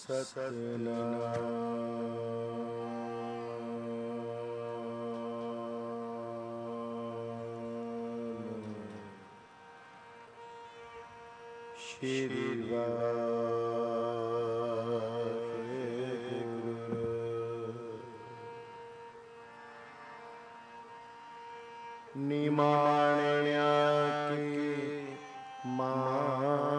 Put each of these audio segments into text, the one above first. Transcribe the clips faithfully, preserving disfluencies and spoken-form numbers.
ਸ਼੍ਰੀ ਵਾਹਿਗੁਰੂ। ਨਿਮਾਣਿਆ ਕੀ ਮਾਂ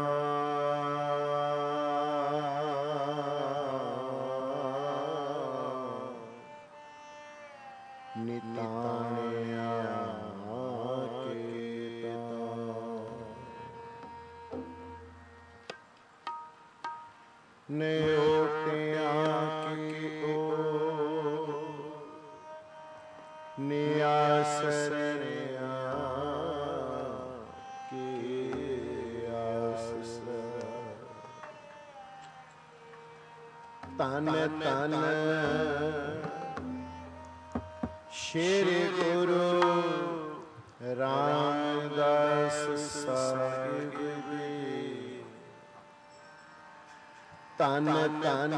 ਨਿਤਾਣਿਆ ਕੇ ਨਿਓਟਿਆਂ ਕੀ ਓ ਨਿਆਸਰਿਆ ਕੀ ਆਸ। ਤਨ ਤਨ ਸ਼੍ਰੀ ਗੁਰੂ ਰਾਮਦਾਸ ਸਾਹਿਬ ਜੀ। ਤਨ ਤਨ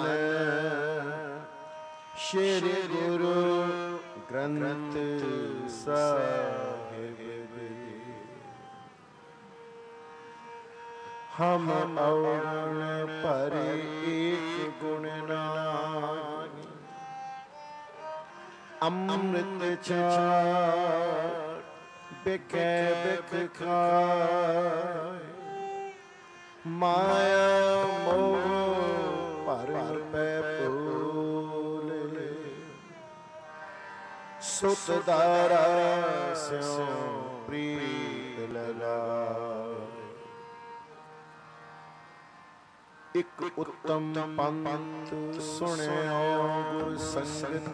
ਸ਼੍ਰੀ ਗੁਰੂ ਗ੍ਰੰਥ ਸਾਹਿਬ ਜੀ। ਹਮ ਔਗਣ ਭਰੇ ਏਕ ਗੁਣ ਨਾਨਕ। ਅੰਮ੍ਰਿਤ ਛਾੜ ਬਿਖੈ ਬਿਖ ਖਾਇ। ਮਾਇਆ ਮੋਹ ਭਰ ਪੈ ਭੂਲੇ। ਸੁਤ ਦਾਰਾ ਸਿਉ ਪ੍ਰੀਤ ਲਗਾਏ। ਇਕ ਉੱਤਮ ਪੰਥ ਸੁਣਿਓ ਗੁਰ ਸੰਗਤ।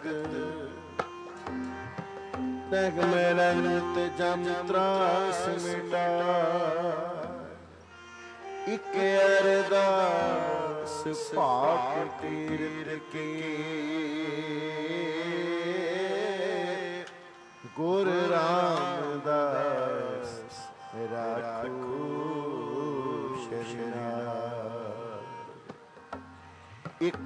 ਤਗ ਮਿਲੰਤ ਜਮ ਤਰਾਸ ਮਿਟਾਇ। ਇਕ ਅਰਦਾਸ ਭਾਖ ਤੀਰਥ ਕੀ। ਗੁਰ ਰਾਮਦਾਸ ਰਾਖੂ ਸ਼ਰਨਾਇ। ਇਕ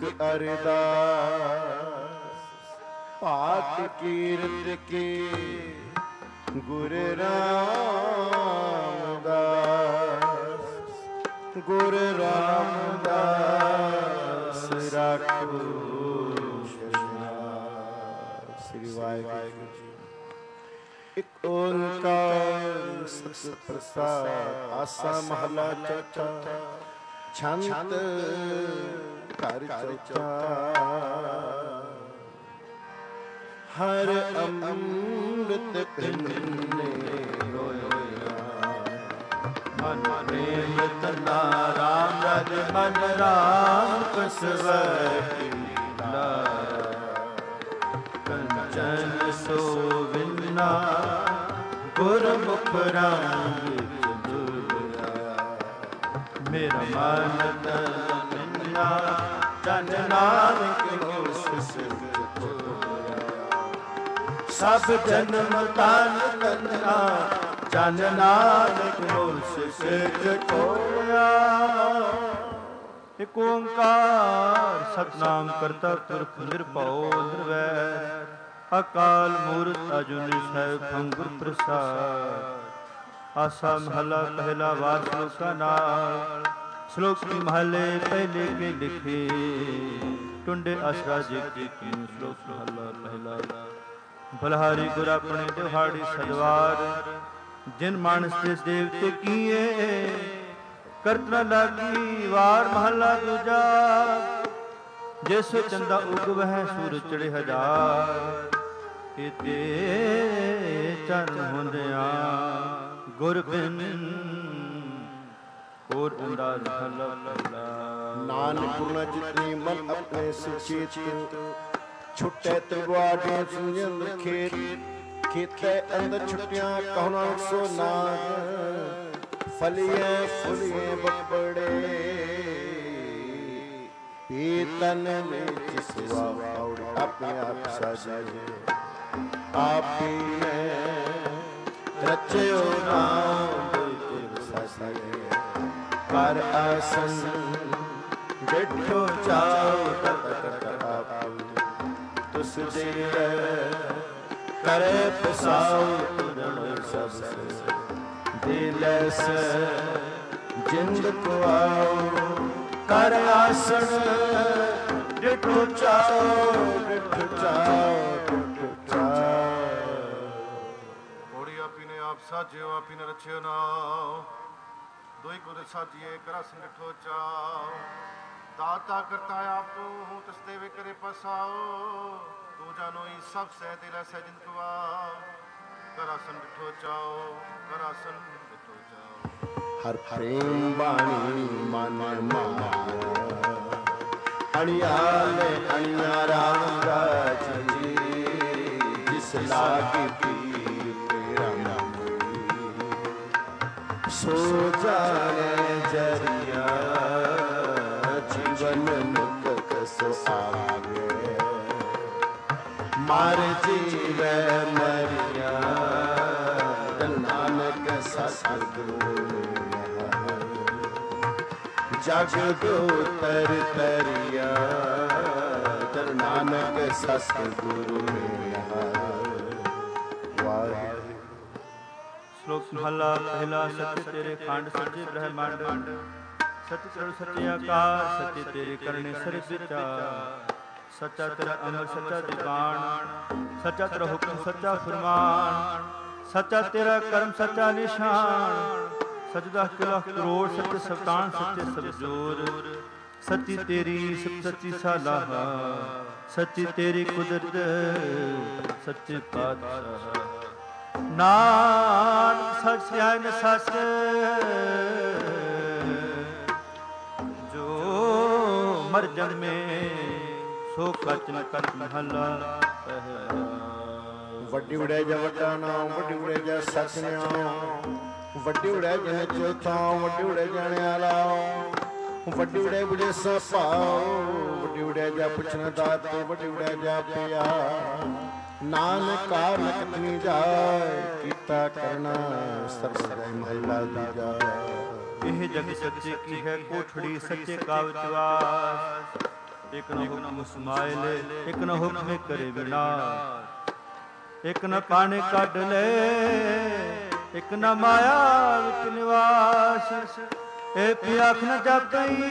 ਅਰਦਾਸ ਭਾਖ ਕੀਰਤ ਕੀ। ਗੁਰ ਰਾਮਦਾਸ ਗੁਰ ਰਾਮਦਾਸ ਰਾਖੂ ਸ਼ਰਨਾਇ। ਸ੍ਰੀ ਵਾਹਿਗੁਰੂ ਜੀ। ਇਕ ਓੰਕਾਰ ਸਤਿ ਪ੍ਰਸਾਦ। ਆਸਾ ਮਹਲਾ ਚੌਥਾ। ਛੰਤ ਘਰ ਚੌਥਾ। ਹਰ ਅੰਮ੍ਰਿਤ ਪਿੰਨੇ ਹੋਇਆ। ਮਨ ਪ੍ਰੇਮ ਤਨਾ ਰਾਮ ਰਜ ਮਨ ਰਾਮ ਕਸਵੈ ਕੀਲਾ। ਕੰਚਨ ਸੋਵਿੰਨਾ ਗੁਰਮੁਖ ਰੰਗ ਚੰਦੂਰਾ। ਮੇਰਾ ਮਨ ਤਨ ਮਿੰਨਾ ਜਨ ਨਾਨਕ ਹੋਸ ਸਿਫਤ ਹੋਇਆ। ਸਭ ਜਨਮ ਤਨ ਤਨਾ ਜਨ ਨਾਨਕ ਹੋਸ ਸਿਫਤ ਹੋਇਆ। ਇਕ ਓੰਕਾਰ ਸਤਿਨਾਮ ਕਰਤਾ ਪੁਰਖ ਨਿਰਭਉ ਨਿਰਵੈਰ। ਅਕਾਲ ਮੂਰਤ ਅਜੂਨੀ ਸੈਭੰ ਗੁਰ ਪ੍ਰਸਾਦ। ਆਸਾ ਮਹਲਾ ਪਹਿਲਾ ਵਾਰ ਸ਼ਲੋਕਾ ਨਾਲ। ਸ਼ਲੋਕੀ ਮਹਲੇ ਪਹਿਲੇ ਕੇ ਲਿਖੇ। ਟੁੰਡੇ ਆਸਰਾ ਜੀ ਕੀ ਕੀਨ। ਸ਼ਲੋਕ ਮਹਲਾ ਪਹਿਲਾ। ਬਲਹਾਰੀ ਗੁਰ ਆਪਣੇ ਦਿਹਾੜੀ ਸਦਵਾਰ। ਜਿਨ ਮਾਨਸ ਦੇ ਦੇਵਤੇ ਕੀਏ। ਕਰਤ ਨ ਲਾਗੀ ਵਾਰ ਮਹਲਾ ਦੂਜਾ। ਜਿਸ ਚੰਦਾ ਉਗਵਹਿ ਸੂਰਜ ਚੜੇ ਹਜ਼ਾਰ। ਇਤੇ ਚਰਨ ਹੁੰਦਿਆਂ ਗੁਰ ਬਿਨ ਹੋਰ ਅੰਦਾਜ਼ ਭਲਾ ਭਲਾ। ਨਾਨਕ ਗੁਣ ਜਿਤਨੀ ਮਨ ਆਪਣੇ ਸੁਚੇਤ। ਛੁੱਟੇ ਤਵਾਡੇ ਸੁਜਨ ਖੇਤ। ਖੇਤੇ ਅੰਦਰ ਛੁੱਟਿਆ ਕਹੁਣਾ ਸੋ ਨਾਗ। ਫਲੀਏ ਫੁਲੀਏ ਬੱਬੜੇ। ਪੀਤਨ ਵਿੱਚ ਸੁਆ ਔੜ ਆਪਣੇ ਆਪ ਸਾਜੇ। ਆਪੀ ਨੇ ਰਚਿਓ ਨਾਮ ਸਾਜੇ। ਕਰ ਆਸਨ ਡਿਠੋ ਚਾਉ ਤਤ ਕਟ ਆਪੂ ਤੁਸ ਦੇ ਕਰੇ ਪਸਾਉ ਤੁਰਨ ਸਭ ਦਿਲਸ ਜਿੰਦ ਕੋ ਆਉ ਕਰ ਆਸਣ ਡਿਠੋ ਚਾਉ ਡਿਠੋ ਚਾਉ ਡਿਠੋ ਚਾਉ। ਘੋੜੀ ਆਪੀ ਨੇ ਆਪ ਸਾਜਿਓ ਆਪੀ ਨੇ ਰਚਿਓ ਨਾਉ ਦੋਈ ਕੁਦ ਸਾਜੀਏ ਕਰਸ ਡਿਠੋ ਚਾਉ। ਦਾਤਾ ਕਰਤਾ ਆਪ ਤੂੰ ਤਿਸ ਦੇਵੇ ਕਰੇ ਪਸਾਉ ਤੂੰ ਜਾਨੋਈ ਸਭ ਸਹਿ ਤੇਰਾ ਸਹਿ ਜਿੰਦ ਕਵਾਉ ਕਰਾਸਨ ਡਿਠੋ ਚਾਉ ਕਰਾਸਨ ਡਿਠੋ ਚਾਉ। ਹਰ ਪ੍ਰੇਮ ਬਾਣੀ ਮਨ ਮਾਰ ਅਣਿਆਲੇ ਅਣਿਆ ਰਾਮ ਰਾਜ ਜੀ ਜਿਸ ਲਾਗੀ ਪੀਰ ਤੇਰਾ ਨਾਮ ਸੋ ਜਾਣੇ ਜਰੀਆ ਜੀਵਨ ਮੁਕਤ ਸੋ ਆਵੇ ਮਰ ਜੀਵੈ ਮਰਿਆ ਨਾਨਕ ਸਤਿਗੁਰੂ ਜਗ ਉਤਰ ਤਰਿਆ ਦਰ ਨਾਨਕ ਸਤਿਗੁਰੂ ਵਾਹਿਗੁਰੂ। ਸ਼ਲੋਕ ਮਹਲਾ ਪਹਿਲਾ। ਸੱਚ ਤੇਰੇ ਖੰਡ ਸੱਚੇ ਬ੍ਰਹਮੰਡ ਸੱਚ ਸਰਬ ਸੱਚੇ ਆਕਾਸ਼ ਸੱਚੇ ਤੇਰੇ ਕਰਨੇ ਸਰਬ ਵਿਚਾਰ ਸੱਚਾ ਤੇਰਾ ਅਮਰ ਸੱਚਾ ਦੀਵਾਨ ਸੱਚਾ ਤੇਰਾ ਹੁਕਮ ਸੱਚਾ ਫਰਮਾਨ ਸੱਚਾ ਤੇਰਾ ਕਰਮ ਸੱਚਾ ਨਿਸ਼ਾਨ ਸੱਚ ਦਾ ਕਿਲਾ ਕਰੋੜ ਸੱਚੇ ਸਵਤਾਨ ਸੱਚੇ ਸਭ ਜੋਰ ਸੱਚੀ ਤੇਰੀ ਸਭ ਸੱਚੀ ਸਾਲਾਹਾ ਸੱਚੀ ਤੇਰੀ ਕੁਦਰਤ ਸੱਚੇ ਪਾਤਸ਼ਾਹ ਨਾਨਕ ਸੱਚ ਹੈ ਨ ਸੱਚ ਜੋ ਮਰ ਜਨਮੇ ਸੋ ਕਚ ਨ ਕਚ ਮਹਲਾ ਪਹਿਲਾ। ਵੱਡੀ ਉੜੇ ਜਾ ਵੱਡਾ ਨਾਮ ਵੱਡੀ ਉੜੇ ਜਾ ਸੱਚ ਨਾਮ ਵੱਡੀ ਉੜੇ ਜਨ ਚੌਥਾ ਵੱਡੀ ਉੜੇ ਜਾਣਿਆ ਲਾਓ ਵੱਡੀ ਉੜੇ ਬੁੜੇ ਸੋ ਭਾਓ ਵੱਡੀ ਉੜੇ ਜਾ ਪੁੱਛਣ ਦਾਤ ਵੱਡੀ ਉੜੇ ਜਾ ਪਿਆ ਨਾਨਕ ਕਾਰਨ ਕਤਨੀ ਜਾਏ ਕੀਤਾ ਕਰਨਾ ਸਰਬ ਸਦਾ ਮਹਲਾ ਦੂਜਾ। ਇਹ ਜਗ ਸੱਚੇ ਕੀ ਹੈ ਕੋਠੜੀ ਸੱਚੇ ਕਾ ਵਿਚਵਾਸ ਇਕ ਨ ਹੁਕਮ ਸਮਾਇਲੇ ਇਕ ਨ ਹੁਕਮ ਕਰੇ ਵਿਨਾਸ਼ ਇਕ ਨ ਪਾਣੇ ਕੱਢ ਲੈ ਇਕ ਨ ਮਾਇਆ ਵਿੱਚ ਨਿਵਾਸ ਇਹ ਪਿਆਖ ਨ ਜਾਪਈ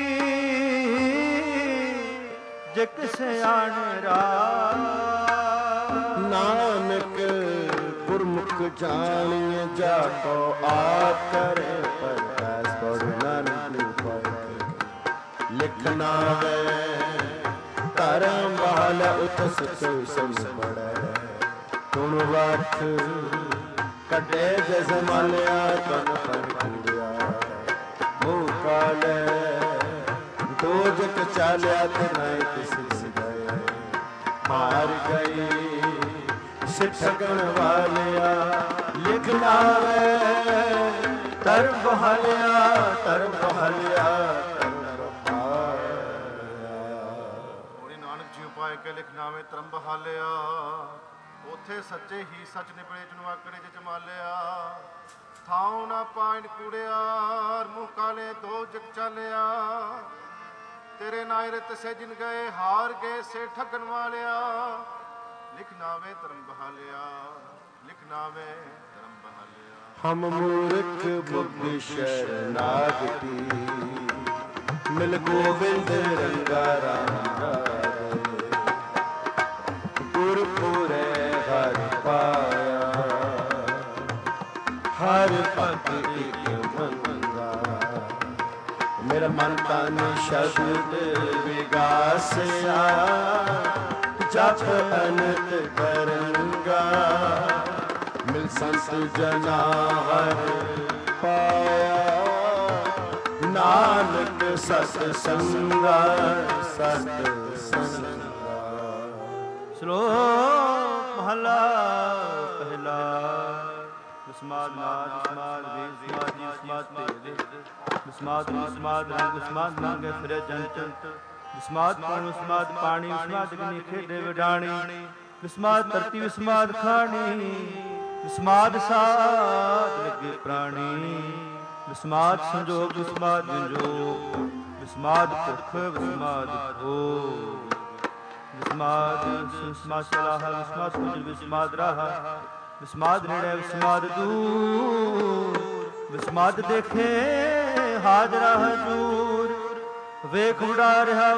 ਜੇ ਕਿਸੇ ਆਣੇ ਰਾਹ ਨਾਨਕ ਗੁਰਮੁਖ ਜਾਣੀਏ ਜਾ ਕੋ ਆਪ ਕਰੇ ਪਰਕਾਸ ਪੜ ਨਾਨਕ ਪਾਇ ਲਿਖਣਾ ਵੇ ਧਰਮ ਵਾਲ ਉਤਸ ਸੋ ਸੰਗ ਪੜੈ ਤੁਣ ਵਾਤ ਕੱਢੇ ਜਸ ਮਾਲਿਆ ਤਨ ਪਰ ਕੁੜਿਆ ਮੂਹ ਕਾਲੇ ਦੋਜਕ ਚਾਲਿਆ ਤੇ ਨਹੀਂ ਕਿਸ ਸਿਧਾਏ ਮਾਰ ਗਈ ਸਿੱਠਗਣ ਵਾਲਿਆ ਲਿਖਣਾ ਵੇ ਧਰਮ ਬਹਾਲਿਆ ਧਰਮ ਬਹਾਲਿਆ ਪਾਏ ਕੇ ਲਿਖਨਾਵੇਂ ਧਰਮ ਬਹਾਲਿਆ ਉਥੇ ਸੱਚੇ ਹੀ ਸੱਚ ਨਿਬੜੇ ਜਨੂ ਆਕੜੇ ਚ ਜਮਾਲਿਆ ਥਾਉ ਨਾ ਪਾਇਨ ਕੂੜਿਆ ਮੂੰਹ ਕਾਲੇ ਦੋ ਜਗ ਚਾਲਿਆ ਤੇਰੇ ਨਾਇ ਰਤ ਸਜਨ ਗਏ ਹਾਰ ਗਏ ਸੇ ਠੱਗਣ ਵਾਲਿਆ ਲਿਖਨਾਵੇਂ ਧਰਮ ਬਹਾਲਿਆ ਲਿਖਨਾਵੇਂ ਧਰਮ ਬਹਾਲਿਆ। ਹਮ ਮੂਰਖ ਬੁੱਧ ਸ਼ਰਨਾਗਤੀ ਮਿਲ ਗੋਬਿੰਦ ਰੰਗਾ ਰਾਮ ਗੁਰਪੁਰੇ ਹਰ ਪਾਇਆ ਹਰ ਭਗਤ ਇਕ ਮੰਗਾ ਮੇਰਾ ਮਨ ਤਨ ਸ਼ਬਦ ਵਿਗਾਸਿਆ ਜਪ ਅਨੰਤ ਕਰੰਗਾ ਮਿਲ ਸੰਤ ਜਨਾ ਹਰ ਪਾਇਆ ਨਾਨਕ ਸਤ ਸੰਗਾ ਸਤ ਸੰਗਾ। ਸ਼ਲੋਕ ਮਹਲਾ ਪਹਿਲਾ। ਵਿਸਮਾਦ ਨਾਦ ਵਿਸਮਾਦ ਵੇਦ ਸਮਾਦੀ ਵਿਸਮਾਦ ਭੇਦ ਵਿਸਮਾਦ ਵਿਸਮਾਦ ਰੰਗ ਵਿਸਮਾਦ ਮੰਗੇ ਫਿਰੇ ਜੰਤ ਵਿਸਮਾਦ ਪਾਣੀ ਵਿਸਮਾਦ ਪਾਣੀ ਵਿਸਮਾਦ ਅਗਨੀ ਖੇਡੇ ਵਿਡਾਣੀ ਵਿਸਮਾਦ ਧਰਤੀ ਵਿਸਮਾਦ ਖਾਣੀ ਵਿਸਮਾਦ ਸਾਧ ਲੱਗੇ ਪ੍ਰਾਣੀ ਵਿਸਮਾਦ ਸੰਜੋਗ ਵਿਸਮਾਦ ਵਿੰਜੋਗ ਵਿਸਮਾਦ ਭੁੱਖ ਵਿਸਮਾਦ ਭੋਗ ਵਿਸਮਾਦ ਵਿਸਮਾਦ ਸਲਾਹ ਵਿਸਮਾਦ ਪੁਜਲ ਵਿਸਮਾਦ ਰਾਹ ਵਿਸਮਾਦ ਨੇੜੇ ਵਿਸਮਾਦ ਦੂਰ ਵਿਸਮਾਦ ਦੇਖੇ ਹਾਜ਼ਰਾ ਹਜੂਰ ਵੇਖ ਉਡਾ ਰਿਹਾ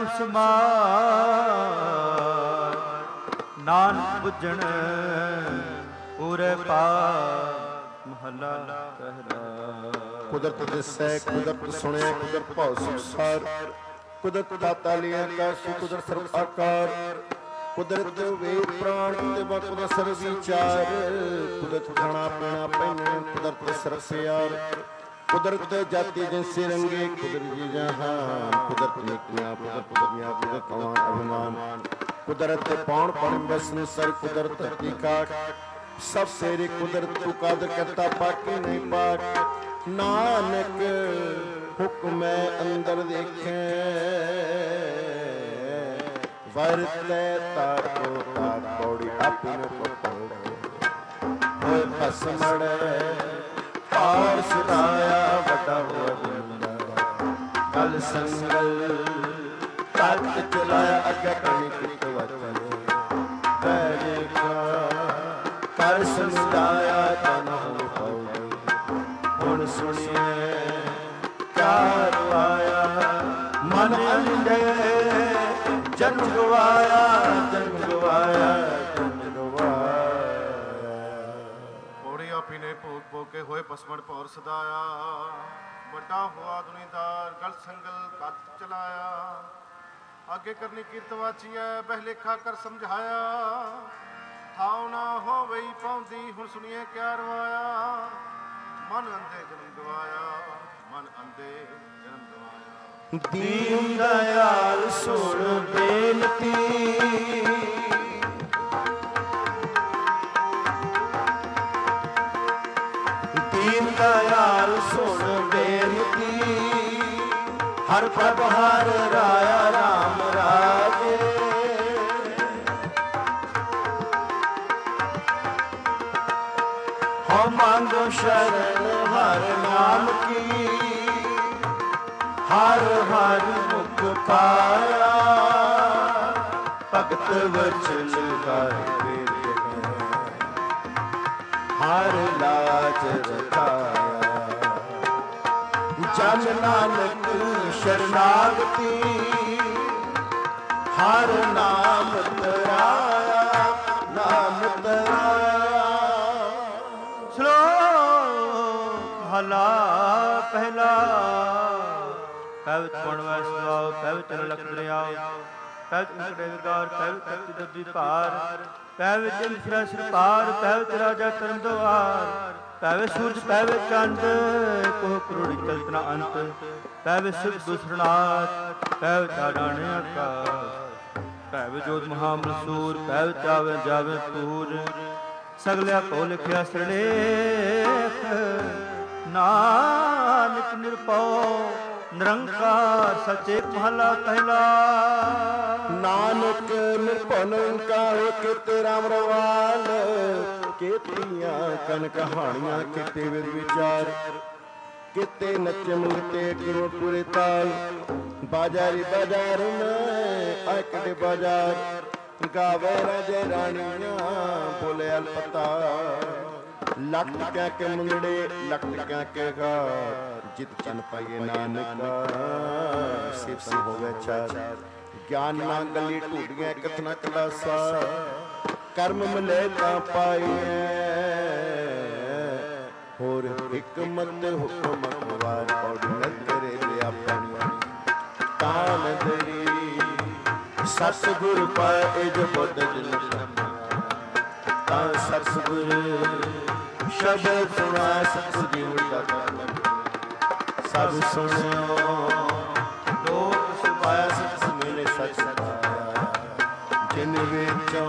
ਵਿਸਮਾਦ ਨਾਨਕ ਬੁੱਝਣ ਪੂਰੇ ਪਾਪ ਮਹੱਲਾ ਪਹਿਲਾ। ਕੁਦਰਤ ਦਿਸੈ ਕੁਦਰਤ ਸੁਣਿਆ ਕੁਦਰਤ ਭਉ ਸੰਸਾਰ ਕੁਦਰਤ ਪਾਤਾਲੀ ਆਕਾਸ਼ ਕੁਦਰਤ ਸਰਬ ਆਕਾਰ ਕੁਦਰਤ ਵੇਦ ਪ੍ਰਾਣ ਤੇ ਕੁਦਰਤ ਸਰਬ ਵਿਚਾਰ ਕੁਦਰਤ ਖਾਣਾ ਪੀਣਾ ਪਹਿਨਣ ਕੁਦਰਤ ਸਰਬ ਪਿਆਰ ਕੁਦਰਤ ਜਾਤੀ ਜਿਨਸੇ ਰੰਗੇ ਕੁਦਰਤ ਜੀ ਜਹਾਨ ਕੁਦਰਤ ਨਿਕਲਿਆ ਕੁਦਰਤ ਦੁਨੀਆ ਕੁਦਰਤ ਕਵਾਨ ਅਭਿਮਾਨ ਕੁਦਰਤ ਪੌਣ ਪਣ ਬਸਨ ਸਰ ਕੁਦਰਤ ਧਰਤੀ ਕਾਟ ਸਭ ਤੇਰੀ ਕੁਦਰਤ ਤੂੰ ਕਾਦਰ ਕਰਤਾ ਪਾਕੀ ਨਹੀਂ ਪਾਕ ਨਾਨਕ ਹੁਕਮੈ ਅੰਦਰ ਦੇਖੈ ਵਰਤੈ ਤਾਕੋ ਤਾਕ ਪੌੜੀ ਆਪਿਨ ਪਪੋ ਹੋਏ ਭਸਮੜ ਪਾਰ ਸੁਨਾਇਆ ਵੱਡਾ ਹੋਇਆ ਬੰਦਾ ਕਲ ਸੰਗਲ ਤਤ ਚਲਾਇਆ ਅੱਗੇ ਕਣੀ ਕਿਤ ਵਚਨ ਬੈਰੇ ਕਾ ਕਰ ਸਮਝਾਇਆ ਤਨ ਹੋ ਪਾਉ ਹੁਣ ਸੁਣੀਏ ਚਾਰ ਆਇਆ ਮਨ ਅੰਡੇ ਜਨਮ ਗਵਾਇਆ ਜਨਮ ਗਵਾਇਆ ਜਨਮ ਗਵਾਇਆ ਪੌੜੀ ਆਪੀ ਨੇ ਭੋਗ ਭੋਗ ਕੇ ਹੋਏ ਪਸਮੜ ਭੌਰ ਸਦਾਇਆ ਵੱਡਾ ਹੋਆ ਦੁਨੀਦਾਰ ਗਲ ਸੰਗਲ ਕੱਤ ਚਲਾਇਆ ਅੱਗੇ ਕਰਨੀ ਕੀਰਤ ਵਾਚੀਐ ਬਹਿਲੇਖਾ ਕਰ ਸਮਝਾਇਆ ਥਾਉ ਨਾ ਹੋਵਈ ਪਾਉਂਦੀ ਹੁਣ ਸੁਣੀਏ ਕਿਆ ਰਵਾਇਆ ਮਨ ਅੰਧੇ ਜਨਮ ਗਵਾਇਆ ਮਨ ਅੰਧੇ ਜਨਮ ਗਵਾਇਆ ਦੀਨ ਦਇਆਲ ਸੁਣ ਬੇਨਤੀ ਦੀਨ ਦਇਆਲ ਸੁਣ ਬੇਨਤੀ ਹਰ ਪ੍ਰਭ ਹਰ ਰਾਇਆ ਰਾਮ ਰਾਜੇ ਹਉ ਮੰਗੋ ਸ਼ਰਨ ਹਰ ਨਾਮ ਕੀ ਹਰ ਹਰ ਮੁਖ ਪਾਇਆ ਭਗਤ ਵਚਨ ਹਰ ਹਰ ਲਾਜ ਰਖਾਇਆ ਜਨ ਨਾਨਕ ਸ਼ਰਨਾਗਤੀ ਹਰ ਨਾਮ ਤਰਾਇਆ ਨਾਮ ਤਰਾਇਆ। ਸ਼ਲੋਕ ਮਹਲਾ ਪਹਿਲਾ। ਪੈਵਿਤ ਪੁਣ ਵੈ ਸੁਆਉ ਪੈਵਿਤ ਲਖ ਦਰਿਆਉ ਪੈਵਿਤ ਉਂਕੜੇ ਵਿਗਾਰ ਪੈਵਿਤ ਤਖਤੀ ਦੱਬੀ ਭਾਰ ਪੈਵਿਤ ਜਿਨ ਸਿਰ ਪਾਰ ਪੈਵਿਤ ਰਾਜਾ ਕਰਨ ਦੁਆਰ ਪੈਵਿਤ ਸੂਰਜ ਪੈਵਿਤ ਚੰਦ ਕੋਹ ਕਰੋੜੀ ਚਲਤ ਨ ਅੰਤ ਪੈਵਿਤ ਸਿਵ ਦੁਸਰਨਾਥ ਪੈਵਿਤ ਆਡਾਣੇ ਆਕਾਸ਼ ਪੈਵਿਤ ਜੋਤ ਮਹਾਮਲਸੂਰ ਪੈਵਿਤ ਆਵੇ ਜਾਵੇ ਪੂਰ ਸਗਲਿਆ ਕੋ ਲਿਖਿਆ ਸਰਲੇਖ ਨਾਨਕ ਨਿਰਭਉ ਨਿਰੰਕਾਰ ਸੱਚੇ ਮਹਲਾ ਪਹਿਲਾ। ਨਾਨਕ ਨਿਰਭਉ ਨਿਰੰਕਾਰ ਕੀਤੇ ਰਾਮ ਰਵਾਲ ਕੀਤੀਆਂ ਕਨ ਕਹਾਣੀਆਂ ਕੀਤੇ ਵਿਦ ਵਿਚਾਰ ਕੀਤੇ ਨੱਚੇ ਮੁਕਤੇ ਕਰੋ ਪੂਰੇ ਤਾਲ ਬਾਜ਼ਾਰੀ ਬਾਜ਼ਾਰ ਮੈਂ ਆਕੜੇ ਬਾਜ਼ਾਰ ਗਾਵੇ ਰਾਜੇ ਰਾਣੀਆਂ ਬੋਲੇ ਅਲਪਤਾ ਲੱਖ ਟਕਿਆ ਕੇ ਮੁੰਡੜੇ ਲੱਖ ਟਕਿਆ ਕੇ ਘਾਰ ਜਿਤ ਚਨ ਪਾਈਏ ਨਾਨਕ ਸਿਵ ਸਿਵ ਹੋਵੇ ਚਾਰ ਗਿਆਨ ਨਾ ਗਲੀ ਢੂਡੀਆਂ ਕਥਨਾ ਕਲਾਸਾ ਕਰਮ ਮਿਲੇ ਤਾਂ ਪਾਈਏ ਹੋਰ ਹਕਮਤ ਹੁਕਮ ਵਾਰ ਪੌੜੀ ਨਦਰੇ ਲਿਆ ਪਾਣੀ ਤਾਨ ਦਰੀ ਸਤਿਗੁਰ ਪਾਏ ਜੋ ਬੁੱਧ ਜਨ ਤਾਂ ਸਤਿਗੁਰ ਸ਼ਬਦ ਸੁਣਾ ਸਤਿਗੁਰ ਜੀ ਉਲਟਾ ਸਭ ਸੁਣਿਓ ਲੋਕ ਸੁਭਾਇਆ ਸਤ ਮੇਰੇ ਸਚ ਪਾਇਆ ਜਿਨ ਵਿੱਚੋਂ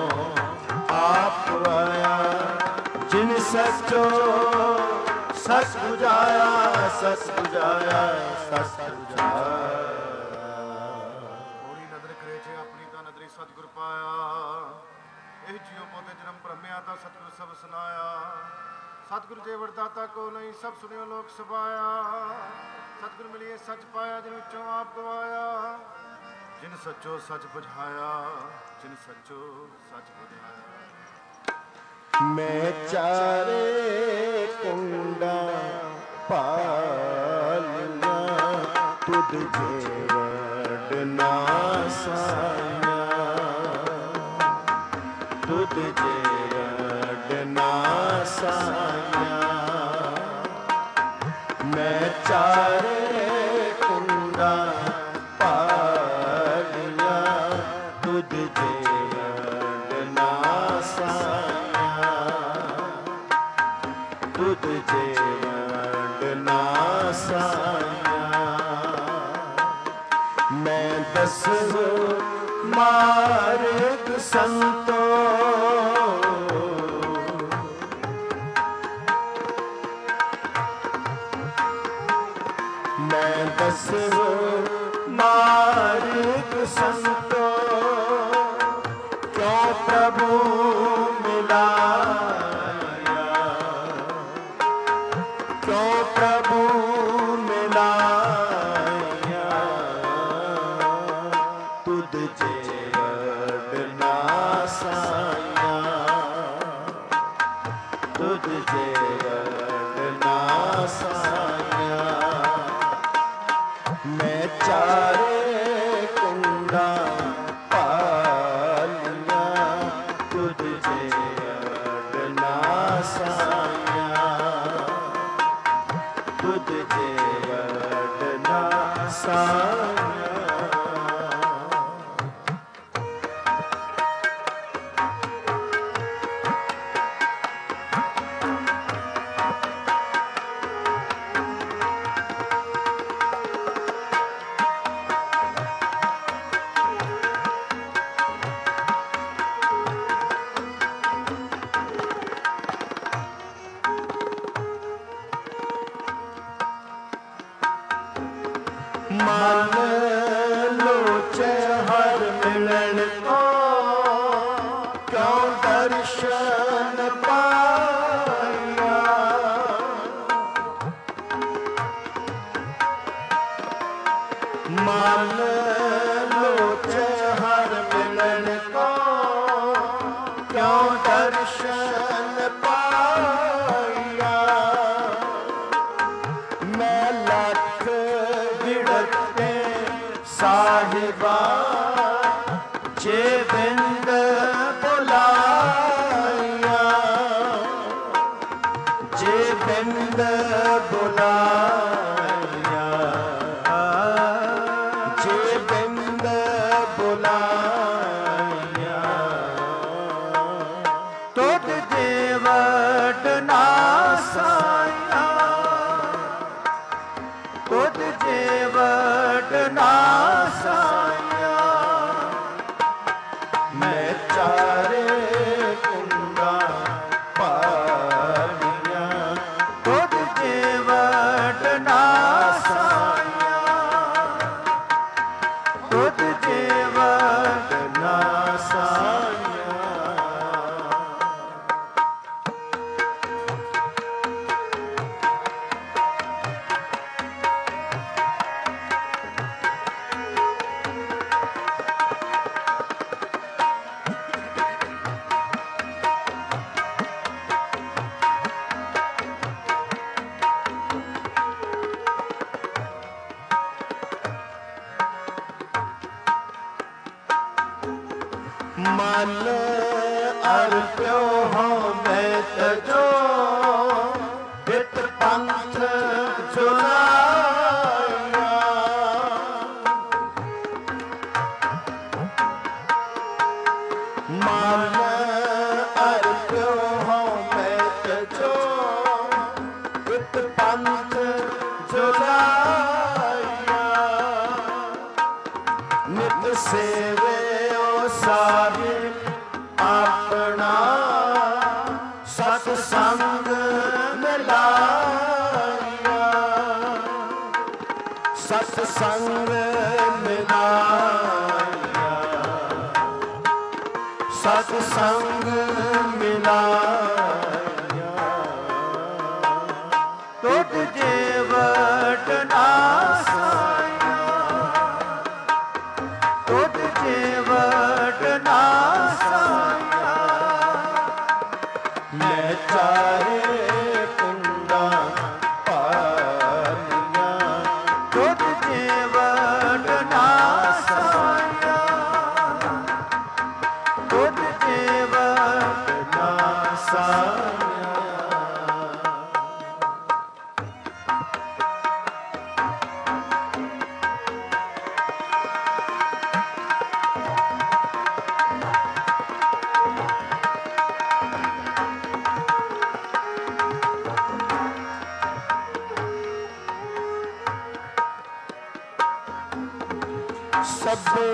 ਆਪ ਆਇਆ ਜਿਨ ਸਚੋ ਸਚ ਬੁਝਾਇਆ ਸਚ ਬੁਝਾਇਆ ਸਚ ਬੁਝਾਇਆ। ਹੋਰੀ ਨਦਰ ਕਰੇ ਛੇ ਆਪਣੀ ਤਾਂ ਨਦਰੀ ਸਤਿਗੁਰ ਪਾਇਆ ਇਹ ਜੀਉ ਪੋਤੇ ਜਨਮ ਭ੍ਰਮਿਆ ਤਾਂ ਸਤਿਗੁਰ ਸਭ ਸੁਨਾਇਆ ਸਤਿਗੁਰ ਜੇ ਵਰਦਾਤਾ ਕੋ ਨਹੀਂ ਸਭ ਸੁਣਿਓ ਲੋਕ ਸਭਾਇਆ ਸਤਿਗੁਰ ਮਿਲੀਏ ਸੱਚ ਪਾਇਆ, ਜਿਨ ਵਿੱਚੋਂ ਆਪ ਗਵਾਇਆ। ਜਿਨ ਸੱਚੋ ਸੱਚ ਬੁਝਾਇਆ, ਜਿਨ ਸੱਚੋ ਸੱਚ ਬੁਝਾਇਆ। ਮੈਂ ਚਾਰੇ ਕੁੰਡਾ ਪਾਲਿਆ, ਤੁਧ ਜੇ ਵਡ ਨਾ ਸਾਇਆ, ਤੁਧ ਜੇ ਵਡ ਨਾ ਸਾਇਆ। ਮੈਂ ਚਾਰੇ ਕੁੰਡਾ ਪਾਲਿਆ, ਤੁਧ ਜੇ ਵਡ ਨਾ ਸਾਇਆ, ਤੁਧ ਜੇ ਵਡ ਨਾ ਸਾਇਆ। ਮੈਂ ਦਸੋ ਮਾਰਗ ਸੰਤੋ, ਮੈਂ ਦਸੋ ਮਾਰਗ ਸੰਤੋ। ਕਿਉਂ ਪ੍ਰਭੂ ਮਿਲਾਇਆ, ਕਿਉਂ ਪ੍ਰਭੂ ਮਿਲਾਇਆ। ਤੁਧ ਜੇ ਵਡ ਨਾ ਸਾਇਆ, ਤੁਧ ਜੇ ਵਡ ਨਾ ਸਾਇਆ। ਮੈਂ ਚਾਰੇ ਕੁੰਡਾ ਪਾਲਿਆ, ਤੁਧ ਜੇ ਵਡ ਨਾ ਸਾਇਆ, ਤੁਧ ਜੇ ਵਡ ਨਾ ਸਾਇਆ। ਮਨ ਲੋਚੇ ਹਰ ਮਿਲਣ ਕੋ, ਕਿਉਂ ਦਰਸ਼ਨ ਪਾਇਆ। ਮਨ ਲੋਚੇ ਹਰ ਮਿਲਣ ਕੋ, ਕਿਉਂ ਦਰਸ਼ਨ ਪਾਇਆ। ਮੈਂ ਲੱਖ ਵਿੜਤੇ ਸਾਹਿਬਾ, ਜੇ ਬਿੰਦ ਬੁਲਾਇਆ, ਜੇ ਬਿੰਦ ਬੁਲਾਇਆ, ਜੇ ਬਿੰਦ ਬੁਲਾਇਆ। ਤੁਧ ਜੇ ਵਡ ਨਾ ਸਾਇਆ, ਤੁਧ ਜੇ ਵਡ ਨਾ ਸਾਇਆ। ਮੈਂ ਚਾਰੇ ਕੁੰਡਾ ਪਾਲਿਆ, ਤੁਧ ਜੇ ਵਡ ਨਾ ਸਾਇਆ, ਤੁਧ ਜੇ ਵਡ ਨਾ ਸਾਇਆ। ਮਨ ਅਰਪਿਓ ਹੋ ਮੈਂ ਤਜੋ, ਬਿਤ ਪੰਥ ਜੁਲਾਇਆ। ਮਨ ਅਰਪਿਓ ਹੋ ਮੈਂ ਤਜੋ, ਬਿਤ ਪੰਥ ਜੁਲਾਇਆ। ਨਿਤ ਸੇਵਿਓ ਸਾਹਿਬ ਆਪਣਾ, ਸਤ ਸੰਗ ਮਿਲਾਇਆ, ਸਤ ਸੰਗ ਮਿਲਾਇਆ, ਸਤ ਸੰਗ ਮਿਲਾਇਆ। ਤੁਧ ਜੇ ਵਡ ਨਾ ਸਭੇ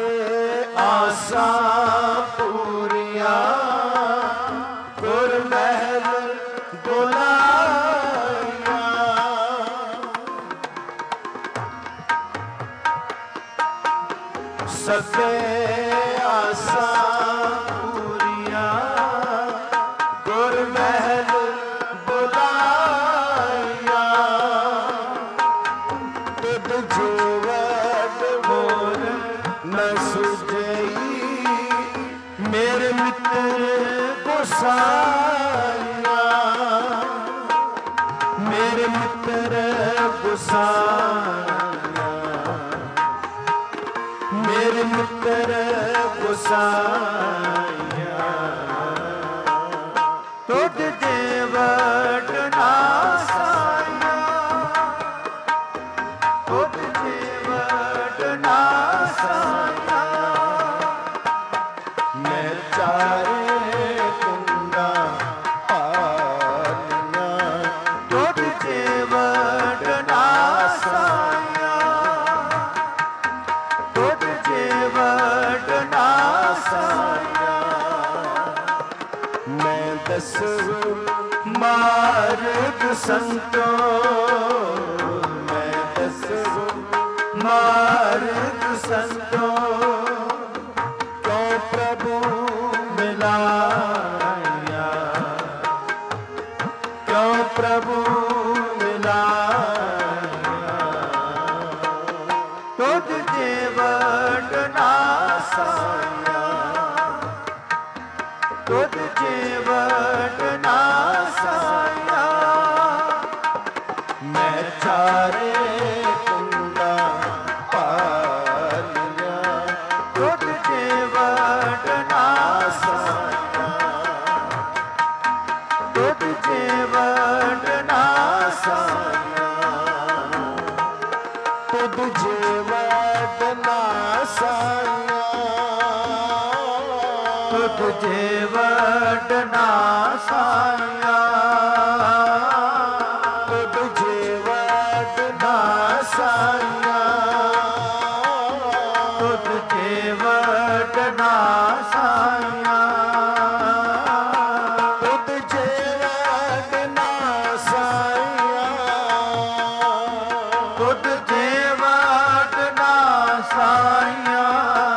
ਆਸਾਂ ਪੂਰੀਆਂ ਗੁਰ ਮਹਿਲ ਬੁਲਾਇਆ। ਸਭੇ ਆਸਾਂ ਪੂਰੀਆਂ ਗੁਰ ਮਹਿਲ ਬੁਲਾਇਆ। ਤੁਧ ਜੀਵਨ ਮੋਰ ਨ ਸੁਝਈ ਮੇਰੇ ਮਿੱਤਰ ਗੁਸਾਇਆ। ਮੇਰੇ ਮਿੱਤਰ ਗੁਸਾਇਆ। ਮੇਰੇ ਮਿੱਤਰ ਗੁਸਾਇਆ। ਤੁਧ ਜੀਵਨ ਨਾ ਸਾਇਆ। ਤੁਧ ਜੀਵਨ ਨਾ ਸਾਇਆ। ਮੈਂ ਚਾਰੇ ਕੁੰਡਾ ਪਾਲੀਆਂ ਤੁਧ ਜੀਵਨ ਨਾ ਸਾਇਆ। ਤੁਧ ਜੀਵਨ ਨਾ ਸਾਇਆ। ਮੈਂ ਦਸੂ ਮਾਰਗ ਸੰਤੋ। ਮੈਂ ਦਸੂ ਮਾਰਗ ਸੰਤੋ ਕਿਉ ਪ੍ਰਭੂ ਮਿਲਾਇਆ। ਕਿਉ ਪ੍ਰਭੂ ਮਿਲਾਇਆ। ਤੁਧ ਜੀਵਨ ਨਾ ਸਾਇਆ। ਤੁਧ ਜੀਵਨ ਨਾ ਸਾਇਆ। ਮੈਂ ਚਾਰੇ ਕੁੰਡਾ ਪਾਲੀਆਂ ਤੁਧ ਜੀਵਨ ਨਾ ਸਾਇਆ। ਤੁਧ ਜੀਵਨ ਨਾ ਸਾਇਆ। ਤੁਧ ਜੀਵਨ ਨਾ ਸਾਇਆ। ਤੁਧ ਜੀਵਨ ਨਾ ਸਾਇਆ। ਤੁਧ ਜੀਵਨ ਨਾ ਸਾਇਆ। ਤੁਧ ਜੀਵਨ ਨਾ ਸਾਇਆ। ਤੁਧ ਜੀਵਨ ਨਾ ਸਾਇਆ। ਤੁਧ ਜੀਵਨ ਨਾ ਸਾਇਆ।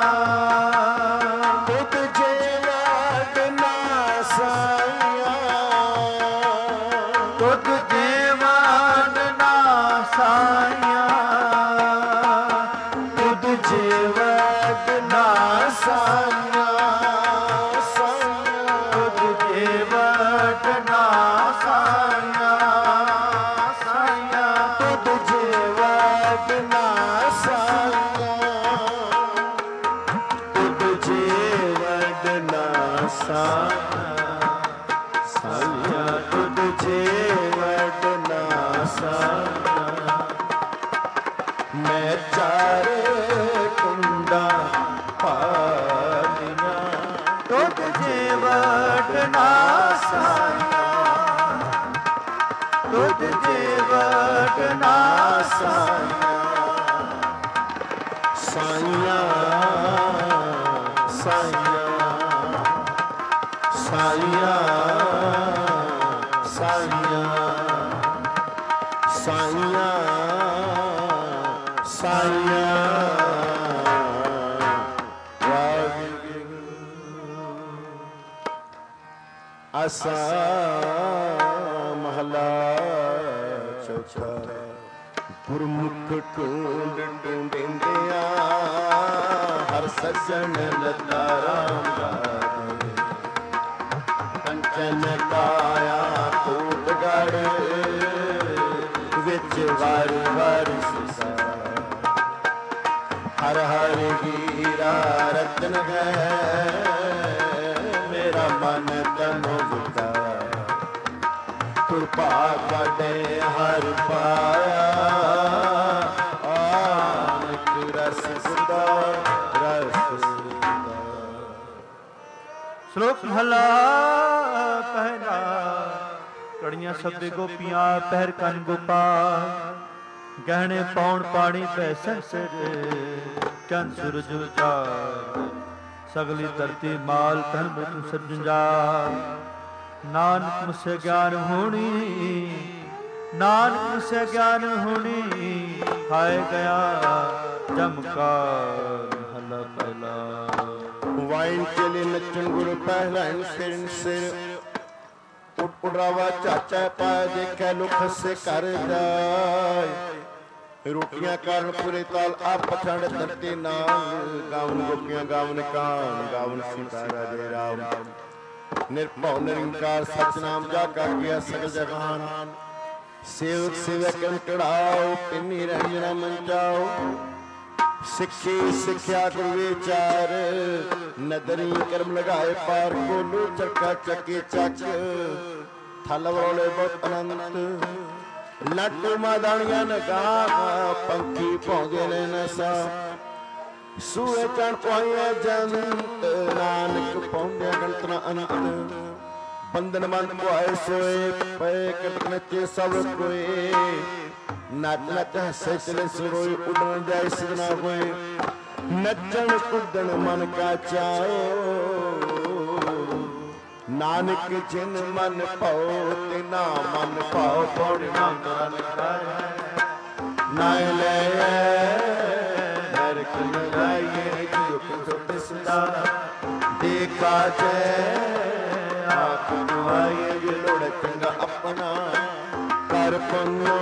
ਤੁਧ ਜੀਵਨ ਨਾ ਸਾਇਆ। ਤੁਧ ਜੀਵਨ ਨਾ ਸਾਇਆ। ਤੁਧ ਜੀਵਨ ਨਾ ਸਾਇਆ। ਤੁਧ ਜੀਵਨ ਨਾ ਸਾਇਆ। ਤੁਧ ਜੀਵਨ ਨਾ ਸਾਇਆ। ਤੁਧ ਜੀਵਨ ਨਾ ਸਾਇਆ। ਤੁਧ ਜੀਵਨ ਨਾ ਸਾਇਆ। ਮੈਂ ਚਾਰੇ ਕੁੰਡਾ ਪਾਲੀਆਂ ਤੁਧ ਜੀਵਨ ਨਾ ਸਾਇਆ। ਤੁਧ ਜੀਵਨ ਨਾ ਸਾਇਆ। ਸਾਇਆ ਸਾਇਆ ਸਾਇਆ ਸਾਇਆ ਸਾਇਆ ਸਾਇਆ। ਵਾਹਿਗੁਰੂ ਆਸਾ ਮਹਲਾ ਚੌਥਾ। ਗੁਰਮੁਖ ਟੂੰਡ ਟੂੰਡਿੰਦਿਆਂ ਹਰ ਸੱਜਣ ਲੱਲਾ ਰਾਮ ਗਾਵੇ। ਕੰਚਨ ਕਾਇਆ ਤੂਤ ਗੜ ਵਿੱਚ ਵਾਰ ਵਾਰ ਸਿਸਾ। ਹਰ ਹਰ ਗੀਰਾ ਰਤਨ ਹੈ ਮੇਰਾ ਮਨ ਤਨ ਬੁੱਧਾ। ਕਿਰਪਾ ਕਰਦੇ ਹਰ ਪਾਇਆ ਆਨਕ ਰਸ ਗੁਦਾ ਰਸ ਗੁਦਾ। ਸ਼ਲੋਕ ਮਹਲਾ ਪਹਿਲਾ। ਕੜੀਆਂ ਸਭੇ ਗੋਪੀਆਂ ਪਹਿਰ ਕੰਨ ਗੋਪਾਲ। ਗਹਿਣੇ ਪਾਉਣ ਪਾਣੀ ਪੈ ਸੰਸਰ। ਚੰਦ ਸੂਰਜ ਉਚਾਰ ਸਗਲੀ ਧਰਤੀ ਮਾਲ ਤਨ ਬਿਤੁ ਸਜੰਜਾਰ ਨਾਨਕ ਮੁਸੇ ਗਿਆਨ ਹੋਣੀ ਨਾਨਕ ਮੁਸੇ ਗਿਆਨ ਹੋਣੀ ਖਾਏ ਗਿਆ ਜਮਕਾਰ ਮਹਲਾ ਪਹਿਲਾ। ਵਾਈਨ ਚਲੇ ਨੱਚਣ ਗੁਰ ਪਹਿਲਾਨ ਸਿਰਨ ਸਿਰ ਉੱਡ ਉਡਰਾਵਾ ਚਾਚਾ ਪਾ ਦੇਖੈ ਲੁਖ ਸੇ ਕਰ ਜਾਏ ਰੋਟੀਆਂ ਕਾਰਨ ਪੂਰੇ ਤਾਲ ਆਪ ਪਛਾੜ ਧਰਤੀ ਨਾਲ ਗਾਵਨ ਗੋਪੀਆਂ ਗਾਵਨ ਕਾਨ ਗਾਵਨ ਸੀਤਾ ਰਾਜੇ ਰਾਮ ਨਿਰਭਉ ਨਿਰੰਕਾਰ ਸਤਿਨਾਮ ਜਾ ਕਾ ਗਿਆ ਸਗਲ ਜਹਾਨ ਸੇਵਕ ਸੇਵਕ ਕੜਾਓ ਪਿੰਨੀ ਰੰਜਨਾ ਮੰਚਾਓ ਸਿੱਖੀ ਸਿੱਖਿਆ ਗੁਰ ਵਿਚਾਰ ਨਦਰੀ ਕਰਮ ਲਗਾਏ ਪਾਰ ਕੋਲੂ ਚੱਕਾ ਚੱਕੀ ਚੱਕ ਥਲ ਵਰੋਲੇ ਬਹੁਤ ਅਨੰਤ ਲੱਟੂ ਮਾਦਾਣੀਆਂ ਨਗਾ ਪੰਖੀ ਭੌਂਦੇ ਨੇ ਨਸਾ ਸੂਏ ਚਣ ਪਾਈਏ ਜੰਤ ਨਾਨਕ ਪੌਂਦੇ ਗੰਤਨਾ ਅਨੰਤ ਬੰਦਨ ਮਨ ਪੁਆਏ ਸੋਏ ਪਏ ਕਟਕ ਨੱਚੇ ਸਭ ਕੋਏ ਨੱਚ ਨੱਚ ਹੱਸੇ ਚਲੇ ਸਰੋਏ ਉਡਣ ਜਾਏ ਸਿਦਨਾ ਹੋਏ ਨੱਚਣ ਕੁੱਦਣ ਮਨ ਕਾ ਚਾਓ ਨਾਨਕ ਜਿਨ ਮਨ ਭਾਉ ਤਿਨਾ ਮਨ ਭਾਉ ਪੌੜਨਾ ਮਨ ਕਰੇ ਨਾਇ ਲੈ ਨਰਕ ਨਰਾਈਏ ਜੁਕ ਸੁਤ ਸਦਾ ਦੇਖਾ ਜੈ ਆਖ ਦੁਆਏ ਜੇ ਲੋੜ ਚੰਗਾ ਆਪਣਾ ਕਰ ਪੰਨੋ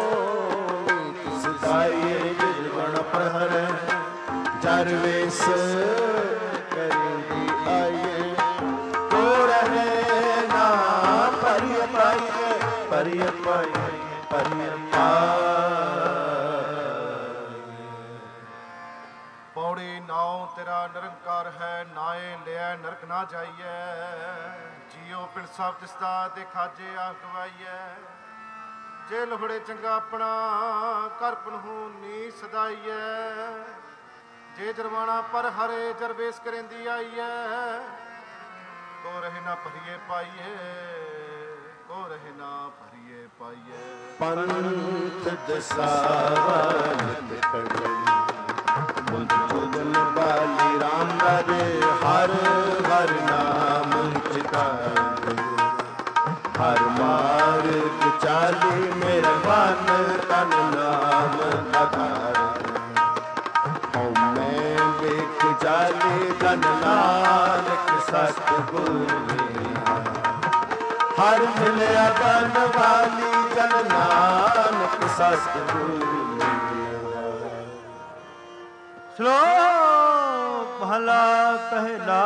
ਸਦਾਈਏ ਜਿਸ ਬਣ ਪ੍ਰਹਰ ਜਰ ਵੇਸ ਕਰੀ ਆਈਏ ਕੋ ਰਹੇ ਨਾ ਪਰਿ ਪਾਈਏ ਪਰਿ ਪਾਈਏ ਪਰਿ ਪੌੜੀ ਨਾਉ ਤੇਰਾ ਨਿਰੰਕਾਰ ਹੈ ਨਾਏ ਲਿਆ ਨਰਕ ਨਾ ਜਾਈਏ ਜੀਓ ਪਿੰਡ ਸਭ ਤਿਸਦਾ ਤੇ ਖਾਜੇ ਆ ਗਵਾਈਏ ਜੇ ਲੋਹੜੇ ਚੰਗਾ ਆਪਣਾ ਕਰ ਪਨਹੂ ਨੀ ਸਦਾਈਏ ਜੇ ਜਰਵਾਣਾ ਪਰ ਹਰੇ ਜਰਵੇਸ ਕਰੇਂਦੀ ਆਈਏ ਕੋ ਰਹੇ ਨਾ ਭਰੀਏ ਪਾਈਏ ਕੋ ਰਹੇ ਨਾ ਭਰੀਏ ਪਾਈਏ ਪੰਥ ਦਸਾਵਾ ਨਿਤ ਖੜੇ ਮੁਝਨ ਬਾਲੀ ਰਾਮ ਰਾਜੇ ਹਰ ਹਰ ਨਾਮ ਚਿਤਾਏ ਹਰ ਮਾਰਗ ਚਾਲੀ ਮੇਰੇ ਮਨ ਤਨ ਨਾਮ ਆਧਾਰ ਹਉ ਮੈਂ ਵੇਖ ਚਾਲੀ ਤਨ ਨਾਨਕ ਸਤਿਗੁਰ ਹਰ ਮਿਲਿਆ ਤਨ ਵਾਲੀ ਜਨ ਨਾਨਕ ਸਤਿਗੁਰ ਸ਼ਲੋਕ ਮਹਲਾ ਪਹਿਲਾ।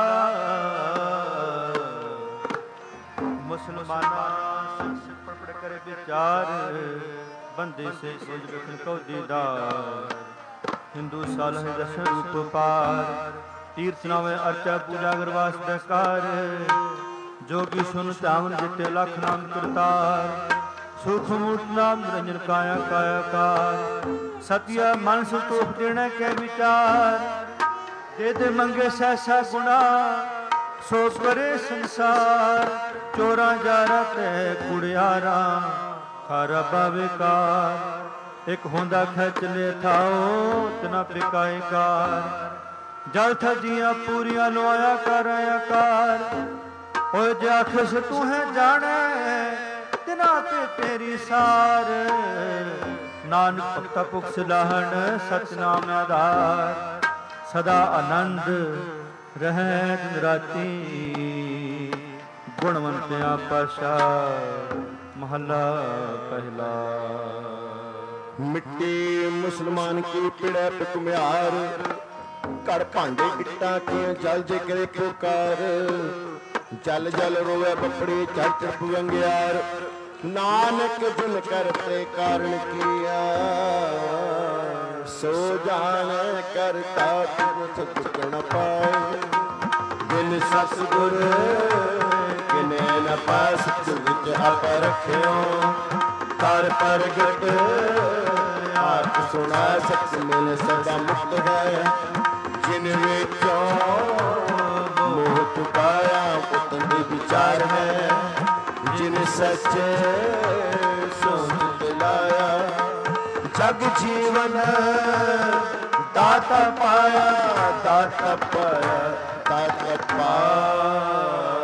ਮੁਸਲਮਾਨਾਂ ਸਿੱਖ ਪੜ ਪੜ ਕਰੇ ਵਿਚਾਰ ਬੰਦੇ ਸੇ ਕੁਝ ਰਖਣ ਕੋ ਦੀਦਾਰ ਹਿੰਦੂ ਸਾਲਹ ਦਰਸ਼ਨ ਰੂਪ ਪਾਰ ਤੀਰਥ ਨਾਵੇਂ ਅਰਚਾ ਪੂਜਾ ਗਰਵਾਸ ਦਕਾਰ ਜੋਗੀ ਸੁਨ ਧਾਵਨ ਜਿਤੇ ਲਖ ਨਾਮ ਕਰਤਾਰ ਸੁਖ ਮੂਰਤ ਨਾਮ ਨਿਰੰਜਨ ਕਾਇਆ ਕਾਇਆਕਾਰ ਸਤਿਆ ਮਨ ਸੰਤੋਖ ਦੇਣਾ ਕੈ ਵਿਚਾਰ ਦੇ ਦੇ ਮੰਗੇ ਸੈਸਾ ਗੁਣਾ ਸੋ ਕਰੇ ਸੰਸਾਰ ਚੋਰਾਂ ਜਾਰਾ ਤੇ ਕੁੜਿਆਰਾ ਖਾਰਾ ਬਾਵੇਕਾਰ ਇੱਕ ਹੁੰਦਾ ਖਿੱਚ ਲੈ ਥਾਓ ਤਨਾ ਪਿਕਾਏ ਕਾਰ ਜਲ ਥਜੀਆਂ ਪੂਰੀਆਂ ਲੋਇਆ ਕਰ ਆਕਾਰ ਓਏ ਜੇ ਆਖਿਸ ਤੂੰ ਹੈ ਜਾਣੈ ਤਿਨਾ ਤੇ ਤੇਰੀ ਸਾਰ ਨਾਨਕ ਭਗਤਾ ਭੁਖ ਸਲਾਹਣ ਸਤਿਨਾਮ ਆਧਾਰ ਸਦਾ ਆਨੰਦ ਰਹਿ ਦਿਨ ਰਾਤੀ ਗੁਣਵੰਤਿਆ ਪਾਸ਼ਾ ਮਹੱਲਾ ਪਹਿਲਾ। ਮਿੱਟੀ ਮੁਸਲਮਾਨ ਕੀ ਪਿੜੈ ਪਕੁਮਿਆਰ ਘੜ ਭਾਂਡੇ ਇੱਟਾਂ ਕੇ ਜਲ ਜੇ ਕਰੇ ਪੁਕਾਰ ਜਲ ਜਲ ਰੋਵੇ ਬੱਪੜੀ ਚੜ ਚੜ ਪੁੰਗਿਆਰ ਨਾਨਕ ਜੁਨ ਕਰਤੇ ਕਾਰਨ ਕੀਆ ਸੋ ਜਾਣ ਕਰਤਾ ਤੁਧ ਚੁੱਕਣ ਪਾਏ ਬਿਨ ਸਤਿਗੁਰ ਕਿਨੇ ਨ ਪਾਸ ਵਿੱਚ ਆਪ ਰੱਖਿਓ ਕਰ ਪ੍ਰਗਟ ਆਪ ਸੁਣਾ ਸਤ ਮਿਲ ਸਦਾ ਮੁਕਤ ਹੈ ਜਿਨ ਵਿੱਚੋਂ ਮੋਹ ਚੁਕਾਇਆ ਉਤਨ ਦੇ ਵਿਚਾਰ ਹੈ ਜਿਨ ਸੱਚੇ ਸੋਚ ਦਿਲਾਇਆ ਜਗ ਜੀਵਨ ਦਾਤਾ ਦਾਤਾ ਪਾਇਆ ਦਾਤਾ ਪਾਇਆ ਦਾਤਾ ਪਾਇਆ।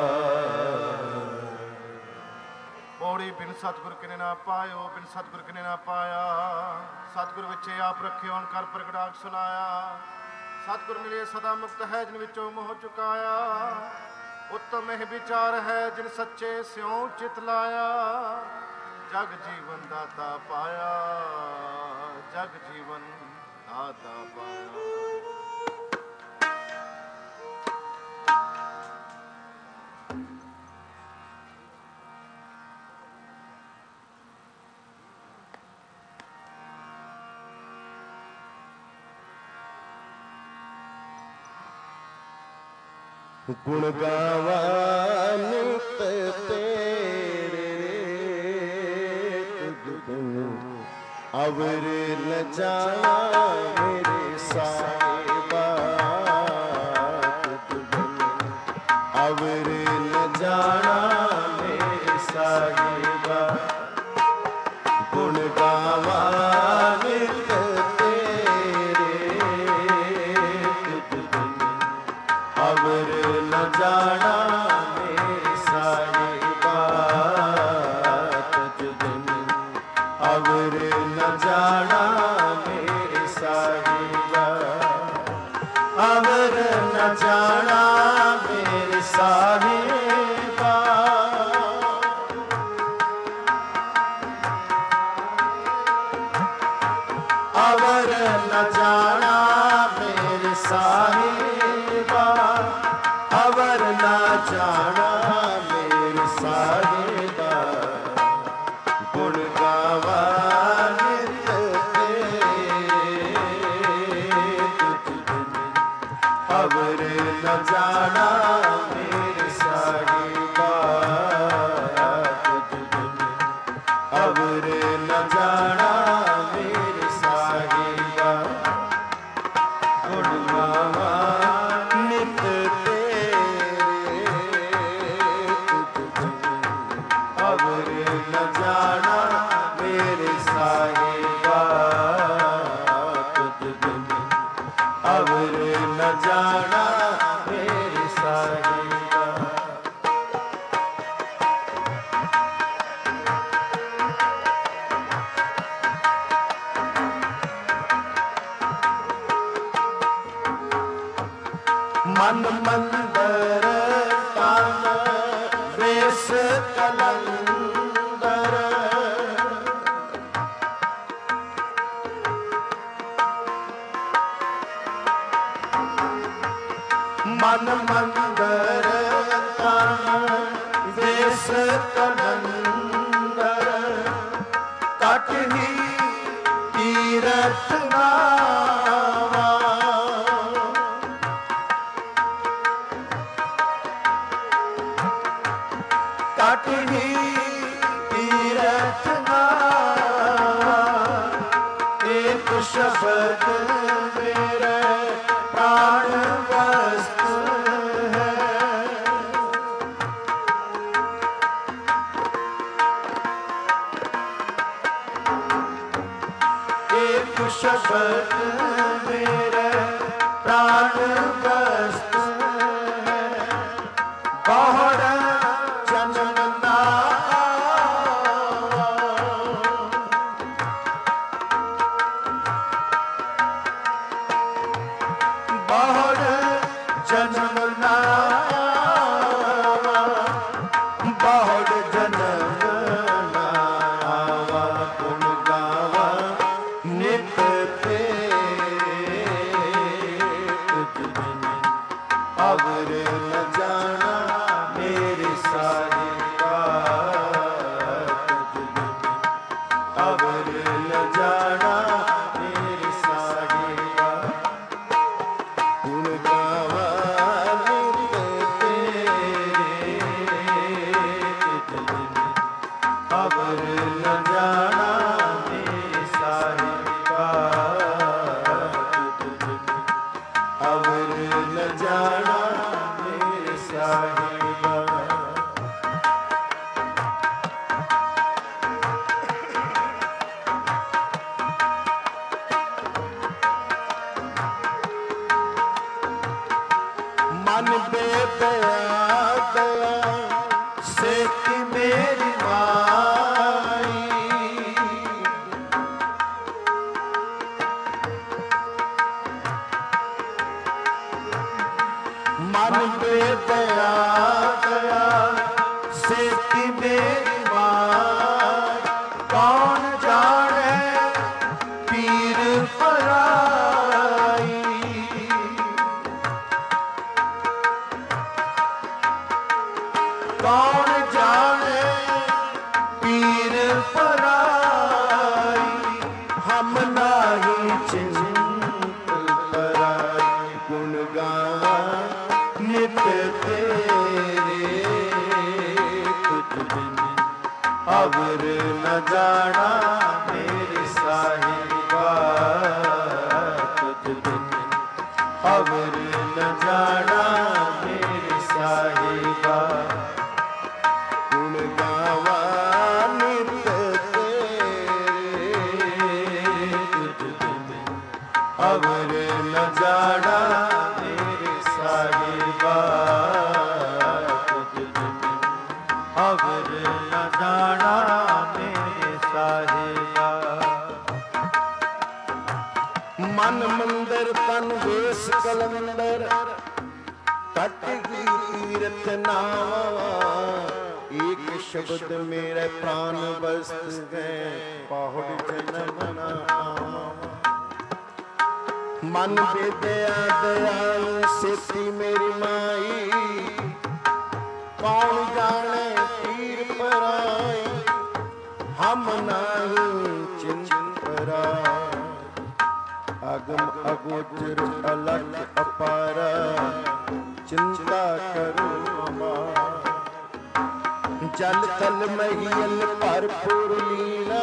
ਪੌੜੀ ਬਿਨ ਸਤਿਗੁਰ ਕਿਨੇ ਨਾ ਪਾਇਓ ਬਿਨ ਸਤਿਗੁਰ ਕਿਨੇ ਨਾ ਪਾਇਆ। ਸਤਿਗੁਰ ਵਿੱਚੇ ਆਪ ਰੱਖਿਓ ਅਣ ਕਰ ਪ੍ਰਗਟਾਕ ਸੁਨਾਇਆ। ਸਤਿਗੁਰ ਮਿਲੇ ਸਦਾ ਮੁਕਤ ਹੈ ਜਿਨ ਵਿੱਚੋਂ ਮੋਹ ਚੁਕਾਇਆ। ਉੱਤਮ ਇਹ ਵਿਚਾਰ ਹੈ ਜਿਨ ਸੱਚੇ ਸਿਉ ਚਿਤ ਲਾਇਆ। ਜਗ ਜੀਵਨ ਦਾਤਾ ਪਾਇਆ ਜਗ ਜੀਵਨ ਦਾਤਾ ਪਾਇਆ। ਗੁਣ ਗਾਵਾ ਨਿਤ ਤੇਰੇ ਤੁਝ ਬਿਨ ਅਵਰ ਨ ਜਾਣਾ ਮੇਰੇ ਸਾਹਿਬਾ। ਤੁਝ ਬਿਨ ਅਵਰ ਨ ਜਾਣਾ ਮੇਰੇ ਸਾਹਿਬਾ। ਗੁਣ ਗਾਵਾ ਨਿਤ ਤੇਰੇ ਤੁਝ ਬਿਨ ਅਵਰ ਨ ਜਾਣਾ ਮੇਰੇ ਸਾਹਿਬਾ। ਤੁਝ ਬਿਨ ਅਵਰ ਨ ਜਾਣਾ ਮੇਰੇ ਸਾਹਿਬਾ। ਅਵਰ ਨ ਜਾਣਾ ਮੇਰੇ ਸਾਹਿਬਾ। ਅਵਰ ਨ ਜਾਣਾ ਮੇਰੇ ਸਾਹਿਬਾ। ਅਵਰ ਨਾ ਜਾਣਾ ਮੇਰੇ ਸਾਹਿਬਾ। ਗੁਣ ਗਾਵਾ ਨਿਤ ਤੇਰੇ ਤੁਝ ਬਿਨ ਅਵਰ ਨ ਜਾਣਾ ਮੇਰੇ ਸਾਹਿਬਾ। ਤੁਝ ਬਿਨ ਅਵਰ ਨ ਜਾਣਾ ਮੇਰੇ ਸਾਹਿਬਾ। ਗੁਣ ਗਾਵਾ ਨਿਤ ਅਵਰ ਨ ਜਾਣਾ ਮੇਰੇ ਸਾਹਿਬਾ। ਤੁਝ ਬਿਨ ਅਵਰ ਨ ਜਾਣਾ ਮੇਰੇ ਸਾਹਿਬਾ। ਮਨ ਮੰਦਰ ਤਨ ਵੇਸ ਕਲੰਦਰ। ਮਨ ਮੰਦਰ ਤਨ ਵੇਸ ਕਲੰਦਰ। ਕਟ ਹੀ ਤੀਰਥ ਨਾਵਾ। ਕਟ ਹੀ ਤੀਰਥ ਨਾਵਾ। ਏਕ ਸ਼ਬਦ ਮੇਰੇ ਪ੍ਰਾਣ ਵਸਤ ਹੈ। ਏਕ ਸ਼ਬਦ ਮੇਰੇ ਪ੍ਰਾਣ ਵਸਤ ਹੈ। ਬਹੁੜ ਜਨਮ ਨਾ ਬਹੁੜ ਜਨਮ ਨਾ ਬਹੁੜ ਜਨਮ ਨਾ ਆਵਾ। ਗੁਣ ਗਾਵਾ ਨਿਤ ਤੇਰੇ ਤੁਝ ਬਿਨ ਅਵਰ ਨ ਜਾਣਾ ਮੇਰੇ ਸਾਹਿਬਾ। ਤੁਝ ਬਿਨ ਅਵਰ ਨ ਜਾਣਾ ਮੇਰੇ ਸਾਹਿਬਾ। ਗੁਣ ਗਾਵਾ ਨਿਤ ਤੇਰੇ ਤੁਝ ਬਿਨ ਅਵਰ ਨ ਜਾਣਾ ਮੇਰੇ ਸਾਹਿਬਾ। ਤੁਝ ਬਿਨ ਅਵਰ ਨ ਜਾਣਾ ਮੇਰੇ ਸਾਹਿਬਾ। मन बेदया दया से कि मेरी माई मन बेदया दया से कि मेरी माई कौन जाने पीर पराई कौन जाने पीर पराई हम नाही चिंत पराई गुण गावा नित तेरे तुझ बिन अवर न जाना मेरे साहिबा तुझ बिन अवर न जाना मेरे साहिबा गुण गावा नित तेरे तुझ बिन अवर न जाना मेरे साहिबा तुझ बिन अवर न जाना मेरे साहिबा मन मंदिर तन वेश कलंदर तट तीरथ नावा एक शब्द मेरे प्राण बस्त गए पहुड़ जन्म नावा मन बेदया दयाल सेती मेरी माई कौन जाने पीर पराई हम नहीं चिंत पराई अगम अगोचर अलग अपार चिंता करो जल तल महियल भरपूर लीला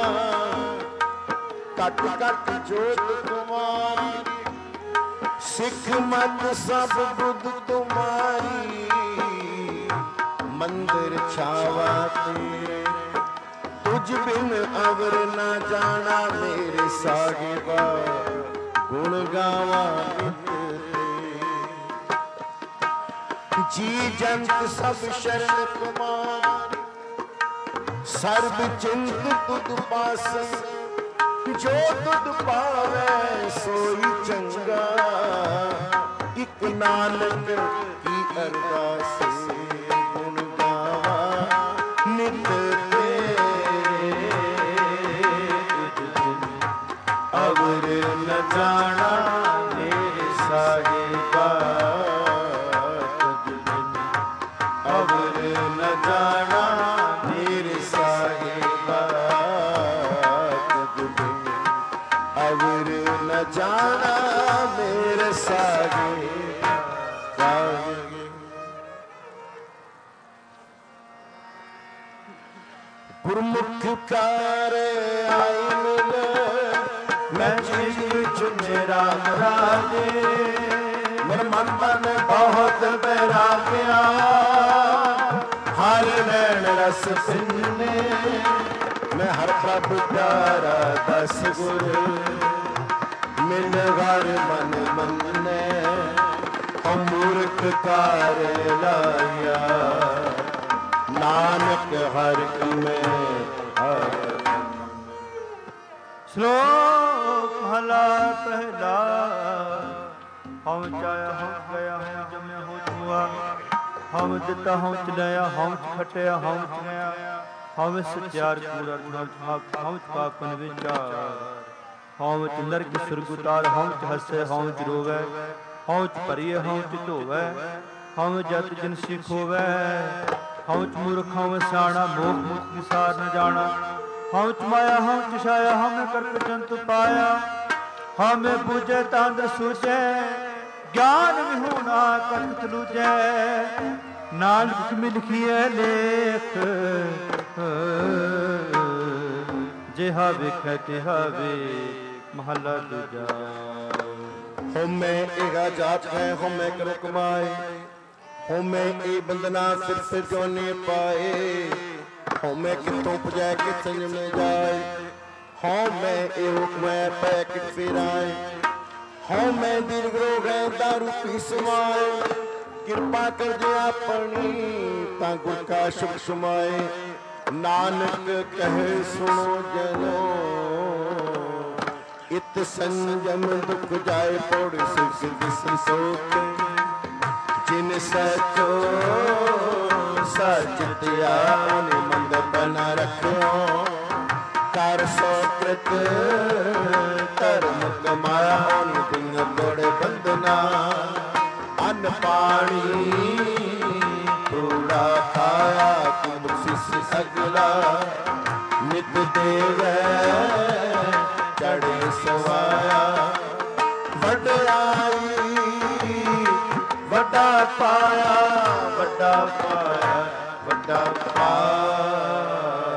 कट कट जोत तुम्हारी सिख मत सब बुद्ध तुम्हारी मंदिर छावा तेरे तुझ बिन अवर न जाना मेरे साहिबा गुण गावा जी जंत सब शरण कुमार सर्व चिंत तुद पास जो तुद पावे सोई चंगा इक नानक की अरदास गुण गावा नित तेरे अवर न जाना मेरे साहिबा अवर न जाना मेरे साहिबा अवर न जाना मेरे साहिबा गुरमुख कार आई मिले मैं चुने राम राजे मेरे मन मन बहुत बैराग्या हर नैन रस सिन्ने मैं हर प्रभु प्यारा दस गुर मिल हर मन मन्ने हम मूर्ख कार लाया नानक हर में हर श्लोक महला पहला हम चाया हम गया हम जमया हो चुआ हम दिता हम चलाया हम खटिया हम चुनिया हम सत्यार कूड़ा हम पापन विचार हम नरक सुरग उतार हम हसे हम रोवे हम भरिए हम धोवे हम जत जिन सिखोवे हम मूर्ख हम सियाणा मोख मुक्ति सार न जाना हम माया हम छाया हमें करक जंतु पाया हमें पूजे तांद्र सूझे ज्ञान विहूना करक लूझे नानक में लिखिए लेख जिहा विख तिहा वे महला दूजा हो मैं एगा जात है हो मैं करो कमाए हो मैं ए बंदना सिर से जोने पाए हो मैं कितों पुजाए कित में जाए हो मैं ए हुक्म पै कित फिराए हो मैं दीर्घ रोग है दारू पी समाए ਕਿਰਪਾ ਕਰ ਜੇ ਆਪਣੀ ਤਾਂ ਗੁਰ ਕਾ ਸ਼ੁਭ ਸੁਮਾਏ। ਨਾਨਕ ਕਹੇ ਸੁਣੋ ਜਨੋ ਇਤ ਸੰਜਮ ਦੁਖ ਜਾਏ ਪੌੜ ਸਿਖ ਦਿਸ ਸੋਖ। ਜਿਨ ਸਚੋ ਸਚਿਤਿਆ ਉਹਨੇ ਮੰਦ ਬਨਾ ਰੱਖਿਓ। ਕਰ ਸੋ ਕ੍ਰਿਤ ਧਰਮ ਕਮਾਇਆ ਉਹਨੇ ਬਿਨ ਤੋੜੇ ਬੰਧਨਾ। ਅੰਨ ਪਾਣੀ ਥੋੜਾ ਖਾਇਆ ਕਿ ਬਖਸ਼ਿਸ਼ ਅਗਲਾ। ਨਿਤ ਦੇਵੈ ਚੜੇ ਸਵਾਇਆ। ਵਡਿਆਈ ਵੱਡਾ ਪਾਇਆ ਵੱਡਾ ਪਾਇਆ ਵੱਡਾ ਪਾਇਆ।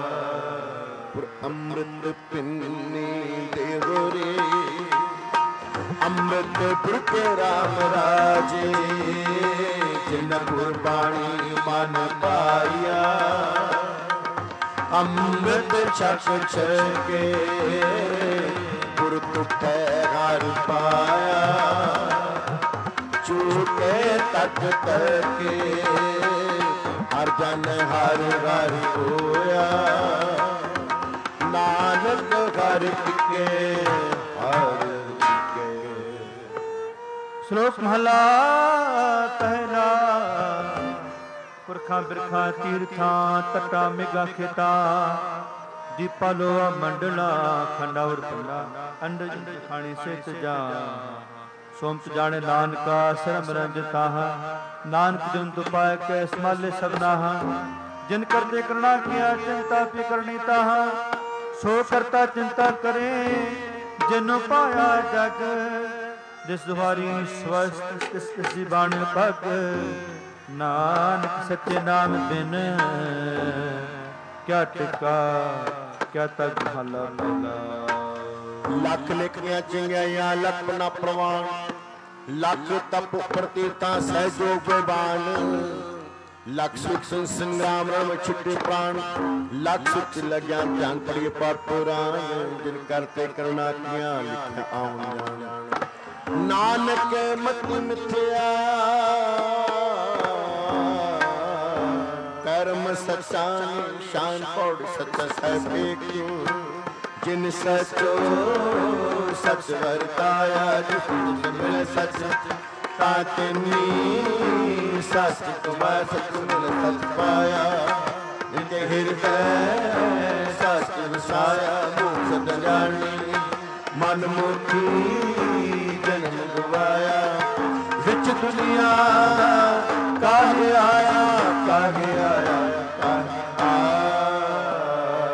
ਅੰਮ੍ਰਿਤ ਪਿੰਨੀ ਦੇਵਰੇ ਅੰਮ੍ਰਿਤ ਪੁਰਖ ਰਾਮ ਰਾਜੇ। ਜਿਨ ਗੁਰਬਾਣੀ ਮਨ ਪਾਇਆ ਅੰਮ੍ਰਿਤ ਛਕ ਛਕੇ। ਗੁਰ ਤੁਠੈ ਹਰ ਪਾਇਆ ਝੂਠੇ ਤੱਕ ਤਕੇ। ਹਰ ਜਨ ਹਰ ਹਰ ਹੋਇਆ ਨਾਨਕ ਹਰ ਟਿਕੇ ਹਰ ਟਿਕੇ। ਸ਼ਲੋਕ ਮਹਲਾ ਪਹਿਲਾ। ਪੁਰਖਾਂ ਬਿਰਖਾਂ ਤੀਰਥਾਂ ਤਟਾ ਮੇਗਾ ਖੇਤਾ। ਦੀਪਾ ਲੋਹਾ ਮੰਡਲਾ ਖੰਡਾ ਉਰ ਪੰਡਾ। ਅੰਡਜ ਖਾਣੀ ਸਿਤ ਜਾ ਸੋਮਤ ਜਾਣੇ ਨਾਨਕਾ ਸਰਮ ਰੰਜਤਾਹਾ। ਨਾਨਕ ਜਨ ਤੁ ਪਾਇ ਕੈ ਸਮਾਲੇ ਸਭਨਾਹਾ। ਜਿਨ ਕਰਤੇ ਕਰਣਾ ਕੀਆ ਚਿੰਤਾ ਪੀ ਕਰਨੀ ਤਾਹਾ। ਸੋ ਕਰਤਾ ਚਿੰਤਾ ਕਰੇ ਜਿਨੁ ਪਾਇਆ ਜਗ। ਜਿਸ ਦੁਆਰੀ ਸਵਸਤ ਤਿਸ ਤਿਸੀ ਬਾਣ ਪਗ। ਨਾਨਕ ਸੱਚੇ ਨਾਮ ਬਿਨ ਕਿਆ ਟਿਕਾ ਕਿਆ ਤਗ ਮਹਲਾ ਪਹਿਲਾ। ਲੱਖ ਲਿਖੀਆਂ ਚੰਗਿਆਈਆਂ ਲੱਖ ਨਾ ਪ੍ਰਵਾਨ। ਲੱਖ ਤਪ ਪ੍ਰਤੀਤਾਂ ਸਹਿਜੋ ਬੇਬਾਨ। ਲੱਖ ਸੁਖ ਸੰਗਰਾਮ ਰਮ ਛੁੱਟੇ ਪ੍ਰਾਣ। ਲੱਖ ਸੁਖ ਲਗਿਆ ਧਿਆਨ ਪੜੀਏ ਪਰ ਪੁਰਾਣ। ਜਿਨ ਕਰਤੇ ਕਰਨਾ ਕੀਆਂ ਲਿਖਿਆ ਆਉਣ ਜਾਣ। ਨਾਨਕ ਮਤਿ ਮਿਥਿਆ ਕਰਮ ਸੱਚਾ ਸ਼ਾਨ ਪੌੜ ਸੱਚਾ ਸਹਿਬੇ ਕਿਉ। ਜਿਨ ਸਚੋ ਸਚ ਵਰਤਾਇਆ। ਜਿਸ ਮਿਲ ਸਚ ਤਾ ਤੈਨੀ ਸਚ ਤੁਮਾ ਸਚ ਮਿਲ ਸਚ ਪਾਇਆ। ਜਿਤੇ ਹਿਰਦੈ ਸਚ ਵਸਾਇਆ। ਮੁਖ ਸਦ ਜਾਣੀ ਮਨ ਮੁਖੀ ਜਨਮ ਗਵਾਇਆ। ਵਿੱਚ ਦੁਨੀਆ ਕਾਹੇ ਆਇਆ ਕਾਹੇ ਆਇਆ ਕਾਹੇ ਆਇਆ।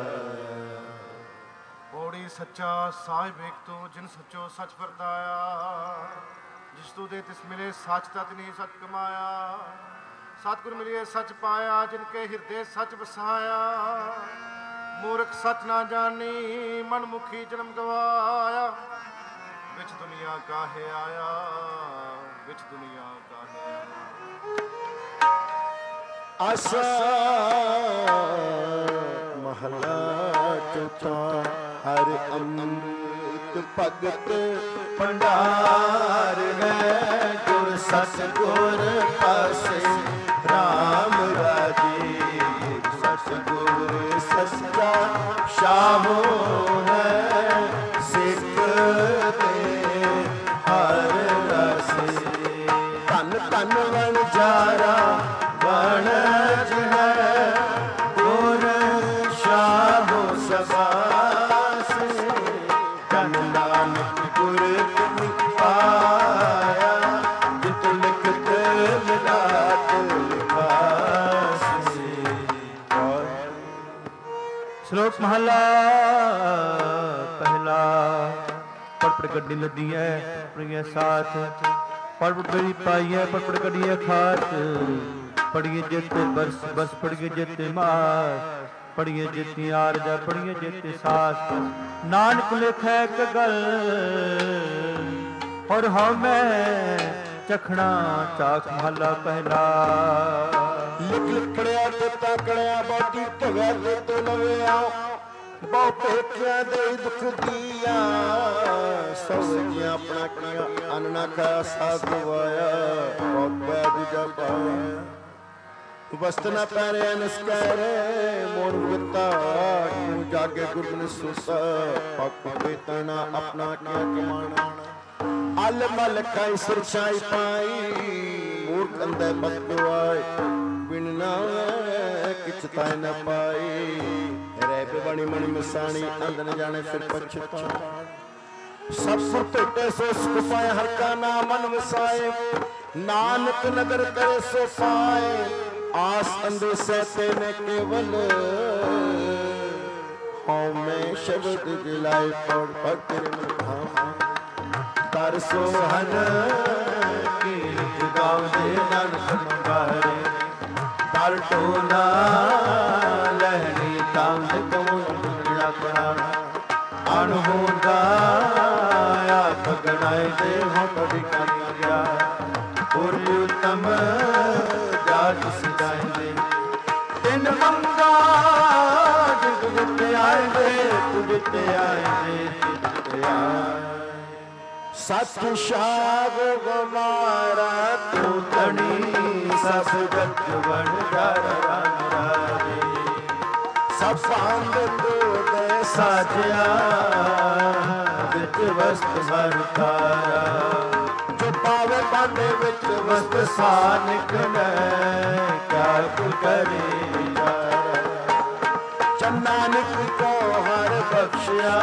ਪੌੜੀ ਸੱਚਾ ਸਾਹਿਬ ਏਕ ਤੂੰ ਜਿਨ ਸੱਚੋ ਸੱਚ ਵਰਤਾਇਆ। ਜਿਸ ਤੂੰ ਦੇ ਤਿਸ ਮਿਲੇ ਸੱਚ ਤਤ ਨਹੀਂ ਸੱਚ ਕਮਾਇਆ। ਸਤਿਗੁਰ ਮਿਲਿਏ ਸੱਚ ਪਾਇਆ। ਜਿਨ ਕੇ ਹਿਰਦੇ ਸੱਚ ਵਸਾਇਆ। ਮੂਰਖ ਸੱਚ ਨਾ ਜਾਣੀ ਮਨ ਮੁਖੀ ਜਨਮ ਗਵਾਇਆ। ਵਿੱਚ ਦੁਨੀਆ ਕਾਹੇ ਆਇਆ ਵਿੱਚ ਦੁਨੀਆ ਕਾਹੇ ਆਇਆ। ਆਸਾ ਮਹਲਾ ਚੌਥਾ। ਹਰ ਅੰਮ੍ਰਿਤ ਭਗਤ ਭੰਡਾਰ ਹੈ। ਗੁਰ ਸਤਿਗੁਰ ਪਾਸੇ ਰਾਮ ਰਾਜੇ। ਸਤਿਗੁਰ ਸੱਚਾ ਸ਼ਾਹੋ ਹੈ। ਸਿੱਖ ਤੇ ਹਰ ਰਸੇ। ਧਨ ਧਨ ਵਣ ਜਾਰਾ ਵਣਜ ਹੈ। ਗੁਰ ਸ਼ਾਹੋ ਸਬਾਸੇ। ਜਨ ਨਾਨਕ ਗੁਰ ਤੁਮ ਪਾਇਆ। ਜਿਤ ਲਿਖਤ ਮਿਲਾਤ ਲਿਖਾਸੇ। ਸ਼ਲੋਕ ਮਹਲਾ ਪਹਿਲਾ। ਪੜ ਪੜ ਗੱਡੀ ਲੱਦੀ ਹੈ ਪ੍ਰਿਯ ਸਾਥ। ਪੜ ਪੜ ਬੜੀ ਪਾਈ ਹੈ ਪੜ ਪੜ ਗੱਡੀ ਖਾਤ। ਪੜੀਏ ਜਿਤੇ ਬਰਸ ਬਸ ਪੜੀਏ ਜਿਤੇ ਮਾਸ। ਪੜੀਏ ਜਿਤੀ ਆਰਜਾ ਪੜੀਏ ਜਿਤੇ ਸਾਸ। ਨਾਨਕ ਲਿਖੈ ਇੱਕ ਗੱਲ ਔਰ ਹਉਮੈ ਚਖਣਾ ਚਾਖ ਮਹਲਾ ਪਹਿਲਾ। ਲਿਖ ਲਿਖ ਪੜਿਆ ਤੇ ਤਕੜਿਆ ਬਾਟੀ ਢਗਿਆ ਤੇ ਤੋ ਲਵੇ ਆਓ। ਬਹੁ ਪੇਕਿਆਂ ਦੇ ਦੁੱਖ ਦੀਆ ਸਭ ਜੀਆਂ ਆਪਣਾ ਕੀਆ ਅੰਨ ਨਾ ਖਾਇਆ ਸਾਧ ਗਵਾਇਆ ਬਹੁਤ ਪੈ ਦੂਜਾ ਪਾਇਆ ਵਸਤ ਨਾ ਪੈਰੇ ਨਸਕਰੇ ਮੋਰ ਗੁੱਤਾ ਤੂੰ ਜਾਗੇ ਗੁਰਮਨ ਸੁਸਾ ਪੱਕ ਵੇਤਣਾ ਆਪਣਾ ਕੀਆ ਕਮਾਣਾ ਅਲ ਮਲ ਖਾਈ ਸੁਰਛਾਈ ਪਾਈ ਮੂਰਖ ਅੰਦੇ ਮਤ ਗਵਾਏ ਬਿਨ ਨਾ ਕਿਛ ਤਾਇ ਨਾ ਪਾਈ ਰਹਿ ਪੇ ਬਣੀ ਮਣੀ ਮਸਾਣੀ ਅੰਦਨ ਜਾਣੇ ਫਿਰ ਪਛਤਾ ਸਭ ਸੁਰ ਟੋਟੇ ਸੋ ਸੁਖ ਪਾਏ ਹਰ ਕਾ ਨਾਮ ਮਨ ਵਸਾਏ ਨਾਨਕ ਨਦਰ ਕਰੇ ਸੋ ਪਾਏ ਆਸ ਅੰਦੇ ਸਹਤੇ ਨੇ ਕੇਵਲ ਹਉ ਮੈਂ ਸ਼ਬਦ ਦਿਲਾਏ ਪੜ ਪਕਰ ਮਖਾਂ ਕਰ ਸੋਹਨ ਕੀਰਤ ਗਾਉਂਦੇ ਨਾਨਕ ਮੰਗਾਰੇ ਦਰ ਟੋਲਾ ਲਹਿਰੀ ਤਾਂਦ ਕਮੁਨ ਦੁਨੀਆ ਕਰਾਣਾ ਅਨਹੋਦਾ ਆਪ ਗਣਾਏ ਦੇ ਹੋ ਕਦੀ ਕਰ ਗਿਆ ਪੁਰ ਉਤਮ ਜਾਤ ਸਦਾਇਂਦੇ ਤਿੰਨ ਮੰਗਾ ਜਿਗ ਜਿਤੇ ਆਏ ਦੇ ਤੁਝ ਤੇ ਆਏ ਦੇ ਤੁਝ ਆਏ ਸਤ ਸ਼ਾਗ ਗਮਾਰਾ ਤੂੰ ਤਣੀ ਸਭ ਜਗ ਬਣ ਜਰ ਰੰਗ ਰਾਜੇ ਸਭ ਸੰਗ ਤੋੜੇ ਸਾਜਿਆ ਵਿੱਚ ਵਸਤ ਵਰਤਾਰਾ ਜੋ ਪਾਵੇ ਬਾਂਡੇ ਵਿੱਚ ਵਸਤ ਸਾਨਿਕ ਨੇ ਕਿਆ ਕੁ ਕਰੇ ਵਿਚਾਰਾ ਚੰਨਾਨਕ ਕੋ ਹਰ ਬਖਸ਼ਿਆ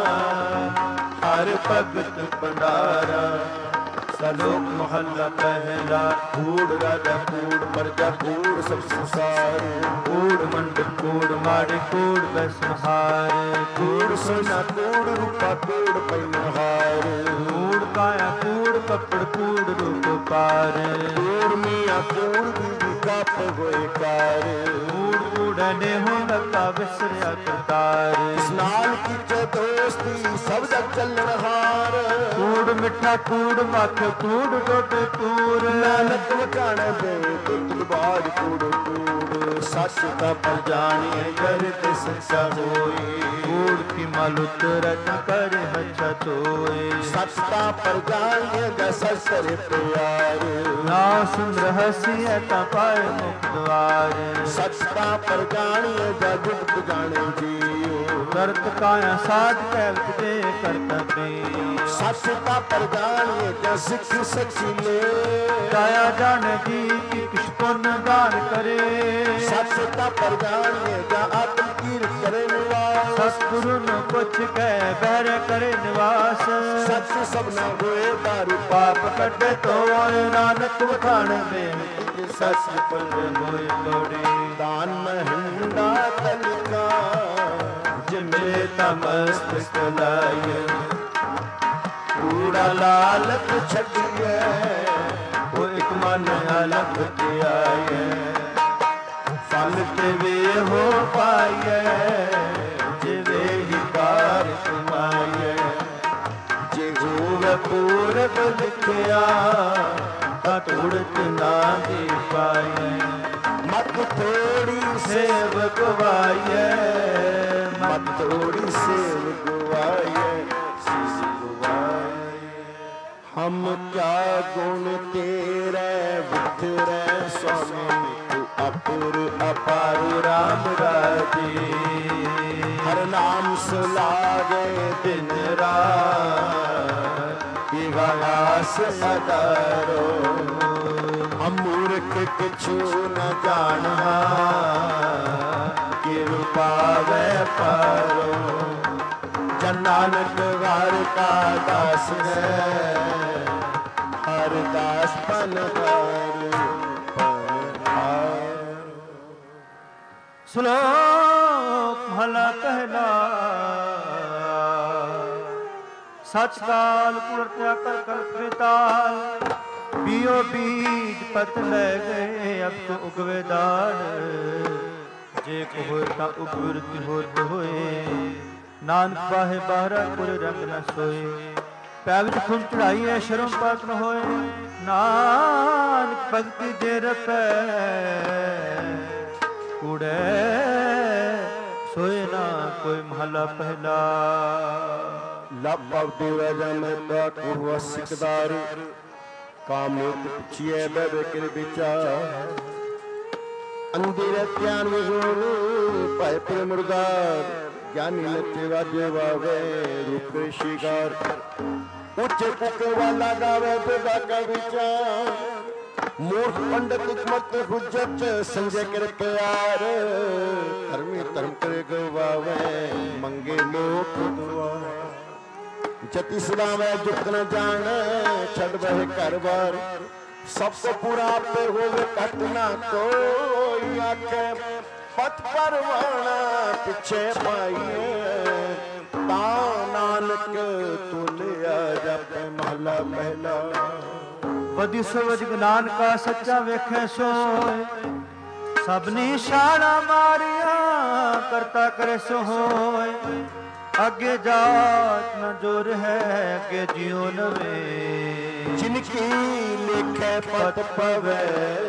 ਹਰ ਭਗਤ ਭੰਡਾਰਾ ਸਲੋਕ ਮਹੱਲਾ ਪਹਿਲਾ ਕੂੜ ਰਾਜਾ ਕੂੜ ਪਰਜਾ ਕੂੜ ਸਭ ਸੰਸਾਰ ਕੂੜ ਮੰਡ ਕੂੜ ਮਾੜੇ ਕੂੜ ਬਸਹਾਰ ਕੂੜ ਸੋਨਾ ਕੂੜ ਰੂਪਾ ਕੂੜ ਪੈਨਹਾਰ ਕੂੜ ਕਾਇਆ ਕੂੜ ਕੱਪੜ ਕੂੜ ਰੂਪ ਪਾਰ ਕੂੜ ਮੀਆਂ ਕੂੜ ਬੀਬੀ ਕੱਪ ਹੋਏ ਕਾਰ ਕੂੜ ਕੂੜਨੇ ਹੋ ਲੱਗਾ ਵਿਸਰਿਆ ਕਰਤਾਰ ਇਸ ਨਾਲ ਕੀਤੇ ਦੋਸਤੀ ਸਭ ਜਗ ਚੱਲਣ ਹਾਰ ਕੂੜ ਮਿੱਠਾ ਕੂੜ ਮੱਖ ਕੂੜ ਦੁੱਧ ਕੂੜ ਨਾਨਕ ਵਖਾਣ ਦੇ ਦੁੱਧ ਬਾੜ ਕੂੜ ਕੂੜ ਸੱਚ ਦਾ ਪਰ ਜਾਣੀਏ ਕਰ ਤੇ ਸੱਚਾ ਹੋਈ ਕੂੜ ਕੀ ਮਲ ਉਤਰਤ ਕਰ ਹੱਛਾ ਤੋਏ ਸੱਚ ਦਾ ਪਰ ਜਾਣੀਏ ਜਾ ਸਸਰੇ ਪਿਆਰ ਨਾ ਸੁਨ ਰਹਸੀਏ ਤਾਂ ਪਾਏ ਮੁਖ ਦਵਾਰ ਸੱਚ ਦਾ ਪਰ ਜਾਣੀਏ ਜਾ ਜੁਗਤ ਜਾਣੇ ਜੀਓ ਕਰਤ ਕਾਇਆ ਸਾਧ ਕਹਿ ਦੇ ਕਰਤਾ ਤੇ ਸੱਚ ਦਾ ਪਰ ਜਾਣੀਏ ਜਾ ਸਿੱਖ ਸੱਚੀ ਲੈ ਕਾਇਆ ਜਾਣੇ ਜੀ ਕਿ ਕਿਛ ਪੁੰਨ ਦਾਨ ਕਰੇ ਸੱਚ ਦਾ ਪਰ ਜਾਣੀਏ ਜਾ ਆਤਮ ਕੀਰਤ ਕਰੇ ਨਿਵਾਸ ਸਤਿਗੁਰੂ ਨੂੰ ਪੁੱਛ ਕੇ ਬਹਿਰੇ ਕਰੇ ਨਿਵਾਸ ਸੱਚ ਸਭਨਾ ਹੋਏ ਦਾਰੂ ਪਾਪ ਕੱਢੇ ਤੋਏ ਨਾਨਕ ਵਖਾਣ ਦੇ ਸੱਚ ਪਲ ਹੋਏ ਲੋੜੇ ਦਾਨ ਮਹਿੰਦਾ ਤਲਕਾ ਜਿਮੇ ਤਮਸਤਕ ਲਾਇ ਕੂੜਾ ਲਾਲਚ ਛੱਡੀਏ ਉਹ ਇੱਕ ਮਨ ਅਲਖ ਤੇ ਆਏ ਫਲ ਤੇ ਵੇ ਹੋ ਪਾਈਏ ਜਿਵੇਂ ਹੀ ਕਾਰ ਕਮਾਈਏ ਜੇ ਹੋਵੇ ਪੂਰਬ ਲਿਖਿਆ ਤਾਂ ਤੁੜਤ ਨਾ ਦੇ ਪਾਈਏ ਮਤ ਥੋੜੀ ਸੇਵ ਗਵਾਈਏ ਮਤ ਥੋੜੀ ਸੇਵ ਗਵਾਈਏ ਹਮ ਕਿਆ ਗੁਣ ਤੇਰੇ ਵਿਥਰੇ ਸੋਨੇ ਤੂੰ ਅਪੁਰ ਅਪਾਰ ਰਾਮ ਰਾਜੇ ਹਰ ਨਾਮ ਸੁਲਾਗੇ ਦਿਨ ਰਾਤ ਵਿਗਾਸ ਅਦਾਰੋ ਹਮ ਮੂਰਖ ਕਿਛੂ ਨ ਜਾਣਾ ਕਿਰੁ ਪਾਵੇ ਪਾਰੋ ਜਨ ਨਾਨਕ ਵਾਰ ਕਾ ਦਾਸ ਹੈ ਹਰ ਦਾਸ ਪਨ ਹਾਰ ਸ਼ਲੋਕ ਮਹਲਾ ਪਹਿਲਾ ਸਚ ਕਾਲ ਪੁਰਤਿਆ ਕਰ ਕਲਪੇ ਤਾਲ ਬੀਓ ਬੀਜ ਪਤ ਲੈ ਗਏ ਅਬ ਤੋ ਉਗਵੇ ਦਾਣ ਜੇ ਕੋ ਹੋਏ ਤਾਂ ਉਗਵਰਤੀ ਹੋਤ ਹੋਏ ਨਾਨਕ ਬਾਹੇ ਬਾਹਰਾ ਕੁਰ ਰੰਗ ਨ ਸੋਏ ਪੈ ਵਿੱਚ ਖੁਨ ਚੜਾਈਏ ਸ਼ਰਮ ਪਾਕ ਨ ਹੋਏ ਨਾਨਕ ਭਗਤੀ ਦੇ ਰਪੈ ਕੂੜੇ सोए ना कोई महला पहला। लभ अवधि वजह में ताकू हुआ सिकदार काम पिछिए बे कर विचार अंधेर त्यान विगोण पाए पर मुर्दार ज्ञानी नचे वाजे वावे रूप शिकार उच्च कुक वाला गावे बेदा का विचार मूर्ख पंडित मत हुज्जत संजय कर प्यार धर्मी धर्म करे गवावे मंगे लोक दुआ जति सुनावे जुक्त न जान छड़ बहे घर बार सबको पूरा पे होवे कटना कोई आखे पथ परवाना पीछे पाइए ता नानक तू लिया जप महला पहला। वधि सवज ज्ञान का सच्चा वेखे सोए सबनी शाना मारिया करता करे सो होए अगे जात न जोर है अगे जियो नवे जिनकी लिखे पत पवे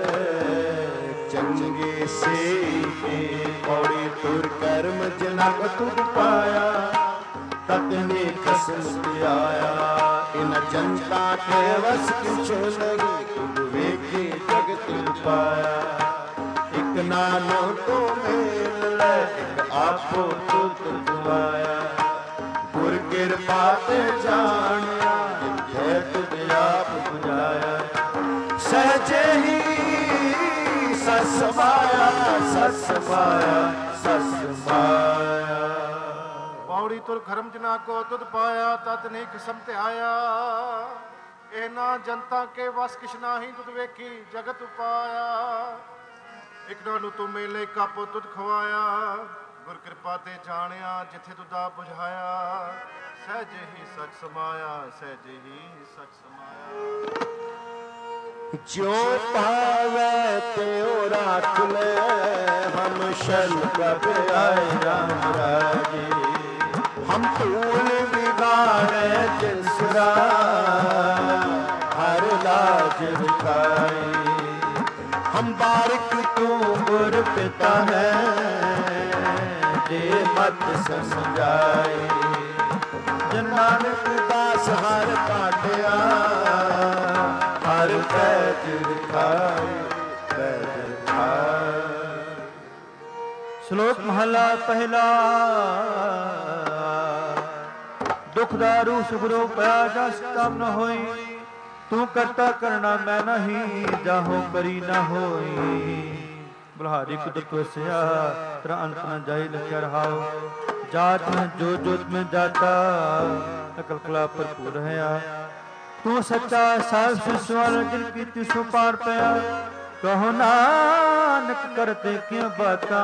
चंगे से पौड़ी तुर कर्म जनक तुद पाया ततने कसम आया इन जनता के वस कुछ नहीं तुद वेखे जगत पाया एक नानो तो मेल ले एक आपो तुद पाया गुर कृपा ते जानिया है तुद आप बुझाया सहजे ही सस माया सस माया सस माया। पौड़ी तुर खरम जना को तुद पाया तत नहीं किस्म ते आया एना जनता के वस किश नाही तुद वेखी जगत पाया एक नानू तू मेले कापो तुद खवाया गुर कृपा ते जानिया जिथे तुदा बुझाया सहजे ही सच समाया सहजे ही सच समाया। जो पावे त्यो राख ले हम शन कब आए राम राजे हम तूल बिगाड़े जिसरा हर लाज दिखाए हम बारिक तू गुर पिता है दे मत समझाए जन नानक दास हर काटिया हर पैज दिखाए पैज दिखाए। श्लोक महला पहला दुख दारू सुखरो पया जस तब न होई तू करता करना मैं नहीं जाहो करी न होई बल्हारी कुदरत वसया तेरा अंत न जाई लख्या रहाओ जात में जो जोत में जाता अकल कला भरपूर है तू सच्चा साहिब सिसवाल जिनकी तिसो पार पया कहो नानक करते क्यों बाता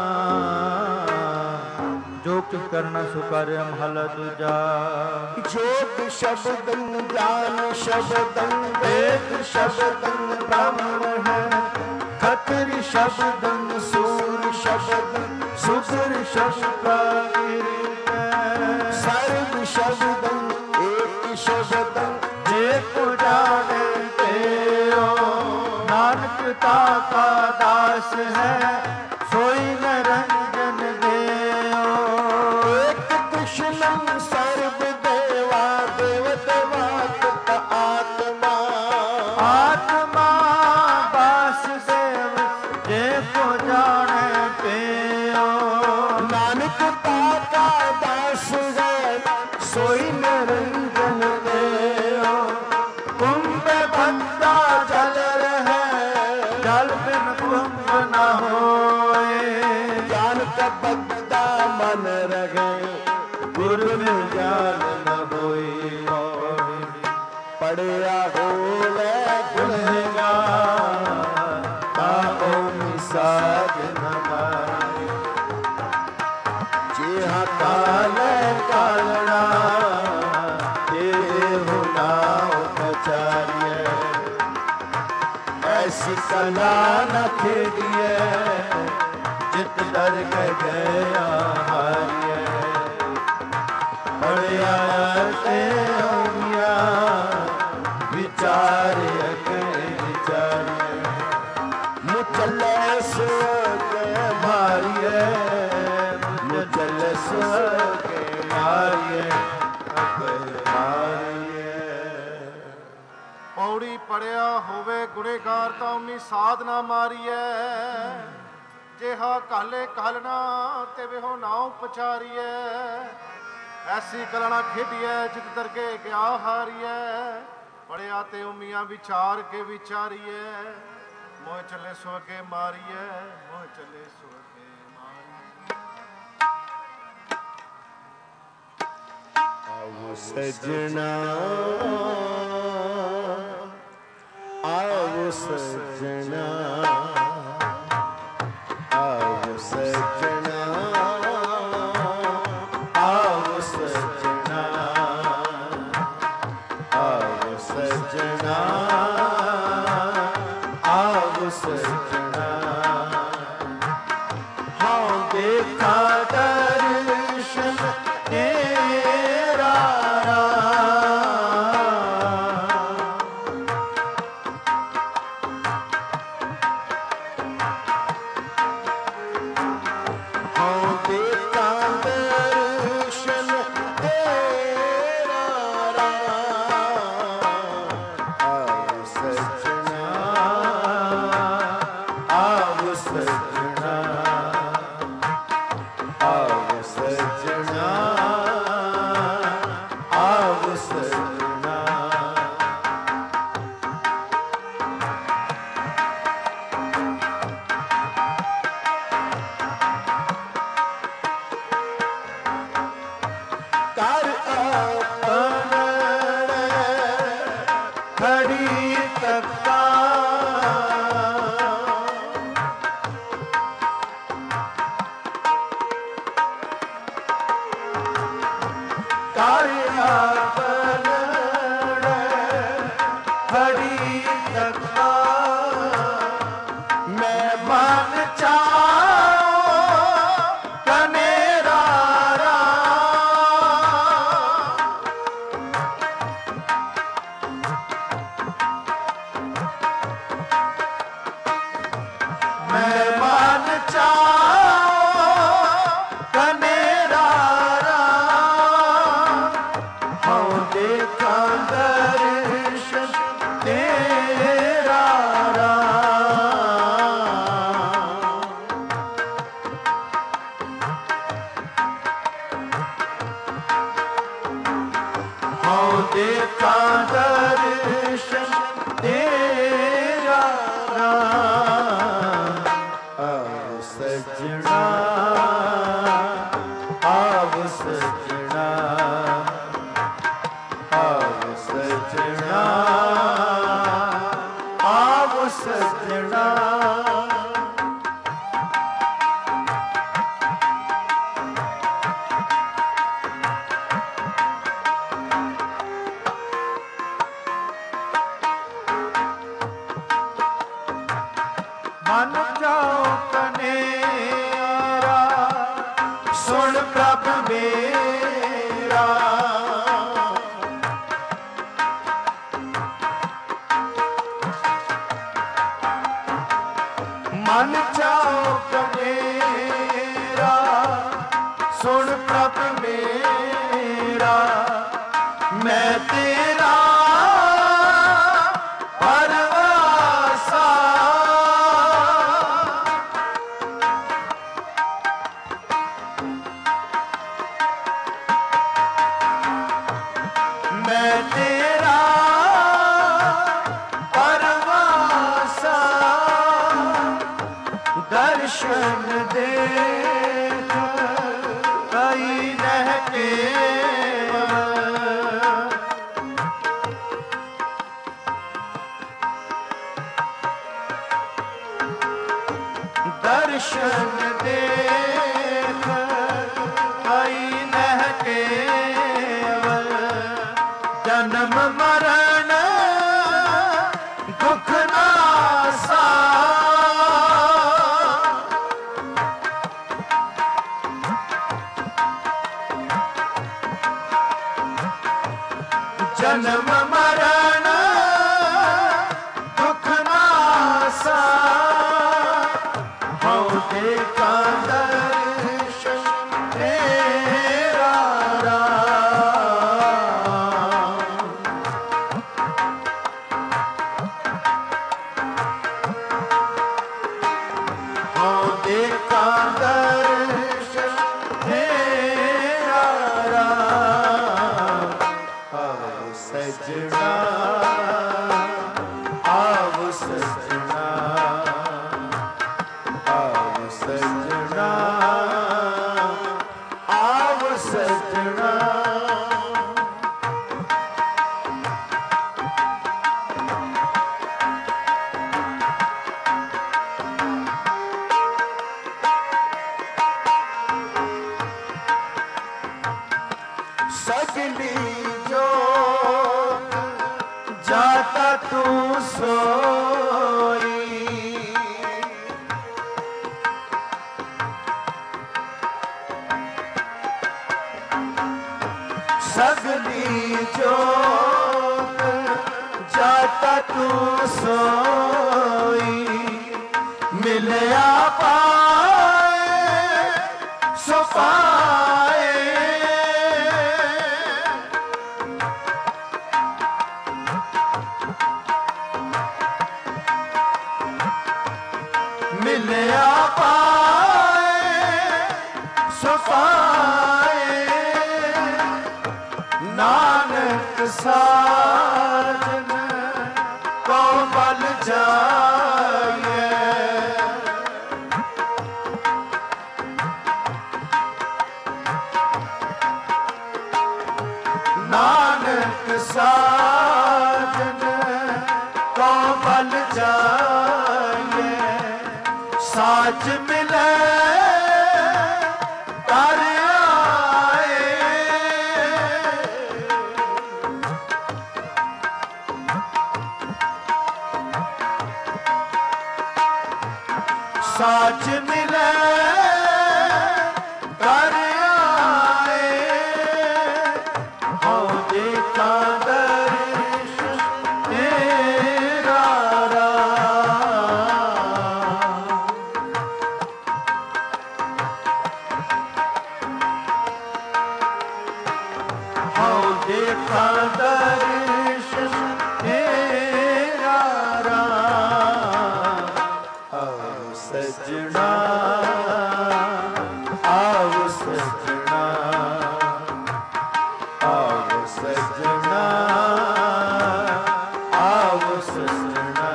जो कुछ करना सुकार्य महला दूजा जोग शब्दं ज्ञान शब्दं वेद शब्दं ब्राह्मण है खतर शब्दं सूर शब्दं सुसर शब्द सर्व शब्दं एक शब्दं जे को जाने तेरो नानक ताका दास है सोई निरंजन देओ एक कृष्णं सर्व देवा देव देवात्म आत्मा आत्मा वासुदेव जे को जाने पेओ नानक ताका दास है सोई निरंजन देओ कुंभ भक्ता जल रहे जल बिन कुंभ न होए ज्ञान का बगदा मन रहे गुरु में ज्ञान न होई पढ़िया हो ले गुनगा ताओ मिसाज न मारे जे हा काल कालना तेरे हो नाव कचारिय ऐसी कला न खेलिए जित डर गया हारिए पढ़िया ते होगिया विचार विचारिए मुचले सो के मारिए ਹੋਵੇ ਗੁਨੇਗਾਰ ਤਾਂ ਉਨੀ ਸਾਧਨਾ ਮਾਰੀਐ। ਜਿਹਾ ਕਾਲੇ ਕਾਲਣਾ ਤੇ ਵਿਹੋ ਨਾਉ ਪਚਾਰੀਐ। ਐਸੀ ਕਲਣਾ ਖੇਡੀਐ ਜਿਤ ਦਰਗੇ ਗਿਆ ਹਾਰੀਐ। ਪੜਿਆ ਤੇ ਉਮੀਆਂ ਵਿਚਾਰ ਕੇ ਵਿਚਾਰੀਐ। ਮੋਹ ਚੱਲੇ ਸੋ ਅੱਗੇ ਮਾਰੀਐ। ਮੋਹ ਚੱਲੇ ਸੋ ਅੱਗੇ ਮਾਰੀਐ। ਆਵੋ ਸਜਣਾ ਆਵੋ ਸਜਣਾ ਆਵੋ ਸਜਣਾ ਆਵੋ ਸਜਣਾ ਆਵੋ ਸਜਣਾ ਆਵੋ ਸਜਣਾ ਹਾਂ ਦੇਖਾ ਦਰਸ਼ਨ ਤੇਰਾ Kaandar ਆਵ ਸਜਣਾ ਆਵ ਸਜਣਾ ਆਵ ਸਜਣਾ सगली जोत जाता तू सोई सगली जोत जाता तू सोई मिलया पाए सो पाए मिलया पाए सो पाए नानक साजन को बल जाए नानक साजन को बल जाए साच मिले तर आए साच मिले कर आए हो देखा दर्शन तेरा देखा दर्शन तेरा आओ सजना आओ सजना आओ सजना आओ सजना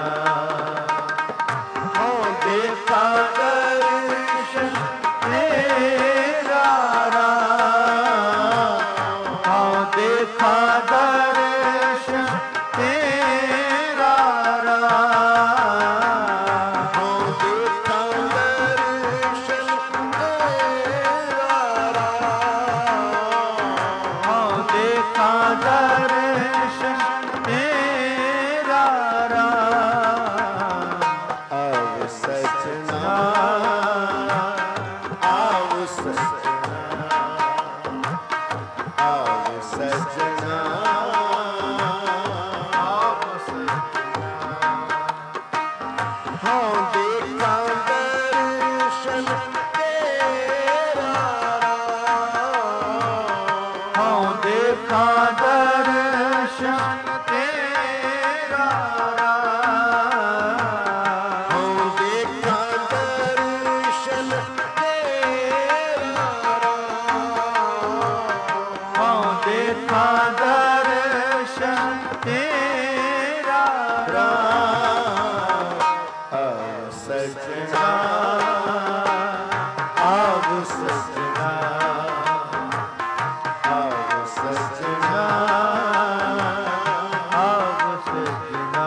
हो देखा दर्शन तेरा देखा दर्शन तेरा हो देखा दर्शन तेरा हो देखा दर्शन तेरा आओ सजना आओ सजना आओ सजना आओ सजना हाँ देखा दर्शन तेरा हाँ देखा दर्शन तेरा हाँ देखा दर्शन तेरा हाँ देखा दर्शन तेरा आओ सजना आओ सजना आओ सजना आओ सजना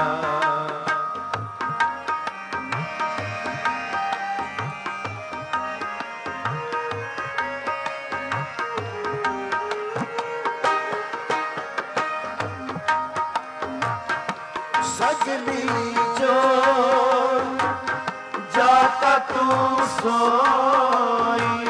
सगली जोत जाता तू सोई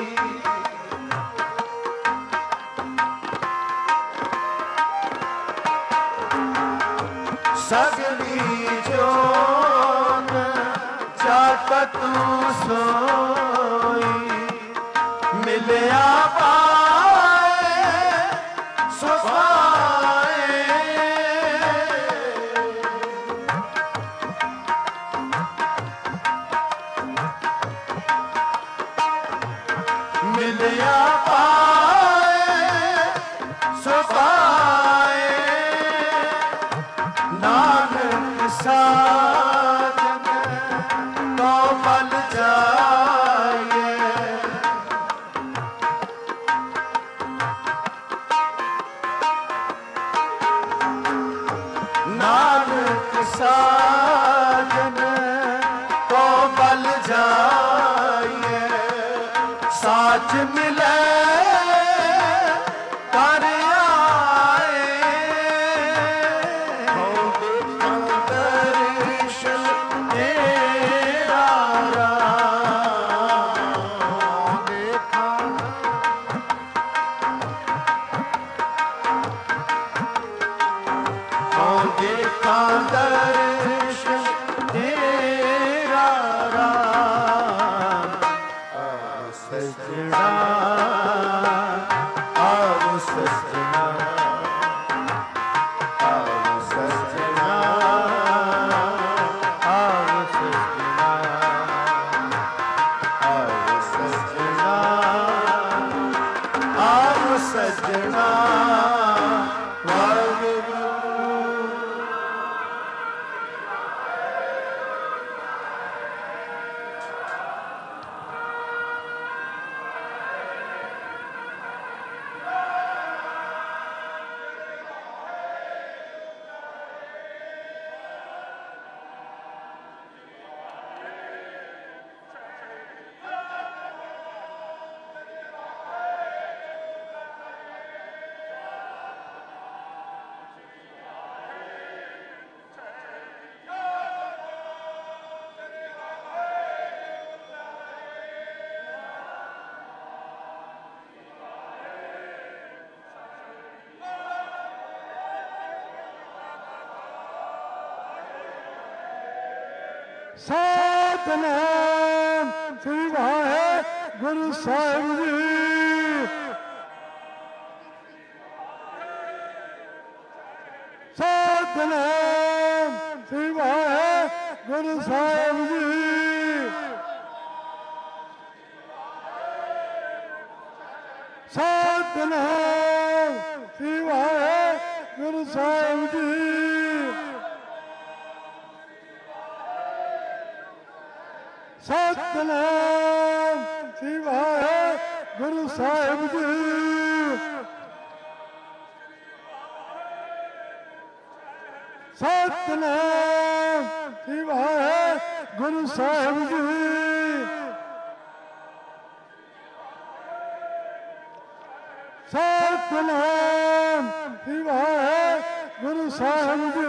सगली जोत जाता तू सोई मिलया पाए सो पाए मिलया पाए सो पाए नानक सा साजन तो पल जाए। नानक साजन तो पल जाए। साच मिले कर आए। दर्शन तेरा राम देखा। देखा दर्शन तेरा राम। सजना आओ सजना आओ सजना आओ सजना आओ सजना आओ सजना। सतनाम श्री वाहेगुरु साहिब जी। सतनाम श्री वाहेगुरु साहिब जी। सतनाम श्री वाहेगुरु साहिब जी। सतनाम श्री वाहेगुरु साहिब जी। सतनाम श्री वाहेगुरु साहिब जी। सतनाम श्री वाहेगुरु साहिब जी।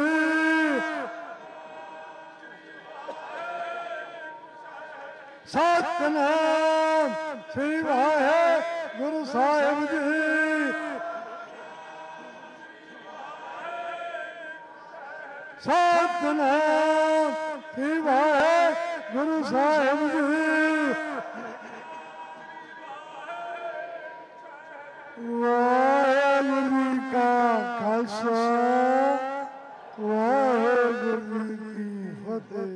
सतनाम श्री वाहेगुरु साहिब जी। सतनाम श्री वाहेगुरु साहिब जी। वाहेगुरु जी का खालसा वाहेगुरु जी की फतेह।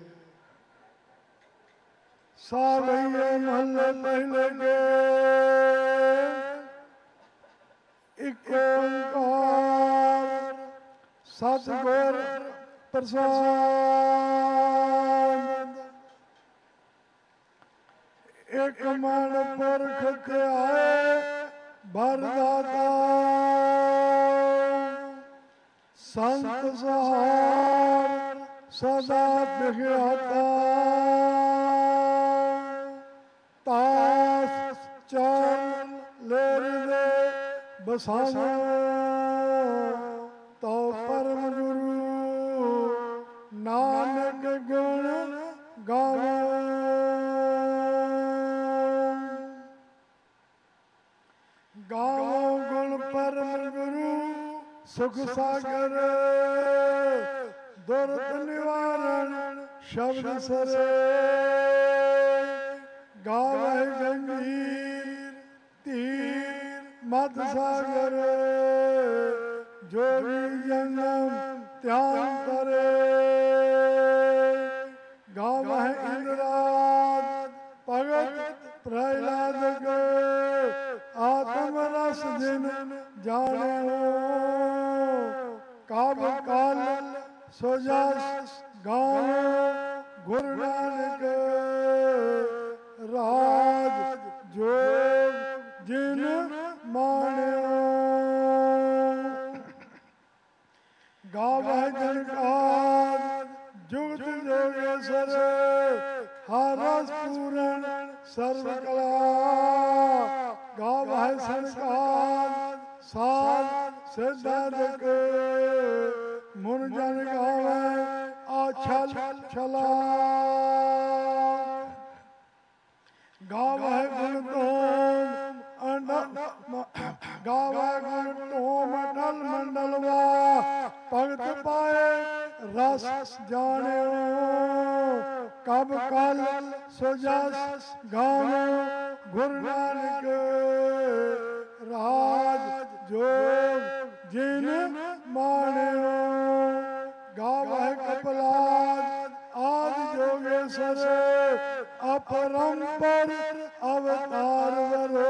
सावैये महल्ले पहले के एक ओंकार सतगुर प्रसाद। एक मन पुरख के आए भरदाता। संत सहार सदा बिखराता। तास चल ले बसाना तो परम गुरु नानक गुण गावा। गावो गुण परम गुरु सुख सागर। दुर्द निवारण शब्द सरे। गावे गंभीर तीर मद सागर। जोगी जन्म ध्यान करे। गावे इंद्राद भगत प्रहलाद के। आत्म रस दिन जाने हो। काब काल सोजा ਗਾਵੋ ਗੁਰੂ ਨਾਨਕ ਰਾਜ ਜੋਗ ਜਿਨ ਮਾਣਿਓ। ਗਾਵਹਿ ਜਨਕਾਰ ਜੁਗਤ ਜੋਗੇਸ਼ਰ ਹਰ ਰਸ ਪੂਰਨ ਸਰਬ ਕਲਾ। ਗਾਵਹਿ ਸੰਕਾਰ ਸਾਧ ਸਿਧਾਰਥ ਮੁਨ ਜਨ ਗਾਵੈ ਆਛਲ ਛਲਾ। ਗਾਵਹਿ ਗੁਣ ਤੋਮ ਗਾਵਹਿ ਗੁਣ ਤੋਮ ਅਟਲ ਮੰਡਲਵਾ। ਭਗਤ ਪਾਏ ਰਸ ਜਾਣਿਓ। ਕਬ ਕਲ ਸੋ ਜਸ ਗਾਵੋ ਗੁਰੂ ਨਾਨਕ ਰਾਜ ਜੋਗ ਜਿਨ ਮਾਣਿਓ। ਗਾਵਹਿ ਕਪਿਲਾਦ ਆਦਿ ਜੋਗੇਸ਼ਰ ਅਪਰੰਪਰ ਅਵਤਾਰ ਵਰੋ।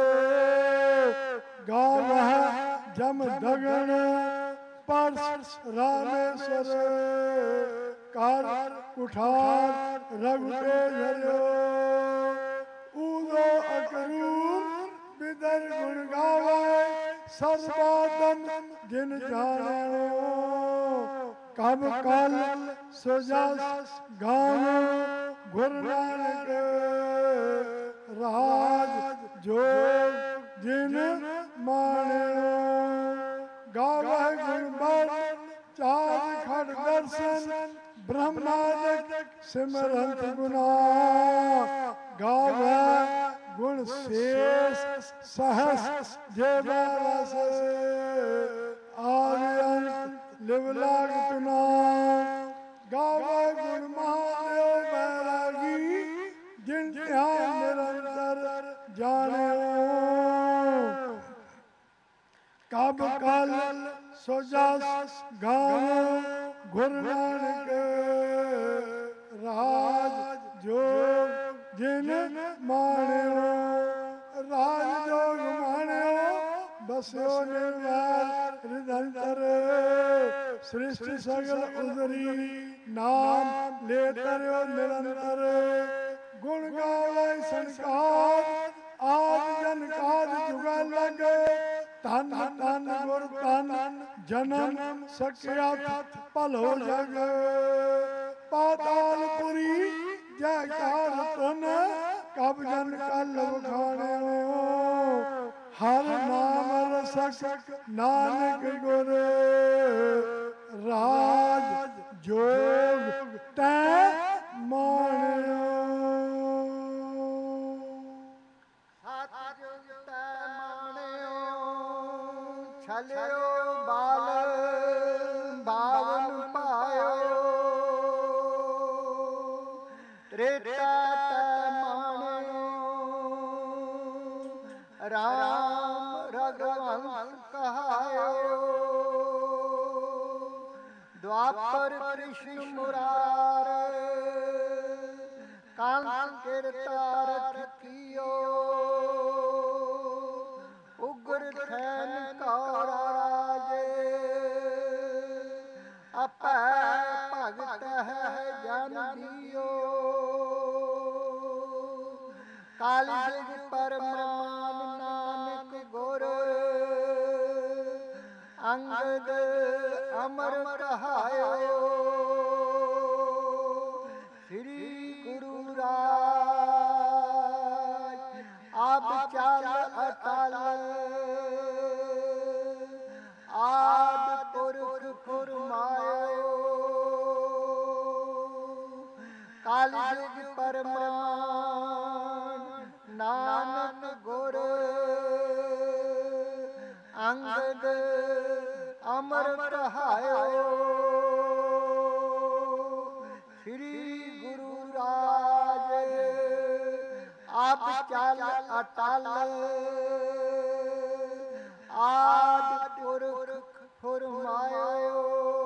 ਗਾਵਹਿ ਜਮ ਦਗਨ ਪਰਸ ਰਾਮੇਸ਼ਰ ਕਰ ਕੁਠਾਰ ਰਘੁ ਤੇ ਧਰਿਓ। ਊਦੋ ਅਕਰੂਰ ਬਿਦਰ ਗੁਣ ਗਾਵੈ ਸਰਬਾਤਮ ਜਿਨ ਜਾਣਿਓ। ਕਬ ਕਲ ਸੋ ਜਸ ਗਾਵੋ ਗੁਰੂ ਨਾਨਕ ਰਾਜ ਜੋਗ ਜਿਨ ਮਾਣਿਓ। ਗਾਵਹਿ ਗੁਣ ਬਲ ਚਾਰ ਖੜ ਦਰਸ਼ਨ ਬ੍ਰਹਮਾਦਿਕ ਸਿਮਰੰਤ ਗੁਨਾ। ਗਾਵਹਿ ਗੁਣ ਸ਼ੇਸ਼ ਸਹਸ ਜੇ ਬਾਰਸ ਆਦਿ ਅੰਤ ਲਿਵ ਲਾਗ ਤੁਨਾ। ਗਾਵਹਿ ਗੁਣ ਮਹਾਦੇਵ ਬੈਰਾਗੀ ਜਿਨ ਧਿਆਨ ਨਿਰੰਤਰ ਜਾਣਿਓ। ਕਬ ਕਲ ਸੋ ਜਸ ਗਾਵੋ ਗੁਰੂ ਨਾਨਕ ਰਾਜ ਜੋਗ ਜਿਨ ਮਾਣਿਓ। ਰਾਜ ਜੋਗ ਮਾਣਿਓ ਬਸਿਓ ਨਿਰਵੈਰ ਨਿਰੰਤਰ। ਸ੍ਰਿਸ਼ਟੀ ਸਗਲ ਉਦਰੀ ਨਾਮ ਲੈ ਤਰਿਓ ਨਿਰੰਤਰ। ਗੁਣ ਗਾਵੈ ਸੰਸਾਰ ਆਦਿ ਜਨ ਕਾਜ ਜੁਗੈ ਲਗ। ਧਨ ਧਨ ਗੁਰ ਧਨ ਜਨਮ ਸਕਿਆ ਭਲੋ ਜਗ। ਪਾਤਾਲਪੁਰੀ ਜੈਕਾਰ ਤੁਨ ਕਬ ਜਨ ਕਲ ਵਖਾਣਿਓ। ਹਰ ਨਾਮ ਰਸਕ ਨਾਨਕ ਗੁਰ ਰਾਜ ਜੋਗ ਤੈ ਮਾਣਿਓ। ਛਲਿਓ ਬਾਲ ਬਾਵਨ ਪਾਇਓ। ਤ੍ਰੇਤਾ ਤੈ ਮਾਣਿਓ। ਰਾਮ ਰਘੁਵੰਸ਼ ਕਹਾਇਓ। ਦੁਆਪਰ ਕ੍ਰਿਸ਼ਨ ਮੁਰਾਰ ਕਾਂਤ ਕਿਰਤਾਰਥ ਕੀਓ। ਉਗਰ ਖੈਨ ਕੌਰ ਰਾਜੇ ਆਪੈ ਭਗਤ ਹੈ ਜਨ ਜੀਓ। ਕਾਲਿਜ ਪਰਮਾਨ ਨਾਨਕ ਗੁਰ ਅੰਗਦ ਅਮਰ ਕਹਾਇਓ। ਸ੍ਰੀ ਗੁਰੂ ਰਾਜ ਆਪ ਚਾਲ ਅਟਲ ਆਦਿ ਪੁਰਖ ਫੁਰਮਾਇਓ। ਕਾਲਿਜ ਪਰਮਾਨ ਨਾਨਕ ਗੁਰ ਅੰਗਦ ਅਮਰ ਕਹਾਇਓ। ਸ੍ਰੀ ਗੁਰੂ ਰਾਜ ਆਪ ਚਾਲ ਅਟਲ ਆਦਿ ਪੁਰਖ ਫੁਰਮਾਇਓ।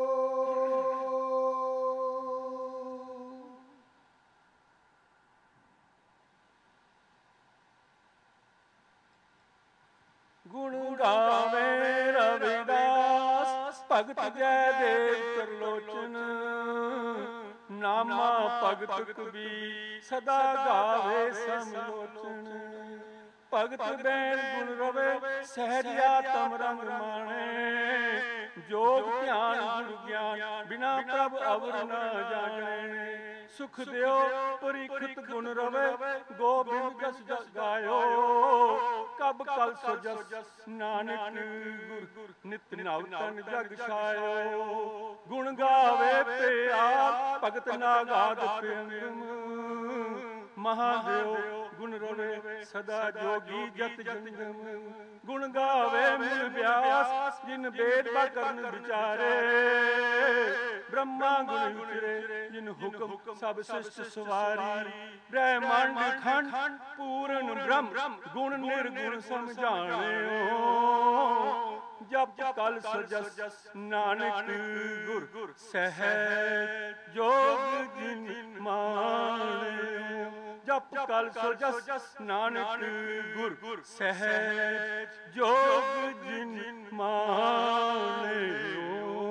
ਗੁਣ ਗਾਵੇ ਰਵਿਦਾਸ ਭਗਤ ਜੈ ਦੇਵ ਤਰਲੋਚਨ। ਨਾਮਾ ਭਗਤ ਕਬੀਰ ਸਦਾ ਗਾਵੇ ਸਮਲੋਚਨ। ਭਗਤ ਬੈਣ ਗੁਣ ਰਵੇ ਸਹਿਜਿਆ ਤਮ ਰੰਗ ਮਾਣੇ। ਜੋਗ ਧਿਆਨ ਗੁਰ ਗਿਆਨ ਬਿਨਾ ਪ੍ਰਭ ਅਵਰ ਨਾ ਜਾਣੇ। ਸੁਖ ਦਿਓ ਪਰਿਖਤ ਗੁਣ ਰਵੇ ਗੋਬਿੰਦ ਜਸ ਜਸ ਗਾਇਓ। ਕਬ ਕਲ ਸੋ ਜਸ ਨਾਨਕ ਗੁਰ ਨਿਤ ਨਵ ਤਨ ਜਗ ਛਾਇਓ। ਗੁਣ ਗਾਵੇ ਪਿਆਰ ਭਗਤ ਨਾ ਗਾਦ ਪਿਆਮ। ਮਹਾਦੇਵ ਗੁਣ ਰਵੇ ਸਦਾ ਜੋਗੀ ਜਤ ਜੰਗਮ। ਗੁਣ ਗਾਵੇ ਮਿਲ ਬਿਆਸ ਜਿਨ ਬੇਦ ਬਾ ਕਰਨ ਵਿਚਾਰੇ। ਬ੍ਰਹਮਾ ਗੁਣ ਉਚਰੇ ਜਿਨ ਹੁਕਮ ਸਭ ਸ੍ਰਿਸ਼ਟ ਸਵਾਰੀ। ਬ੍ਰਹਮੰਡ ਖੰਡ ਪੂਰਨ ਬ੍ਰਹਮ ਗੁਣ ਨਿਰਗੁਣ ਸਮਝਾਣਿਓ। ਜਪ ਕਲ ਸਜਸ ਨਾਨਕ ਗੁਰ ਸਹਿਜ ਜੋਗ ਜਿਨ ਮਾਣਿਓ। ਜਪ ਕਲ ਸਜਸ ਨਾਨਕ ਗੁਰ ਸਹਿਜ ਜੋਗ ਜਿਨ ਮਾਣਿਓ।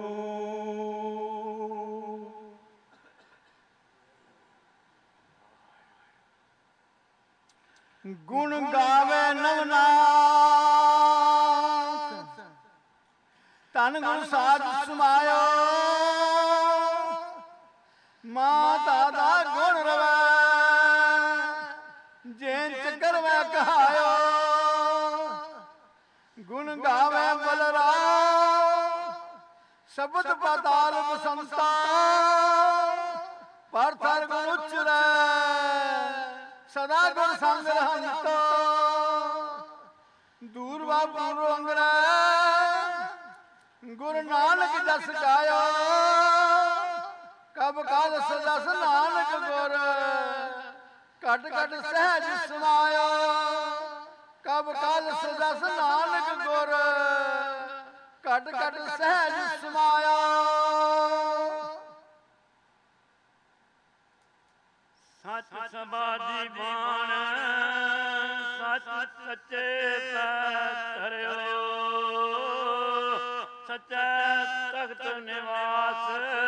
ਗੁਣ ਗਾਵੇ ਨਵਨਾਥ ਤਨ ਗੁਣ ਸਾਧ ਸਮਾਇਓ। ਮਾਤਾ ਦਾ ਗੁਣ ਰਵੈ ਜੇਨ ਚੱਕਰ ਮੈਂ ਕਹਾਇਓ। ਗੁਣ ਗਾਵੇ ਬਲਰਾਮ ਸ਼ਬਦ ਪਾਤਾਲ ਬਸੰਤਾ। ਪਰ ਥਰ ਗੁਣ ਉਚਰੈ ਸਦਾ ਗੁਣ ਸੰਗ ਰਹੰਤ। ਦੂਰ ਵਾ ਦੂਰ ਅੰਗਰੈ ਗੁਰ ਨਾਨਕ ਜਸ ਗਾਇਓ। ਕਬ ਕਾਲ ਸਜਸ ਨਾਨਕ ਗੁਰ ਘਟ ਘਟ ਸਹਿਜ ਸਮਾਇਓ। ਕਬ ਕਾਲ ਸਜਸ ਨਾਨਕ ਗੁਰ ਘਟ ਘਟ ਸਹਿਜ ਸਮਾਇਓ। ਸਚ ਸਮਾਧੀ ਬਾਣ ਸਚ ਸੱਚੇ ਪੈਰ ਧਰਿਓ। ਸਚੈ ਤਖਤ ਨਿਵਾਸ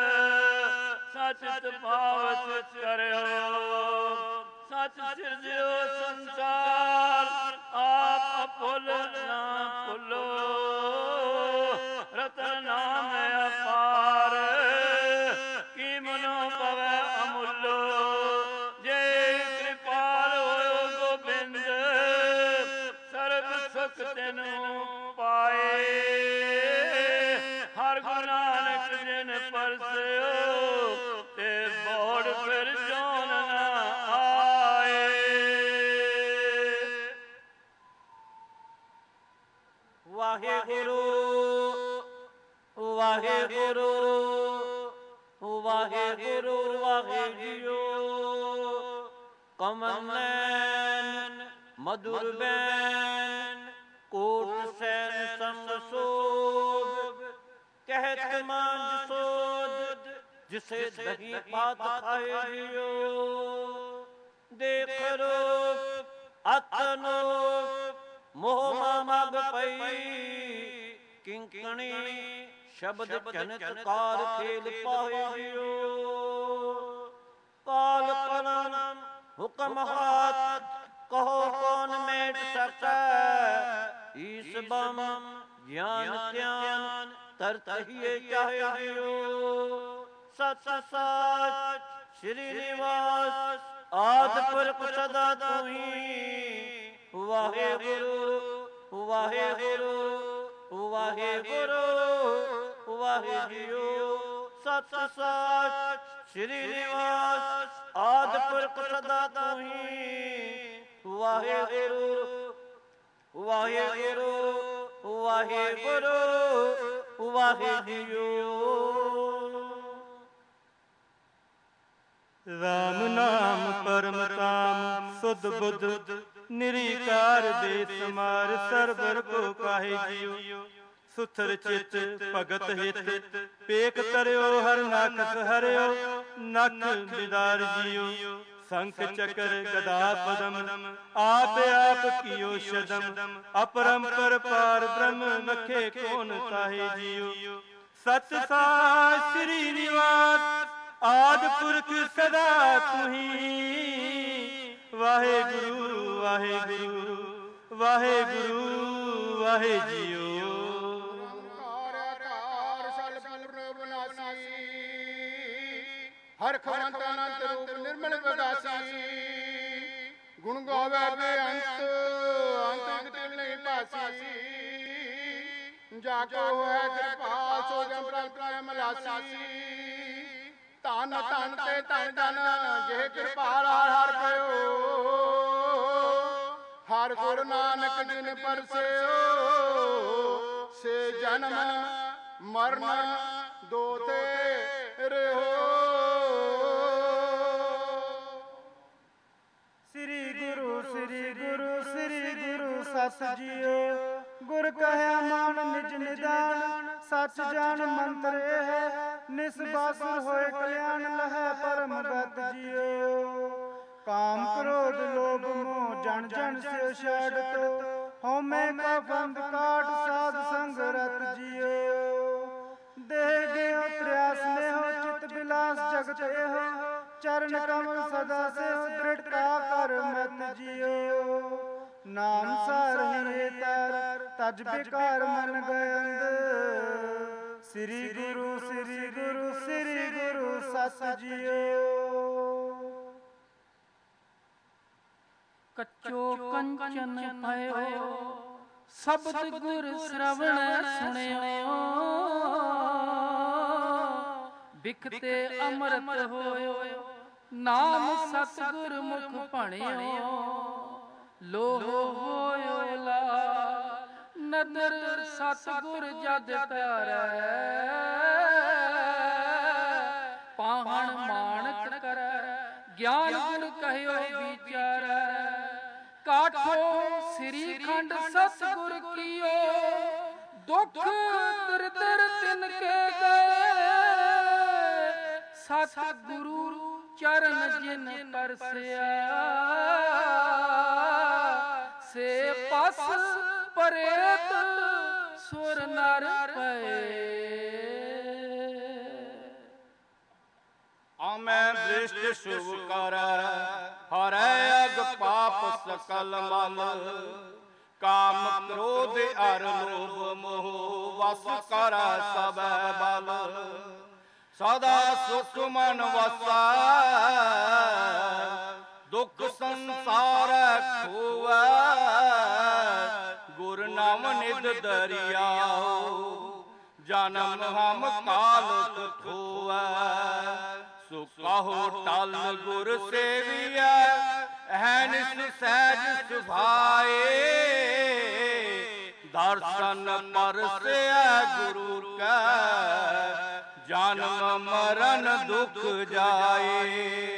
ਸਚ ਪਾਵਤ ਕਰਿਓ। ਸਚ ਸਿਰਜਿਓ ਸੰਸਾਰ ਆਪ ਭੁੱਲ ਨਾ ਭੁੱਲੋ। ਰਤਨ ਨਾਮ ਅਪਾਰ ਕੀ ਮਨੋ ਪਵੈ ਅਮੁੱਲੋ। ਜੇ ਕਿਰਪਾਲ ਹੋਇਓ ਗੋਬਿੰਦ ਸਰਬ ਸੁਖ ਤੈਨੂੰ ਪਾਏ। ਹਰ ਗੁਰੂ ਨਾਨਕ ਜਿਨ ਪਰਸਿਓ ਤੇ ਬੋੜ ਫਿਰ ਜੋਨ ਨਾ ਆਏ। ਵਾਹਿਗੁਰੂ ਵਾਹਿਗੁਰੂ ਵਾਹਿਗੁਰੂ ਵਾਹਿਗੁਰੂ। ਕਮਲ ਨੈਣ ਮਧੁਰ ਬੈਨ ਕੋਟ ਸੈਨ ਸੰਗ ਸੋਭ। ਕਹਿਤ ਮਾਂਜ ਸੋਧ ਜਿਸੇ ਦਹੀ ਪਾਤ ਖਾਏ ਜਿਓ। ਦੇਖ ਰੂਪ ਅਤਨੋ ਮੋਹ ਮਗ ਪਈ। ਕਿੰਕਣੀ ਸ਼ਬਦ ਚਨਤ ਕਾਰ ਖੇਲ ਪਾਏ ਜਿਓ। ਕਾਲ ਕਲਮ ਹੁਕਮ ਹਾਥ ਕਹੋ ਕੌਣ ਮੇਟ ਸਕੈ। ਈਸ ਬਮ ਗਿਆਨ ਧਿਆਨ ਤਰਤ ਹੀ ਚਾਹੇ ਜਿਓ। ਸਤ ਸਾਚ ਸ੍ਰੀ ਨਿਵਾਸ ਆਦਿ ਪੁਰਖ ਸਦਾ ਤੁਹੀ। ਵਾਹਿਗੁਰੂ ਵਾਹਿਗੁਰੂ ਵਾਹਿਗੁਰੂ ਵਾਹਿਗੁਰੂ। ਸਤ ਸਾਚ ਸ੍ਰੀ ਨਿਵਾਸ ਆਦਿ ਪੁਰਖ ਸਦਾ ਤੁਹੀ। ਵਾਹਿਗੁਰੂ ਵਾਹਿਗੁਰੂ ਵਾਹਿਗੁਰੂ ਵਾਹਿਗੁਰੂ। ਰਾਮ ਨਾਮ ਪਰਮ ਕਾਮ ਸੁਧ ਬੁੱਧ ਨਿਰੀਕਾਰ ਦੇ ਸਮਾਰ ਸਰਬਰ ਕੋ ਕਾਹੇ ਜਿਉ। ਸੁਥਰ ਚਿਤ ਭਗਤ ਹਿਤ ਪੇਖ ਤਰਿਓ ਹਰ ਨਾਕਸ ਹਰਿਓ। ਨਖ ਬਿਦਾਰ ਜਿਉ ਸੰਖ ਚਕਰ ਗਦਾ ਪਦਮ ਆਪ ਆਪ ਕੀਓ ਸ਼ਦਮ। ਅਪਰੰਪਰ ਪਾਰ ਬ੍ਰਹਮ ਨਖੇ ਕੋਨ ਤਾਹੇ ਜਿਉ। ਸਤ ਸਾਚ ਸ੍ਰੀ ਨਿਵਾਸ ਆਦਿ ਪੁਰਖ ਸਦਾ ਤੁਹੀਂ, ਵਾਹਿਗੁਰੂ ਵਾਹਿਗੁਰੂ ਵਾਹਿਗੁਰੂ ਵਾਹਿ ਜੀਓ। ਹਰ ਖਵੰਤ ਅਨੰਤ ਰੂਪ ਨਿਰਮਲ ਵਿਗਾਸੀ, ਗੁਣ ਗਾਵੇ ਬੇਅੰਤ ਅੰਤ ਦਿਲ ਨਹੀਂ ਭਾਸੀ। ਜਾ ਕੋ ਹੋਇ ਕਿਰਪਾਲ ਸੋ ਜਮ ਪ੍ਰਾਪਤ ਪ੍ਰੇਮ ਲਾਸੀ। ਧਨ ਧਨ ਤੇ ਧਨ ਧਨ ਜੇ ਕਿਰਪਾਲ ਹਰ ਹਰ ਪਇਓ। ਹਰ ਗੁਰ ਨਾਨਕ ਜਿਨ ਪਰਸਿਓ, ਸੇ ਜਨਮ ਮਰਨ ਦੋ ਤੇ ਰਹਿਓ। ਸ੍ਰੀ ਗੁਰੂ ਸ੍ਰੀ ਗੁਰੂ ਸ੍ਰੀ ਗੁਰੂ ਸਤ ਜੀਓ। ਗੁਰ ਕਹਿਆ ਮਾਨ ਨਿਜ ਨਿਦਾਨ, ਸੱਚ ਜਾਣ ਮੰਤਰ ਇਹ। ਨਿਸਬਾਸੁਰ ਹੋਏ ਕਲਿਆਣ ਲਹੈ ਪਰਮ ਗਤ ਜੀਓ। ਕਾਮ ਕ੍ਰੋਧ ਲੋਭ ਮੋਹ ਜਨ ਜਨ ਸਿਉ ਛਾੜਤੋ। ਹਉਮੈ ਕਾ ਫੰਦ ਕਾਟ ਸਾਧ ਸੰਗ ਰਤ ਜੀਓ। ਦੇਹ ਗਿਓ ਤ੍ਰਿਆ ਸਨੇਹੋ ਚਿਤ ਬਿਲਾਸ ਜਗਤ ਇਹੋ। ਚਰਨ ਕਮਲ ਸਦਾ ਸਿਓ ਦ੍ਰਿੜਤਾ ਕਰ ਮਤ ਜੀਓ। ਨਾਮ ਸਾਰਹਿ ਤਰ ਤਜ ਬਿਕਾਰ ਮਨ ਗਇੰਦ। ਸ੍ਰੀ ਗੁਰੂ ਸ੍ਰੀ ਗੁਰੂ ਸ੍ਰੀ ਗੁਰੂ ਸਤ ਜੀਓ। ਕੱਚੋ ਕੰਚਨ ਭਇਓ, ਸ਼ਬਦ ਗੁਰ ਸ਼ਰਵਣ ਸੁਣਿਓ। ਬਿਖਤੇ ਅੰਮ੍ਰਿਤ ਹੋਇਓ, ਨਾਮ ਸਤਿਗੁਰ ਮੁਖ ਭਣਿਓ। ਲੋਹ ਹੋਇਓ ਲਾਲ, ਨਦਰ ਸਤਿਗੁਰ ਜਦ ਪਿਆਰੈ। ਪਾਹਣ ਮਾਣਕ ਕਰੈ, ਗਿਆਨ ਗੁਣ ਕਹਿਓ ਵਿਚਾਰੈ। ਕਾਠੋ ਸ੍ਰੀ ਖੰਡ ਸਤਿਗੁਰ ਕੀਓ, ਦੁਖ ਦਰਿਦਰ ਤਿਨ ਕੇ ਗਏ। ਸਤਿਗੁਰੂ ਚਰਨ ਜਿਨ ਪਰਸਿਆ, ਸੇ ਪਸ ਪਰੇਤ ਸੁਰ ਨਰ ਪਏ। ਆਮੈ ਦ੍ਰਿਸ਼ਟ ਸ਼ੁਭ ਕਰ, ਹਰੈ ਅਗ ਪਾਪ ਸਕਲ ਮਲ। ਕਾਮ ਕ੍ਰੋਧ ਅਰ ਲੋਭ ਮੋਹ, ਵਸ ਕਰ ਸਭੈ ਬਲ। ਸਦਾ ਸੁਖ ਮਨ ਵਸੈ, ਦੁਖ ਸੰਸਾਰ ਖੋਵੈ। ਗੁਰ ਨਾਮ ਨਿਧ ਦਰਿਆਉ, ਜਨਮ ਹਮ ਕਾਲ ਥੋਵੈ। ਸੋ ਕਹੋ ਟਲ ਗੁਰ ਸੇਵੀਐ, ਅਹਨਿ ਸਹਿਜ ਸੁਭਾਏ। ਦਰਸ਼ਨ ਪਰਸੈ ਗੁਰੂ ਕੈ, ਜਨਮ ਮਰਨ ਦੁਖ ਜਾਏ।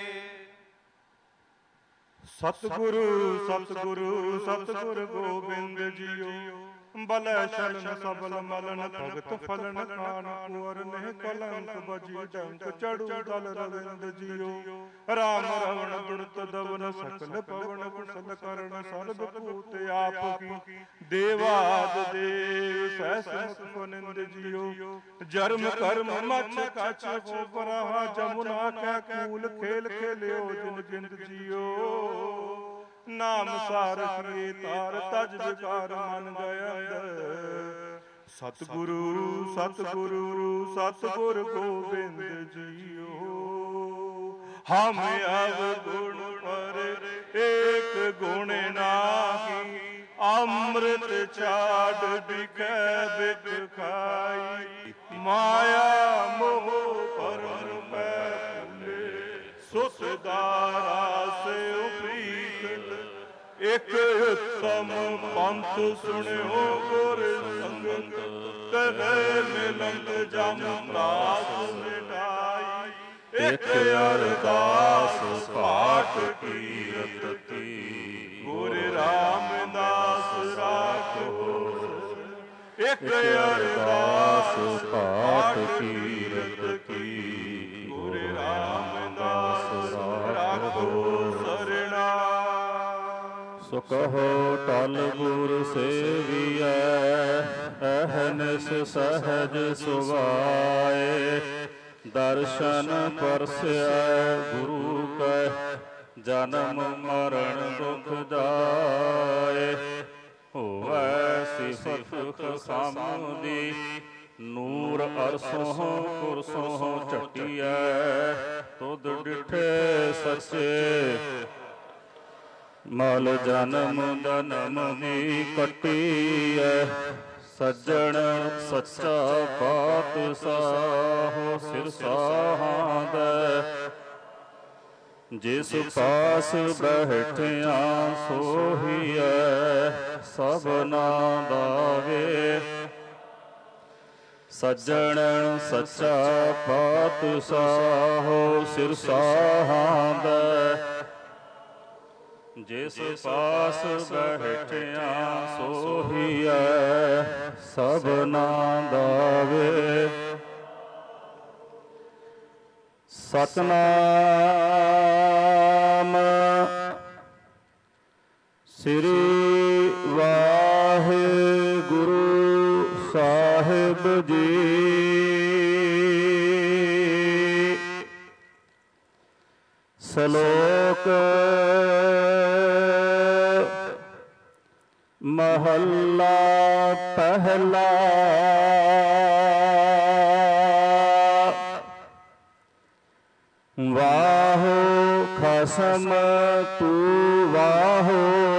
ਸਤਿਗੁਰੂ ਸਤਿਗੁਰੂ ਸਤਿਗੁਰ ਗੋਬਿੰਦ ਜੀਓ। ਬਲੈ ਸ਼ਰਨ ਸਬਲ ਮਲਨ ਭਗਤ ਫਲਨ ਖਾਨ ਕੁਵਰ ਨਹਿ ਕਲੰਕ ਬਜੀ ਡੰਕ ਚੜੂ ਦਲ ਰਵਿੰਦ ਜੀਓ। ਰਾਮ ਰਵਣ ਦੁਰਤ ਦਵਨ ਸਕਲ ਪਵਨ ਕੁਸ਼ਲ ਕਰਨ ਸਰਬ ਭੂਤ ਆਪ ਕੀ। ਦੇਵਾਦ ਦੇਵ ਸਹਿਸ ਮੁਖ ਫਨਿੰਦ ਜੀਓ। ਜਰਮ ਕਰਮ ਮਛ ਕਛ ਹੋ ਪਰਾਹਾ, ਜਮੁਨਾ ਕੈ ਕੂਲ ਖੇਲ ਖੇਲਿਓ ਜਿਨ ਜਿੰਦ ਜੀਓ। ਨਾਮ ਸਾਰ ਕੀਏ ਤਾਰ ਤਜ ਵਿਕਾਰ ਮਨ ਗਇੰਦ। ਸਤਿਗੁਰੂ ਸਤਿਗੁਰੂ ਸਤਿਗੁਰ ਗੋਬਿੰਦ ਜੀਓ। ਹਮ ਅਵਗੁਣ ਪਰ ਏਕ ਗੁਣ ਨਾਹੀ, ਅੰਮ੍ਰਿਤ ਛਾੜ ਬਿਕੈ ਬਿਕ ਖਾਈ। ਮਾਇਆ ਮੋਹ ਪਰਮ ਪੈ ਭੁਲੇ, ਸੁਖ ਦਾਰਾ ਸਿਉ ਪ੍ਰੀਤ। ਇਕ ਉਤਮ ਪੰਥ ਸੁਣਿਓ ਗੁਰ ਸੰਗਤ, ਕਹੈ ਮਿਲੰਦ ਜਮ ਪ੍ਰਾਸ ਮਿਟਾਈ। ਇਕ ਅਰਦਾਸ ਪਾਠ ਕੀਰਤ ਕੀ, ਗੁਰ ਰਾਮਦਾਸ ਰਾਖੋ। ਇਕ ਅਰਦਾਸ ਪਾਠ ਕੀਰਤ ਕੀ, ਗੁਰ ਰਾਮਦਾਸ ਰਾਖੋ ਸਰਣਾ। ਸੋ ਕਹੋ ਟਲ ਗੁਰ ਸੇਵੀਐ, ਅਹਨਿਸ ਸਹਜ ਸੁਭਾਏ। ਦਰਸ਼ਨ ਪਰਸੈ ਗੁਰੂ ਕੈ, ਜਨਮ ਮਰਨ ਦੁਖ ਜਾਏ। ਹੋਵੈ ਸਿਫਤ ਖਸਮ ਦੀ, ਨੂਰ ਅਰਸੋਂ ਕੁਰਸੋਂ ਝਟੀਐ। ਤੁਧ ਡਿਠੇ ਸੱਚੇ, ਮਲ ਜਨਮ ਜਨਮ ਦੀ ਕੱਟੀਐ। ਸੱਜਣ ਸੱਚਾ ਪਾਤਸ਼ਾਹ, ਸਿਰ ਸਾਹਾਂਦੈ। ਜਿਸ ਪਾਸ ਬੈਠਿਆ ਸੋਹੀਐ, ਸਭਨਾ ਦਾਵੇ। ਸੱਜਣ ਸੱਚਾ ਪਾਤਸ਼ਾਹ, ਸਿਰ ਸਾਹਾਂਦੈ। ਜਿਸ ਪਾਸ ਬੈਠਿਆ ਸੋਹੀਐ, ਸਭਨਾ ਦਾਵੇ। ਸਤਿਨਾਮ ਸ੍ਰੀ ਵਾਹਿਗੁਰੂ ਸਾਹਿਬ ਜੀ। ਸ਼ਲੋਕ ਮਹੱਲਾ ਪਹਿਲਾ। ਵਾਹੋ ਖਸਮ ਤੂੰ ਵਾਹੋ,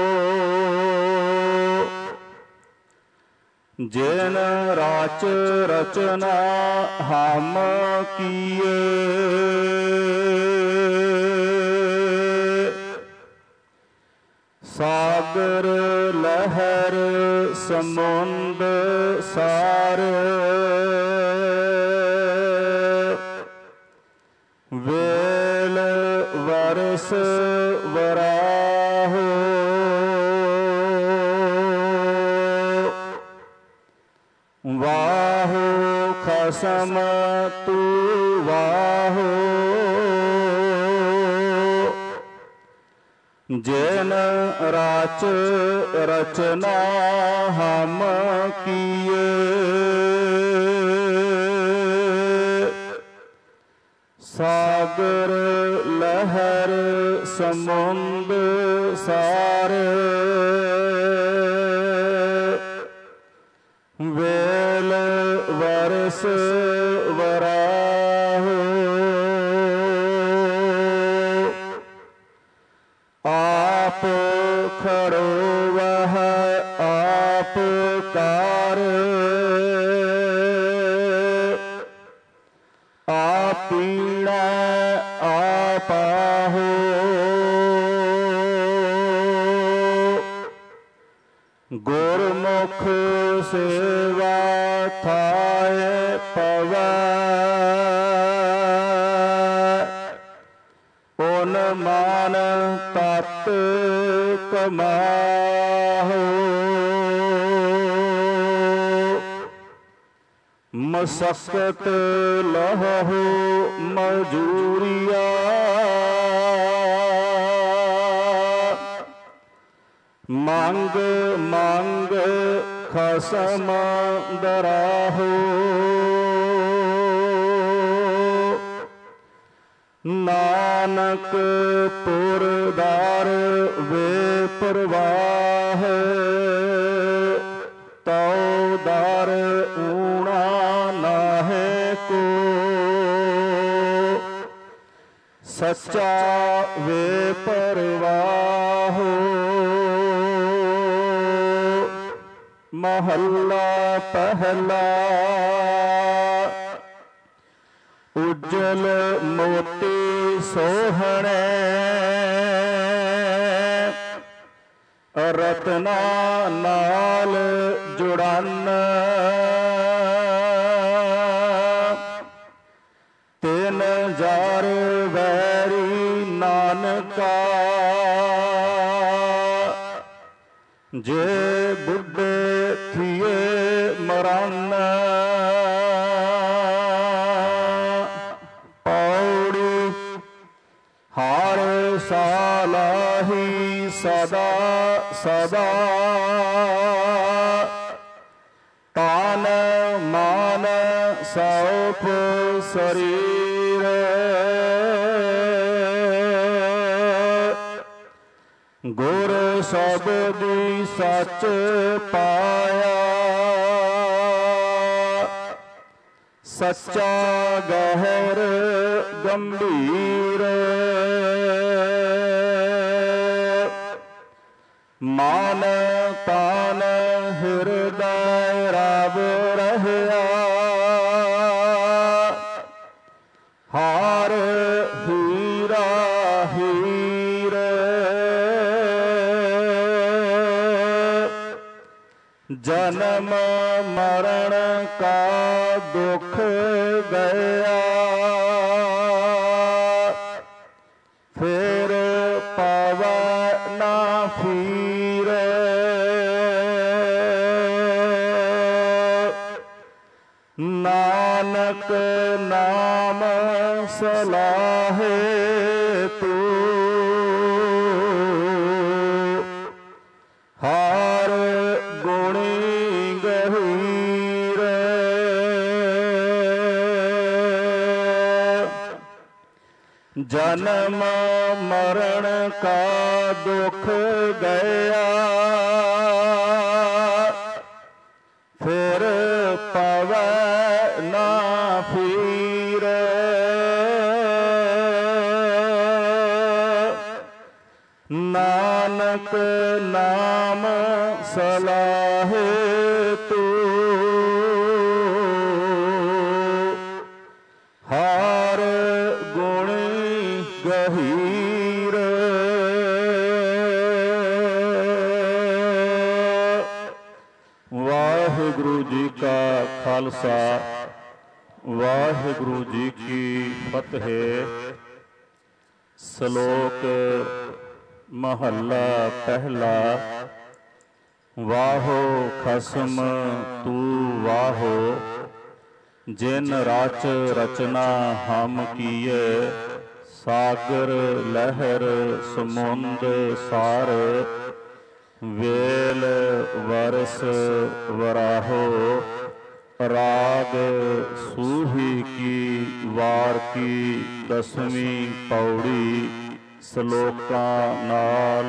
ਜਿਨ ਰਾਚ ਰਚਨਾ ਹਮ ਕੀਏ। ਸਾਗਰ ਲਹਿਰ ਸਮੁੰਦ ਸਾਰ, ਵੇਲ ਵਰਸ ਵਰਾਹੋ। ਵਾਹੋ ਖਸਮ ਤੂੰ ਵਾਹੋ, ਜਿਨ ਰਾਚ ਰਚਨਾ ਹਮ ਕੀਏ। ਸਾਗਰ ਲਹਿਰ ਸਮੁੰਦ ਸਾਰ, ਵੇਲ ਵਰਸ ਵਰਾਹੋ। ਆਪ ਖੜੋਵਹ ਆਪ ਕਾਰ, ਆਪ ਪੀਣਾ ਆਪ ਆਹੋ। ਗੁਰਮੁਖ ਸੇਵਾ ਥਾਏ ਪਵੈ, ਓਨ ਮਾਨ ਤਤ ਕਮਾਹੋ। ਮਸਕਤ ਲਹੋ ਮਜੂਰੀਆ, ਮੰਗ ਮੰਗ ਖਸਮ ਦਰਾਹੋ। ਨਾਨਕ ਪੁਰਦਾਰ ਵੇ ਪ੍ਰਵਾਹ, ਤਉ ਦਰ ਊਣਾ ਨਾਹੇ ਕੋ। ਸੱਚਾ ਵੇ ਪਰਵਾਹ। ਮਹੱਲਾ ਪਹਿਲਾ। ਉਜਲ ਮੋਤੀ ਸੋਹਣੇ, ਰਤਨਾ ਨਾਲ ਜੁੜਨ। ਤਿਨ ਜਰ ਵੈਰੀ ਨਾਨਕਾ, ਜੇ ਬੁੱਢੇ ਥੀਏ ਮਰਨ। ਪੌੜੀ ਹਰ ਸਾਲਾਹੀ ਸਦਾ ਸਦਾ, ਤਾਨ ਮਾਨ ਸੌਪ ਸਰੀ। ਗੁਰ ਸ਼ਬਦੀ ਸੱਚ ਪਾਇਆ, ਸੱਚਾ ਗਹਿਰ ਗੰਭੀਰ, ਮਾਨ ਤਾਨ ਹਿਰਦੈ ਰਵ ਰਹਿਆ, ਹਾਰ ਹੀਰਾ ਹੀਰ, ਜਨਮ ਮਰਨ ਕਾ ਦੁਖ ਗਿਆ, ਫਿਰ ਪਾਵੈ ਨਾ ਫੀਰ, ਨਾਨਕ ਨਾਮ ਸਲਾਹੇ ਤੂੰ, ਹਰ ਗੁਣੀ ਗਹੀਰ, ਜਨਮ ਮਰਨ ਕਾ ਦੁਖ ਗਿਆ, ਫਿਰ ਪਵੈ ਨਾ ਫੀਰ, ਨਾਨਕ ਨਾਮ ਸਲਾਹੇ ਤੂੰ, ਹਰ ਗੁਣੀ ਗਹੀਰ। ਵਾਹਿਗੁਰੂ ਜੀ ਕਾ ਖਾਲਸਾ, ਵਾਹਿਗੁਰੂ ਜੀ ਕੀ ਫਤਿਹ। ਸ਼ਲੋਕ ਮਹੱਲਾ ਪਹਿਲਾ। ਵਾਹੋ ਖਸਮ ਤੂੰ ਵਾਹੋ, ਜਿਨ ਰਚ ਰਚਨਾ ਹਮ ਕੀਏ, ਸਾਗਰ ਲਹਿਰ ਸਮੁੰਦ ਸਾਰ, ਵੇਲ ਵਰਸ ਵਰਾਹੋ, ਰਾਗ ਸੂਹੀ ਕੀ ਵਾਰ ਕੀ ਦਸਵੀਂ ਪੌੜੀ। ਸ਼ਲੋਕਾਂ ਨਾਲ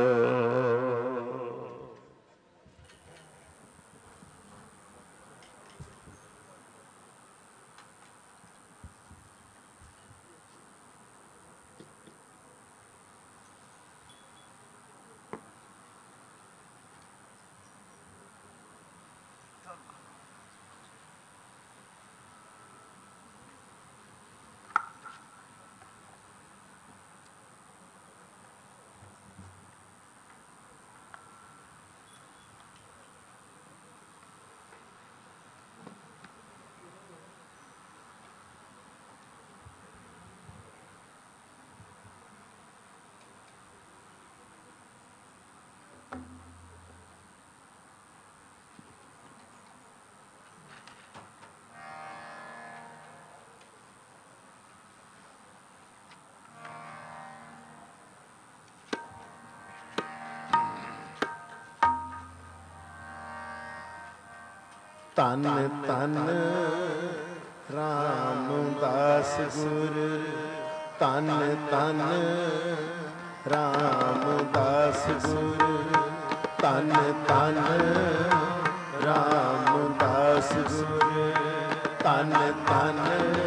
ਧੰਨ ਧੰਨ ਰਾਮਦਾਸ ਗੁਰ, ਧੰਨ ਧੰਨ ਰਾਮਦਾਸ ਗੁਰ, ਧੰਨ ਧੰਨ ਰਾਮਦਾਸ ਗੁਰ, ਧੰਨ ਧੰਨ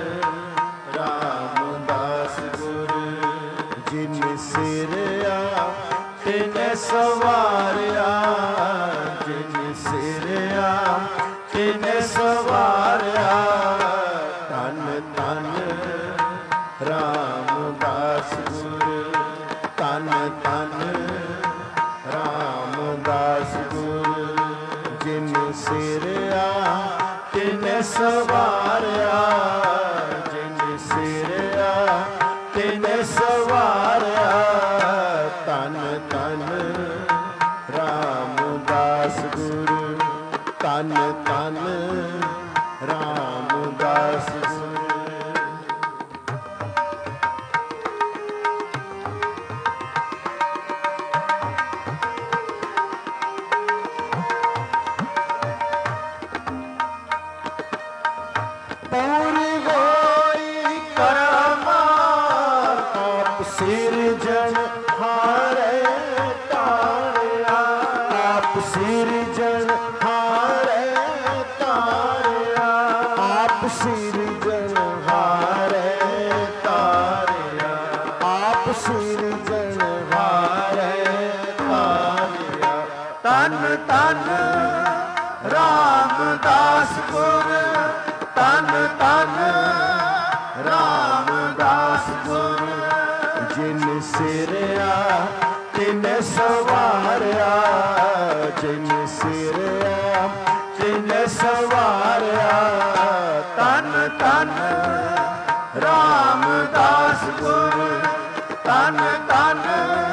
ਰਾਮਦਾਸ ਗੁਰ। ਜਿਨ ਸਿਰਿਆ ਤਿਨ ਸਵਾਰਿਆ, ਜਿਨ ਸਿਰਿਆ ਤਿਨ ਸਵਾਰਿਆ, ਧੰਨ ਧੰਨ ਰਾਮਦਾਸ ਗੁਰ, ਧੰਨ ਧੰਨ ਰਾਮਦਾਸ ਗੁਰ। ਜਿਨ ਸਿਰਿਆ ਤਿਨ ਸਵਾਰਿਆ, ਜਿਨ ਸਿਰਿਆ ਤਿਨ ਸਵਾਰਿਆ, ਧੰਨ ਧੰਨ ਰਾਮਦਾਸ ਗੁਰ, ਧੰਨ ਧੰਨ ਰਾਮਦਾਸ ਗੁਰ। ਪੂਰੀ ਹੋਈ ਕਰਮਾਂ ਆਪ ਸਿਰਜਣ ਹਾਰੇ, ਸਿਰਜਣਹਾਰੇ ਤਾਰਿਆ। ਤਨ ਤਨ ਰਾਮਦਾਸ ਗੁਰ, ਤਨ ਤਨ ਰਾਮਦਾਸ ਗੁਰ। ਜਿਨ ਸਿਰਿਆ ਤਿਨ ਸਵਾਰਿਆ, ਜਿਨ ਸਿਰਿਆ ਤਿਨ ਸਵਾਰਿਆ। ਤਨ ਤਨ ਰਾਮਦਾਸ ਗੁਰ, ਤਨ ਤਨ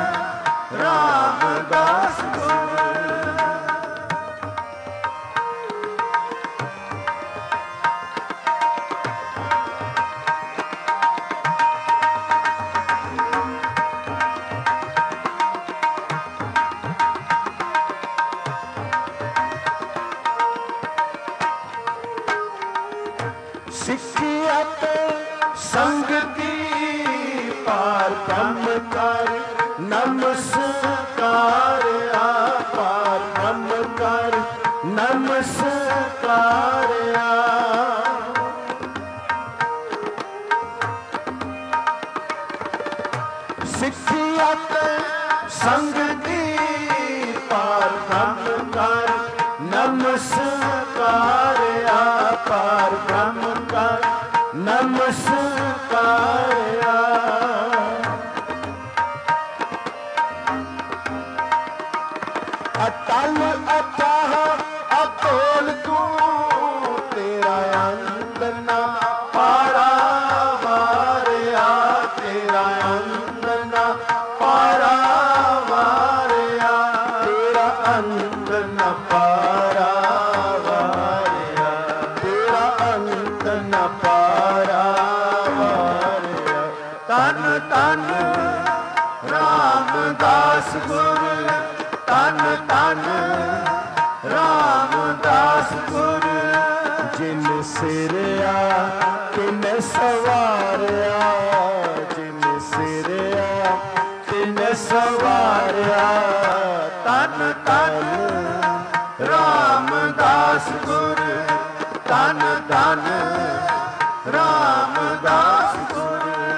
ਰਾਮਦਾਸ ਗੁਰ। ਸਿੱਖਿਅਤ ਸੰਗਤੀ ਪਾਰ ਕੰਮ ਕਰ, ਨਮਸਕਾਰਿਆ ਪਾਰ ਕੰਮ ਕਰ, ਨਮਸਕਾਰਿਆ। ਸਿੱਖਿਅਤ ਸੰਗਤੀ ਪਾਰ ਕੰਮ ਕਰ, ਨਮਸਕਾਰਿਆ ਪਾਰ ਬ੍ਰਹਮ ਕਰ, ਨਮਸਕਾਰਿਆ। ਅਟਲ ਅਥਾਹ ਅਤੋਲ ਤੂੰ, ਤੇਰਾ ਅੰਤ ਨਾ ਪਾਰਾਵਾਰਿਆ, ਤੇਰਾ ਅੰਤ ਨਾ ਪਾਰਾਵਾਰਿਆ, ਤੇਰਾ ਅੰਤ ਨਾ ਪਾਰਾਵਾਰਿਆ, ਤੇਰਾ ਅੰਤ ਨਾ ਪਾਰਾਵਾਰਿਆ। ਤਨ ਤਨ ਰਾਮਦਾਸ ਗੁਰ, ਤਨ ਤਨ ਰਾਮਦਾਸ ਗੁਰ। ਜਿਨ ਸਿਰਿਆ ਤਿਨ ਸਵਾਰਿਆ, ਜਿਨ ਸਿਰਿਆ ਤਿਨ ਸਵਾਰਿਆ। ਤਨ ਤਨ ਰਾਮਦਾਸ ਗੁਰ, ਤਨ ਤਨ ਰਾਮਦਾਸ ਗੁਰ।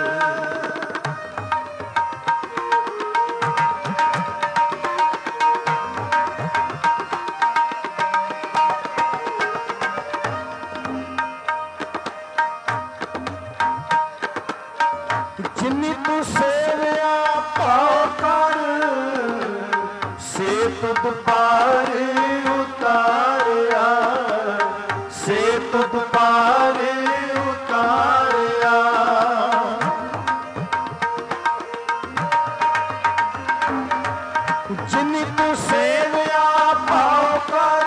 ਜਿਨੀ ਤੂੰ ਸੇਵਿਆ ਭਾਉ ਕਰ, ਸੇ ਤੁਧ ਪਾਰ ਉਤਾਰਿਆ, ਸੇ ਤੁਧ ਪਾਰ ਉਤਾਰਿਆ। ਜਿਨੀ ਤੂੰ ਸੇਵਿਆ ਭਾਉ ਕਰ,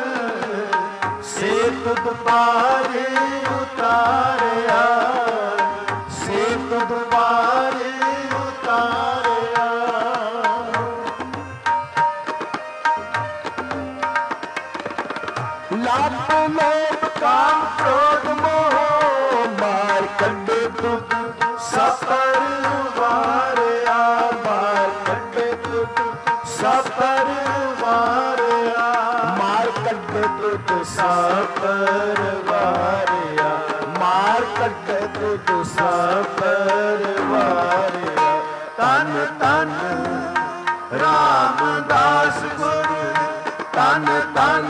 ਸੇ ਤੁਧ ਪਾਰ ਉਤਾਰਿਆ, ਸੇ ਤੁਧ ਪਾਰ ਉਤਾਰਿਆ। ਲਾਭ ਲੋਭ ਕਾਮ ਕ੍ਰੋਧ ਮੋਹ, ਮਾਰ ਕੱਢੇ ਤੁਧ ਸਪਰ ਵਾਰਿਆ, ਮਾਰ ਕੱਢੇ ਤੁਧ ਸਪਰ ਵਾਰਿਆ, ਮਾਰ ਕੱਢੇ ਤੁਧ ਸਪਰ ਵਾਰਿਆ, ਮਾਰ ਕੱਢੇ ਤੁਧ ਸਪਰ ਵਾਰਿਆ। ਤਨ ਤਨ ਰਾਮਦਾਸ ਗੁਰ, ਤਨ ਤਨ